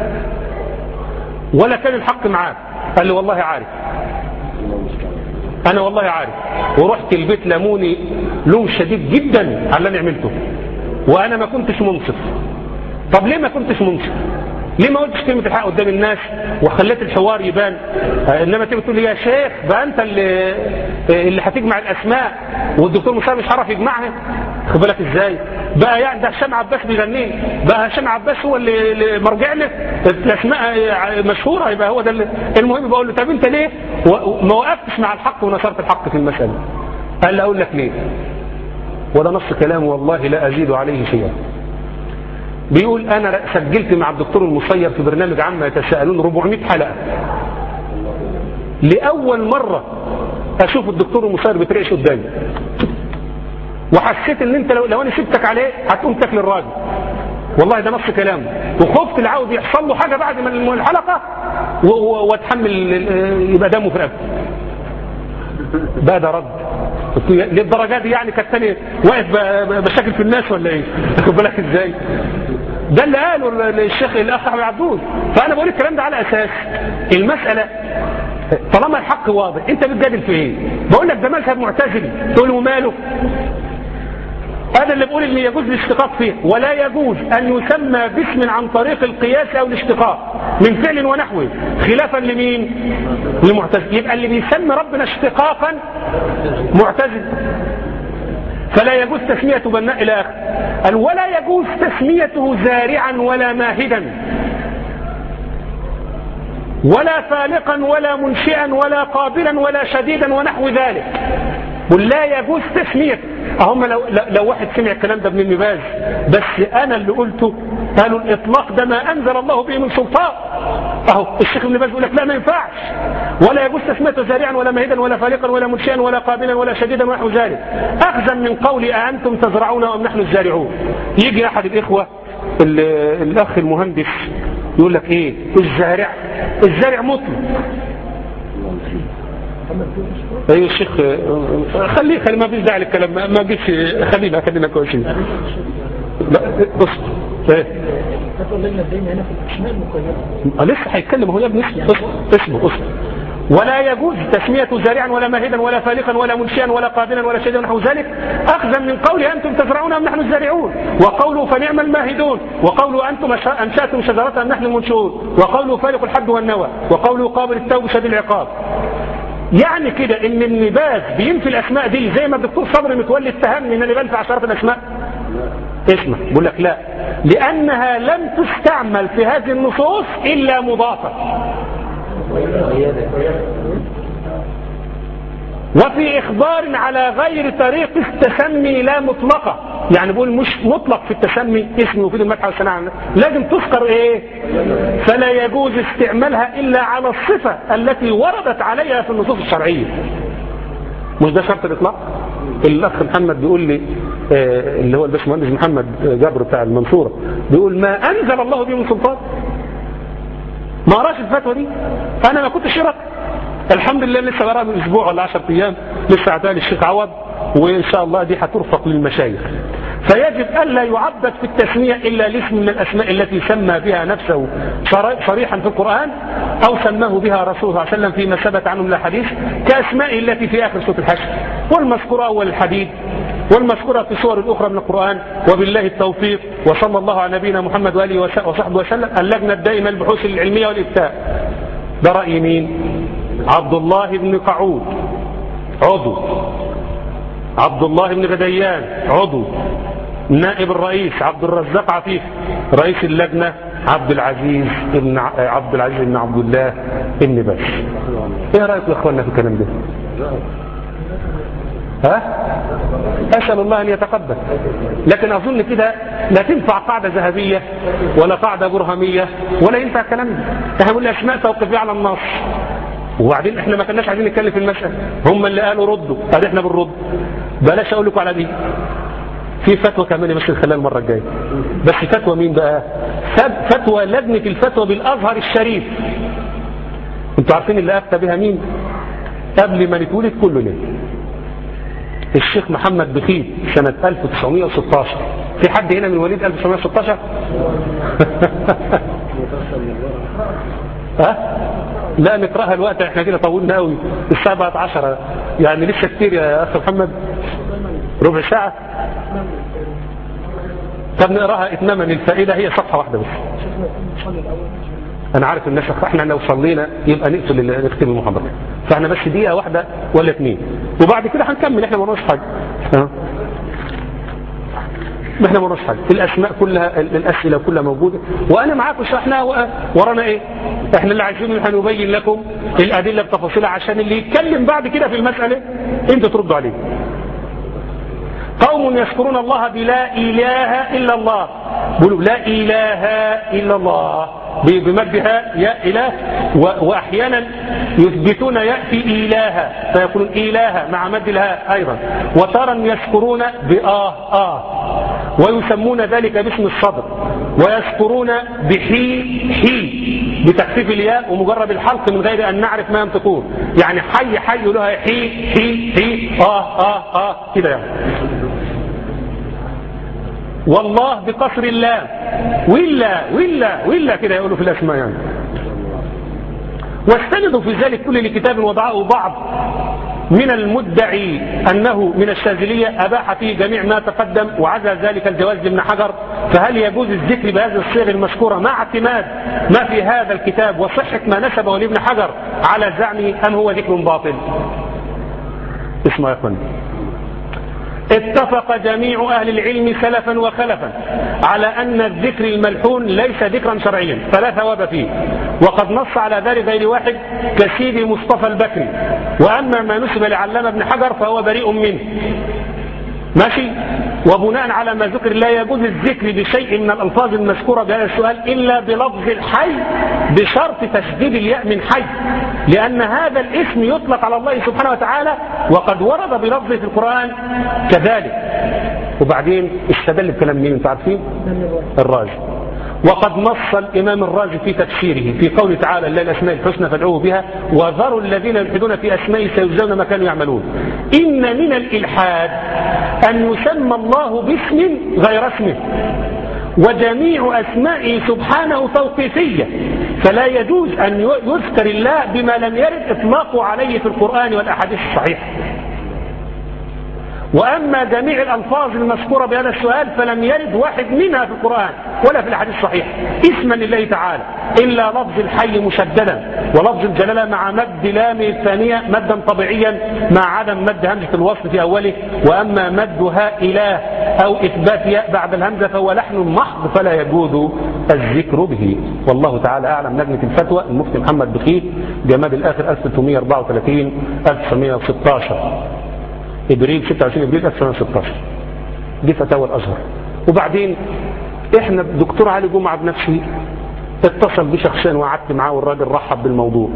ولا كان الحق معاك. قال لي والله عارف، انا والله عارف، ورحت البيت لموني لوم شديد جدا على اللي انا عملته، وانا ما كنتش منصف. طب ليه ما كنتش منصف؟ ليه ما قلتش كلمه الحق قدام الناس وخليت الحوار يبان؟ انما تيجي تقول لي يا شيخ بقى انت اللي اللي هتجمع الاسماء والدكتور مصطفى مش عارف يجمعها. خد بالك ازاي بقى؟ يعني ده هشام عباس بيغنيه بقى، هشام عباس هو اللي مرجع له الاسماء مشهوره، يبقى هو ده اللي المهم. بقول له طب انت ليه ما وقفتش مع الحق ونشرت الحق في المساله؟ قال لي اقول لك ليه، وده نص كلامه والله لا ازيد عليه شيئا. بيقول انا سجلت مع الدكتور المصير في برنامج عما يتساءلون أربعمائة حلقه، لاول مره اشوف الدكتور المصير بيترعش قدامي، وحسيت ان انت لو, لو انا سبتك عليه هتقوم تاكل الراجل. والله ده نص كلامه، وخفت العود يحصل له حاجه بعد ما الحلقه واتحمل يبقى دمه في رقبته. بقى ده رد للدرجات دي يعني؟ كانت تاني واقف بشكل في الناس ولا ايه؟ خد بالك ازاي؟ ده اللي قاله الشيخ الاخ احمد عبدون. فانا بقول الكلام ده على اساس المساله طالما الحق واضح انت بتجادل في ايه؟ بقول لك ده مذهب معتزلي، تقول له ماله؟ هذا اللي بيقول ان يجوز الاشتقاق فيه، ولا يجوز ان يسمى باسم عن طريق القياس او الاشتقاق من فعل ونحوه، خلافا لمين؟ للمعتزله. يبقى اللي بيسمي ربنا اشتقاقا معتزل، فلا يجوز تسمية بناء الى اخر. قال ولا يجوز تسميته زارعا ولا ماهدا ولا فالقا ولا منشئا ولا قابلا ولا شديدا ونحو ذلك. قل لا يجوز تسميته. هم لو, لو واحد سمع الكلام ده ابن ابن باز، بس انا اللي قلته، قالوا الاطلاق ده ما انزل الله به من سلطان. اهو الشيخ ابن باز يقول لك لا ما ينفعش، ولا يجوز تسميته زارعا ولا مهيدا ولا فالقا ولا منشئا ولا قابلا ولا شديدا ونحو ذلك، اخذا من قول أأنتم تزرعون ام نحن الزارعون. يجي احد الاخوه الاخ المهندس يقول لك ايه الزارع؟ الزارع مطلق. ايوه الشيخ خليه خليه ما فيش داعي للكلام، ما جيش خلينا خلينا كويسين. لا بص ايه لسه هيتكلم هو يا ابني، اسمه اسمه ولا يجوز تسمية زارعا ولا ماهدا ولا فالقا ولا منشئا ولا قابلا ولا شديدا ونحو ذلك، اخذا من قول انتم تزرعون ام نحن الزارعون، وقوله فنعم الماهدون، وقوله انتم انشاتم شجرة ام نحن المنشئون، وقوله فالق الحب والنوى، وقوله قابل التوب شديد العقاب. يعني كده ان ابن باز بينفي الاسماء دي زي ما الدكتور صبري متولي اتهمني ان انا بنفي عشرات الاسماء. اسمع بقول لك لا، لانها لم تستعمل في هذه النصوص الا مضافه، وفي إخبار على غير طريق التسمي لا مطلقة. يعني بقول مش مطلق في التسمي اسم وفي المدح والثناء، لازم تذكر ايه؟ فلا يجوز استعمالها إلا على الصفة التي وردت عليها في النصوص الشرعية. مش ده شرط الإطلاق؟ الأخ محمد بيقول لي آه اللي هو الباشمهندس محمد جابر بتاع المنصورة بيقول ما أنزل الله به من سلطان. ما قراش الفتوى دي، أنا ما كنتش شرط. الحمد لله لسه بقرأ من اسبوع ولا عشرة ايام، لسه عتالي الشيخ عوض، وان شاء الله دي هترفق للمشايخ. فيجب الا يعبد في التسميه الا الاسم من الاسماء التي سمى بها نفسه صريحا في القران او سماه بها رسول الله صلى الله عليه وسلم فيما ثبت عنه من الحديث، كاسماء التي في اخر سوره الحشر والمذكوره اول الحديد والمذكورة في سور الأخرى من القرآن. وبالله التوفيق، وصلى الله على نبينا محمد وآله وصحبه وسلم. اللجنة الدائمة للبحوث العلمية والإفتاء. ده رأي مين؟ عبد الله بن قعود عضو، عبد الله بن غديان عضو، نائب الرئيس عبد الرزاق عفيف، رئيس اللجنة عبد العزيز بن عبد العزيز بن عبد الله بن باز. ايه رايكم يا اخواننا في الكلام ده؟ ها؟ اسال الله ان يتقبل. لكن اظن كده لا تنفع قاعده ذهبيه ولا قاعده برهميه ولا ينفع الكلام ده. احنا بنقول اسماء توقيفيه على النص، وبعدين احنا ما كناش عايزين نتكلم في المساله، هم اللي قالوا ردوا، ادي احنا بنرد. بلاش اقول لكم على دي، في فتوى كمان بس نخليها المره الجايه. بس فتوى مين بقى؟ فتوى لجنه الفتوى بالازهر الشريف. انتوا عارفين اللي افتى بها مين قبل ما نتولد كلنا؟ الشيخ محمد بخيت سنه ألف وتسعمائة وستة عشر. في حد هنا من مواليد ألف وتسعمائة وستة عشر؟ ها؟ لا نقراها الوقت، احنا كده طولنا قوي، الساعه بقت عشرة يعني لسه كتير يا اخي محمد، ربع ساعه. طب نقراها اتماما للفائده، هي صفحه واحده بس. انا عارف الناس احنا لو صلينا يبقى نقفل نختم المحاضره، فاحنا بس دقيقه واحده ولا اثنين وبعد كده هنكمل. احنا ما وراناش حاجه، احنا ما وراناش حاجه، الاسماء كلها الاسئله كلها موجوده وانا معاكم شرحناها. ورانا ايه؟ احنا اللي عايزينه هنبين لكم الادله بتفاصيلها عشان اللي يتكلم بعد كده في المساله انتوا تردوا عليه. قوم يذكرون الله بلا اله الا الله، بيقولوا لا اله الا الله بمدها يا اله، واحيانا يثبتون ياتي الها فيقولون اله مع مد الهاء ايضا، وتارا يذكرون باه اه، ويسمون ذلك باسم الصدر، ويذكرون بحي حي بتخفيف الياء ومجرد الحلق من غير ان نعرف ما ينطقون، يعني حي حي لها حي حي حي اه اه اه كده يعني. والله بقصر اللام، ولا ولا ولا كده يقولوا في الاسماء يعني. واستندوا في ذلك كل لكتاب وضعه بعض من المدعي أنه من الشاذلية أباح فيه جميع ما تقدم وعزى ذلك الجواز لابن حجر. فهل يجوز الذكر بهذه الصيغ المذكورة مع اعتماد ما في هذا الكتاب وصحة ما نسبه لابن حجر على زعمه أم هو ذكر باطل؟ اسمع يا اخواني، اتفق جميع أهل العلم سلفا وخلفا على أن الذكر الملحون ليس ذكرا شرعيا فلا ثواب فيه، وقد نص على ذلك غير واحد كسيدي مصطفى البكري. وأما ما نسب لعلامة ابن حجر فهو بريء منه. ماشي. وبناء على ما ذكر لا يجوز الذكر بشيء من الألفاظ المذكورة بهذا السؤال إلا بلفظ الحي بشرط تشديد الياء من حي، لأن هذا الاسم يطلق على الله سبحانه وتعالى وقد ورد بلفظه في القرآن كذلك. وبعدين استدل بكلام مين انتوا عارفين؟ الرازي. وقد نص الإمام الرازي في تفسيره في قوله تعالى لله الأسماء الحسنى فادعوه بها وذروا الذين يلحدون في أسمائه سيجزون ما كانوا يعملون. إن من الإلحاد أن يسمى الله باسم غير اسمه، وجميع أسمائه سبحانه توقيفية، فلا يجوز أن يذكر الله بما لم يرد إطلاقه عليه في القرآن والأحاديث الصحيحة. وأما جميع الألفاظ المذكورة بهذا السؤال فلم يرد واحد منها في القرآن ولا في الحديث الصحيح اسما لله تعالى إلا لفظ الحي مشددا ولفظ الجلالة مع مد لام الثانية مدا طبيعيا مع عدم مد همزة الوصل في أوله. وأما مدها إله أو إثبات ياء بعد الهمزة فهو لحن محض فلا يجوز الذكر به. والله تعالى أعلم. لجنة الفتوى المفتي محمد بخيت جماد الآخر ألف وثلاثمائة وأربعة وثلاثين ألف وتسعمائة وستة عشر ابريل ستة وعشرين ابريل ألف وتسعمائة وستة عشر. دي فتاوى الازهر. وبعدين احنا الدكتور علي جمعه بنفسه اتصل بي شخصيا وقعدت معاه والراجل رحب بالموضوع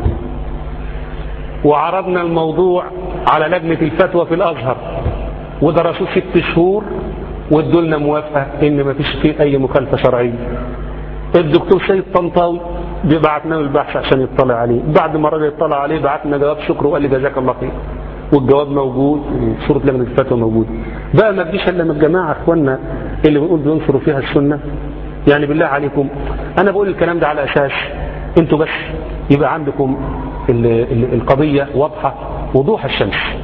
وعرضنا الموضوع على لجنه الفتوى في الازهر ودرسوه ست شهور وادوا لنا موافقه ان ما فيش فيه اي مخالفه شرعيه. الدكتور سيد طنطاوي بعتنا له البحث عشان يطلع عليه، بعد ما الراجل يطلع عليه بعتنا جواب شكر وقال لي جزاك الله خير، والجواب موجود وصورة لجنة الفتوى موجود. بقى ما تجيش الا من الجماعه اخواننا اللي بنقول بينصروا فيها السنه. يعني بالله عليكم انا بقول الكلام ده على اساس انتوا بس يبقى عندكم ال ال القضيه واضحه وضوح الشمس.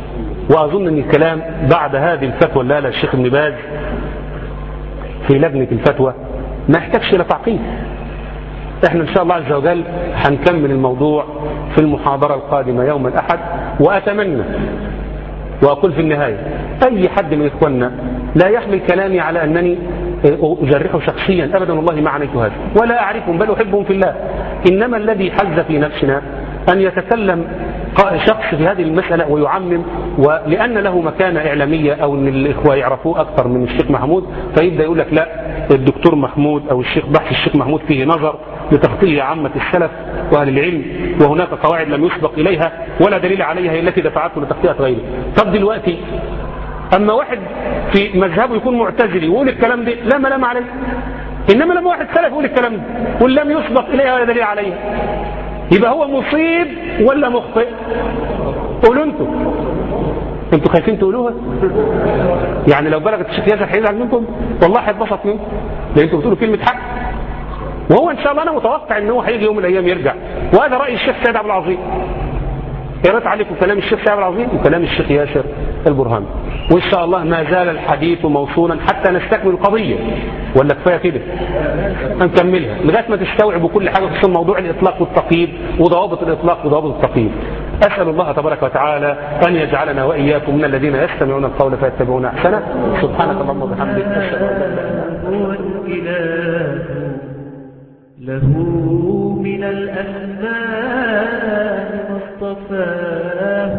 وأظن أن الكلام بعد هذه الفتوى اللي قالها الشيخ ابن باز في لجنة الفتوى ما يحتاجش إلى تعقيد. احنا ان شاء الله عز وجل هنكمل الموضوع في المحاضرة القادمة يوم الأحد. وأتمنى وأقول في النهاية أي حد من إخواننا لا يحمل كلامي على أنني أجرحه شخصيا أبدا، والله ما عنيت هذا ولا أعرفهم بل أحبهم في الله. إنما الذي حز في نفسنا أن يتكلم شخص في هذه المسألة ويعمم، ولأن له مكانة إعلامية أو أن الإخوة يعرفوه أكثر من الشيخ محمود، فيبدأ يقول لك لا الدكتور محمود أو الشيخ بحث الشيخ محمود فيه نظر لتغطية عامة السلف وأهل العلم، وهناك قواعد لم يسبق إليها ولا دليل عليها هي التي دفعته لتغطية غيره. طب دلوقتي أما واحد في مذهبه يكون معتزلي ويقول الكلام ده لا ملام عليه، إنما لما واحد سلف يقول الكلام ده ولم يسبق إليها ولا دليل عليها، يبقى هو مصيب ولا مخطئ؟ قولوا انتوا انتوا خايفين تقولوها؟ يعني لو بلغت الشيخ ياسر هيزعل منكم؟ والله هيتبسط منكم لان انتوا بتقولوا كلمه حق، وهو ان شاء الله انا متوقع ان هو هيجي يوم من الايام يرجع. وهذا راي الشيخ سيد عبد العظيم. قرأت عليكم كلام الشيخ سيد عبد العظيم وكلام الشيخ ياسر البرهاني، وان شاء الله ما زال الحديث موصولا حتى نستكمل القضيه، ولا كفايه كده هنكملها لغايه ما تستوعبوا كل حاجه خصوصا موضوع الاطلاق والتقييد وضوابط الاطلاق وضوابط التقييد. أسأل الله تبارك وتعالى أن يجعلنا وإياكم من الذين يستمعون القول فيتبعون أحسنه. سبحانك اللهم وبحمدك أشهد أن لا إله إلا أنت. له من الأسماء ما اصطفاه،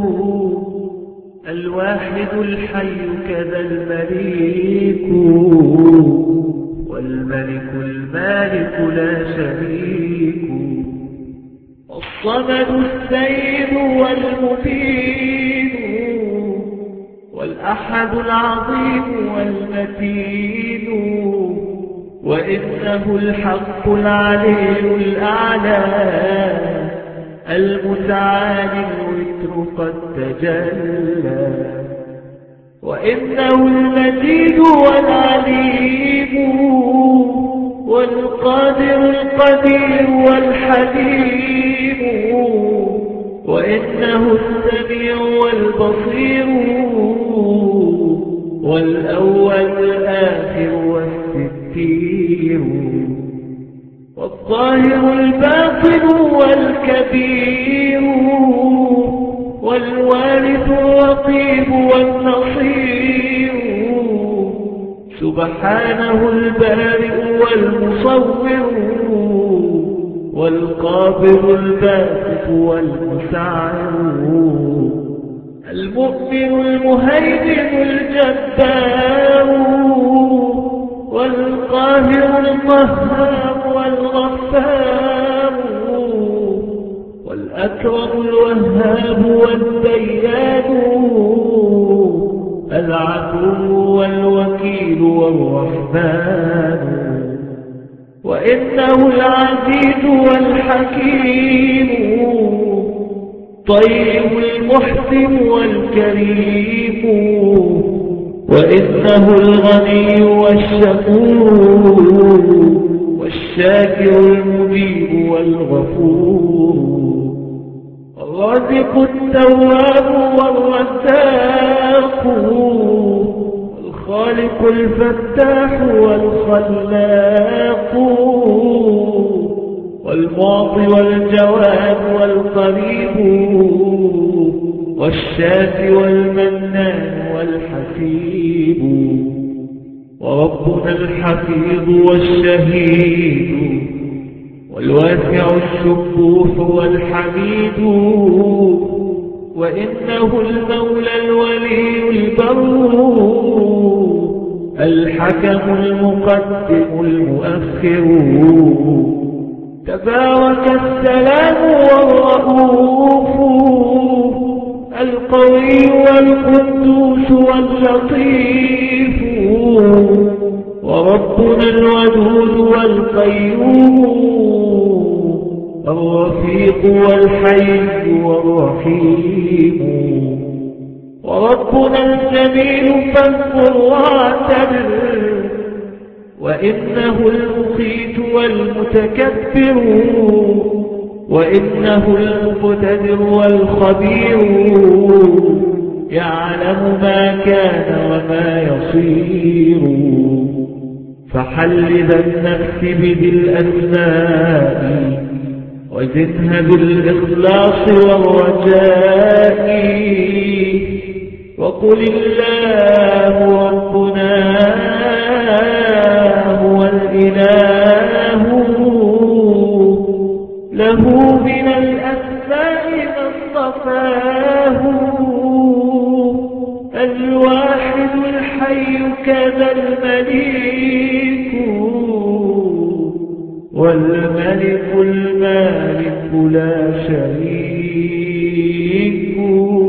الواحد الحي كذا المليك، والملك المالك لا شريك، الصمد السيد والمبين، والأحد العظيم والمتين، وإنه الحق العلي الأعلى، المتعالي الوتر قد تجلى، وإنه المجيد والعليم، والقادر القدير والحليم، وإنه السميع والبصير، والأول الآخر والستير، والظاهر الباطن والكبير، والوارث الرقيب والنصير، سبحانه البارئ والمصور، والقابض الباسط والمسعر، المؤمن المهيمن الجبار، والقاهر القهار والغفار، والأكرم الوهاب والديان، العدو والوكيل والرحمن، وإنه العزيز والحكيم، طيب المحسن والكريم، وإنه الغني والشكور، والشاكر المجيب والغفور، الرازق التواب والرزاق، الخالق الفتاح والخلاق، والمعطي والجواد والقريب، والشافي والمنان والحسيب، وربنا الحفيظ والشهيد، والواسع السبوح والحميد، وإنه المولى الولي البر، الحكم المقدم المؤخر، تبارك السلام والرؤوف، القوي والقدوس واللطيف، وربنا الودود والقيوم، الرفيق والحي والرحيم، وربنا الجميل فاذكر واعتبر، وإنه المقيت والمتكبر، وإنه المقتدر والخبير، يعلم ما كان وما يصير فحلب النفس بذي الأسماء وزنها بالإخلاص والرجاء وقل الله ربنا هو الإله له من الأسماء ما اصطفاه الواحد الحي كذا المليك والملك المالك لا شريك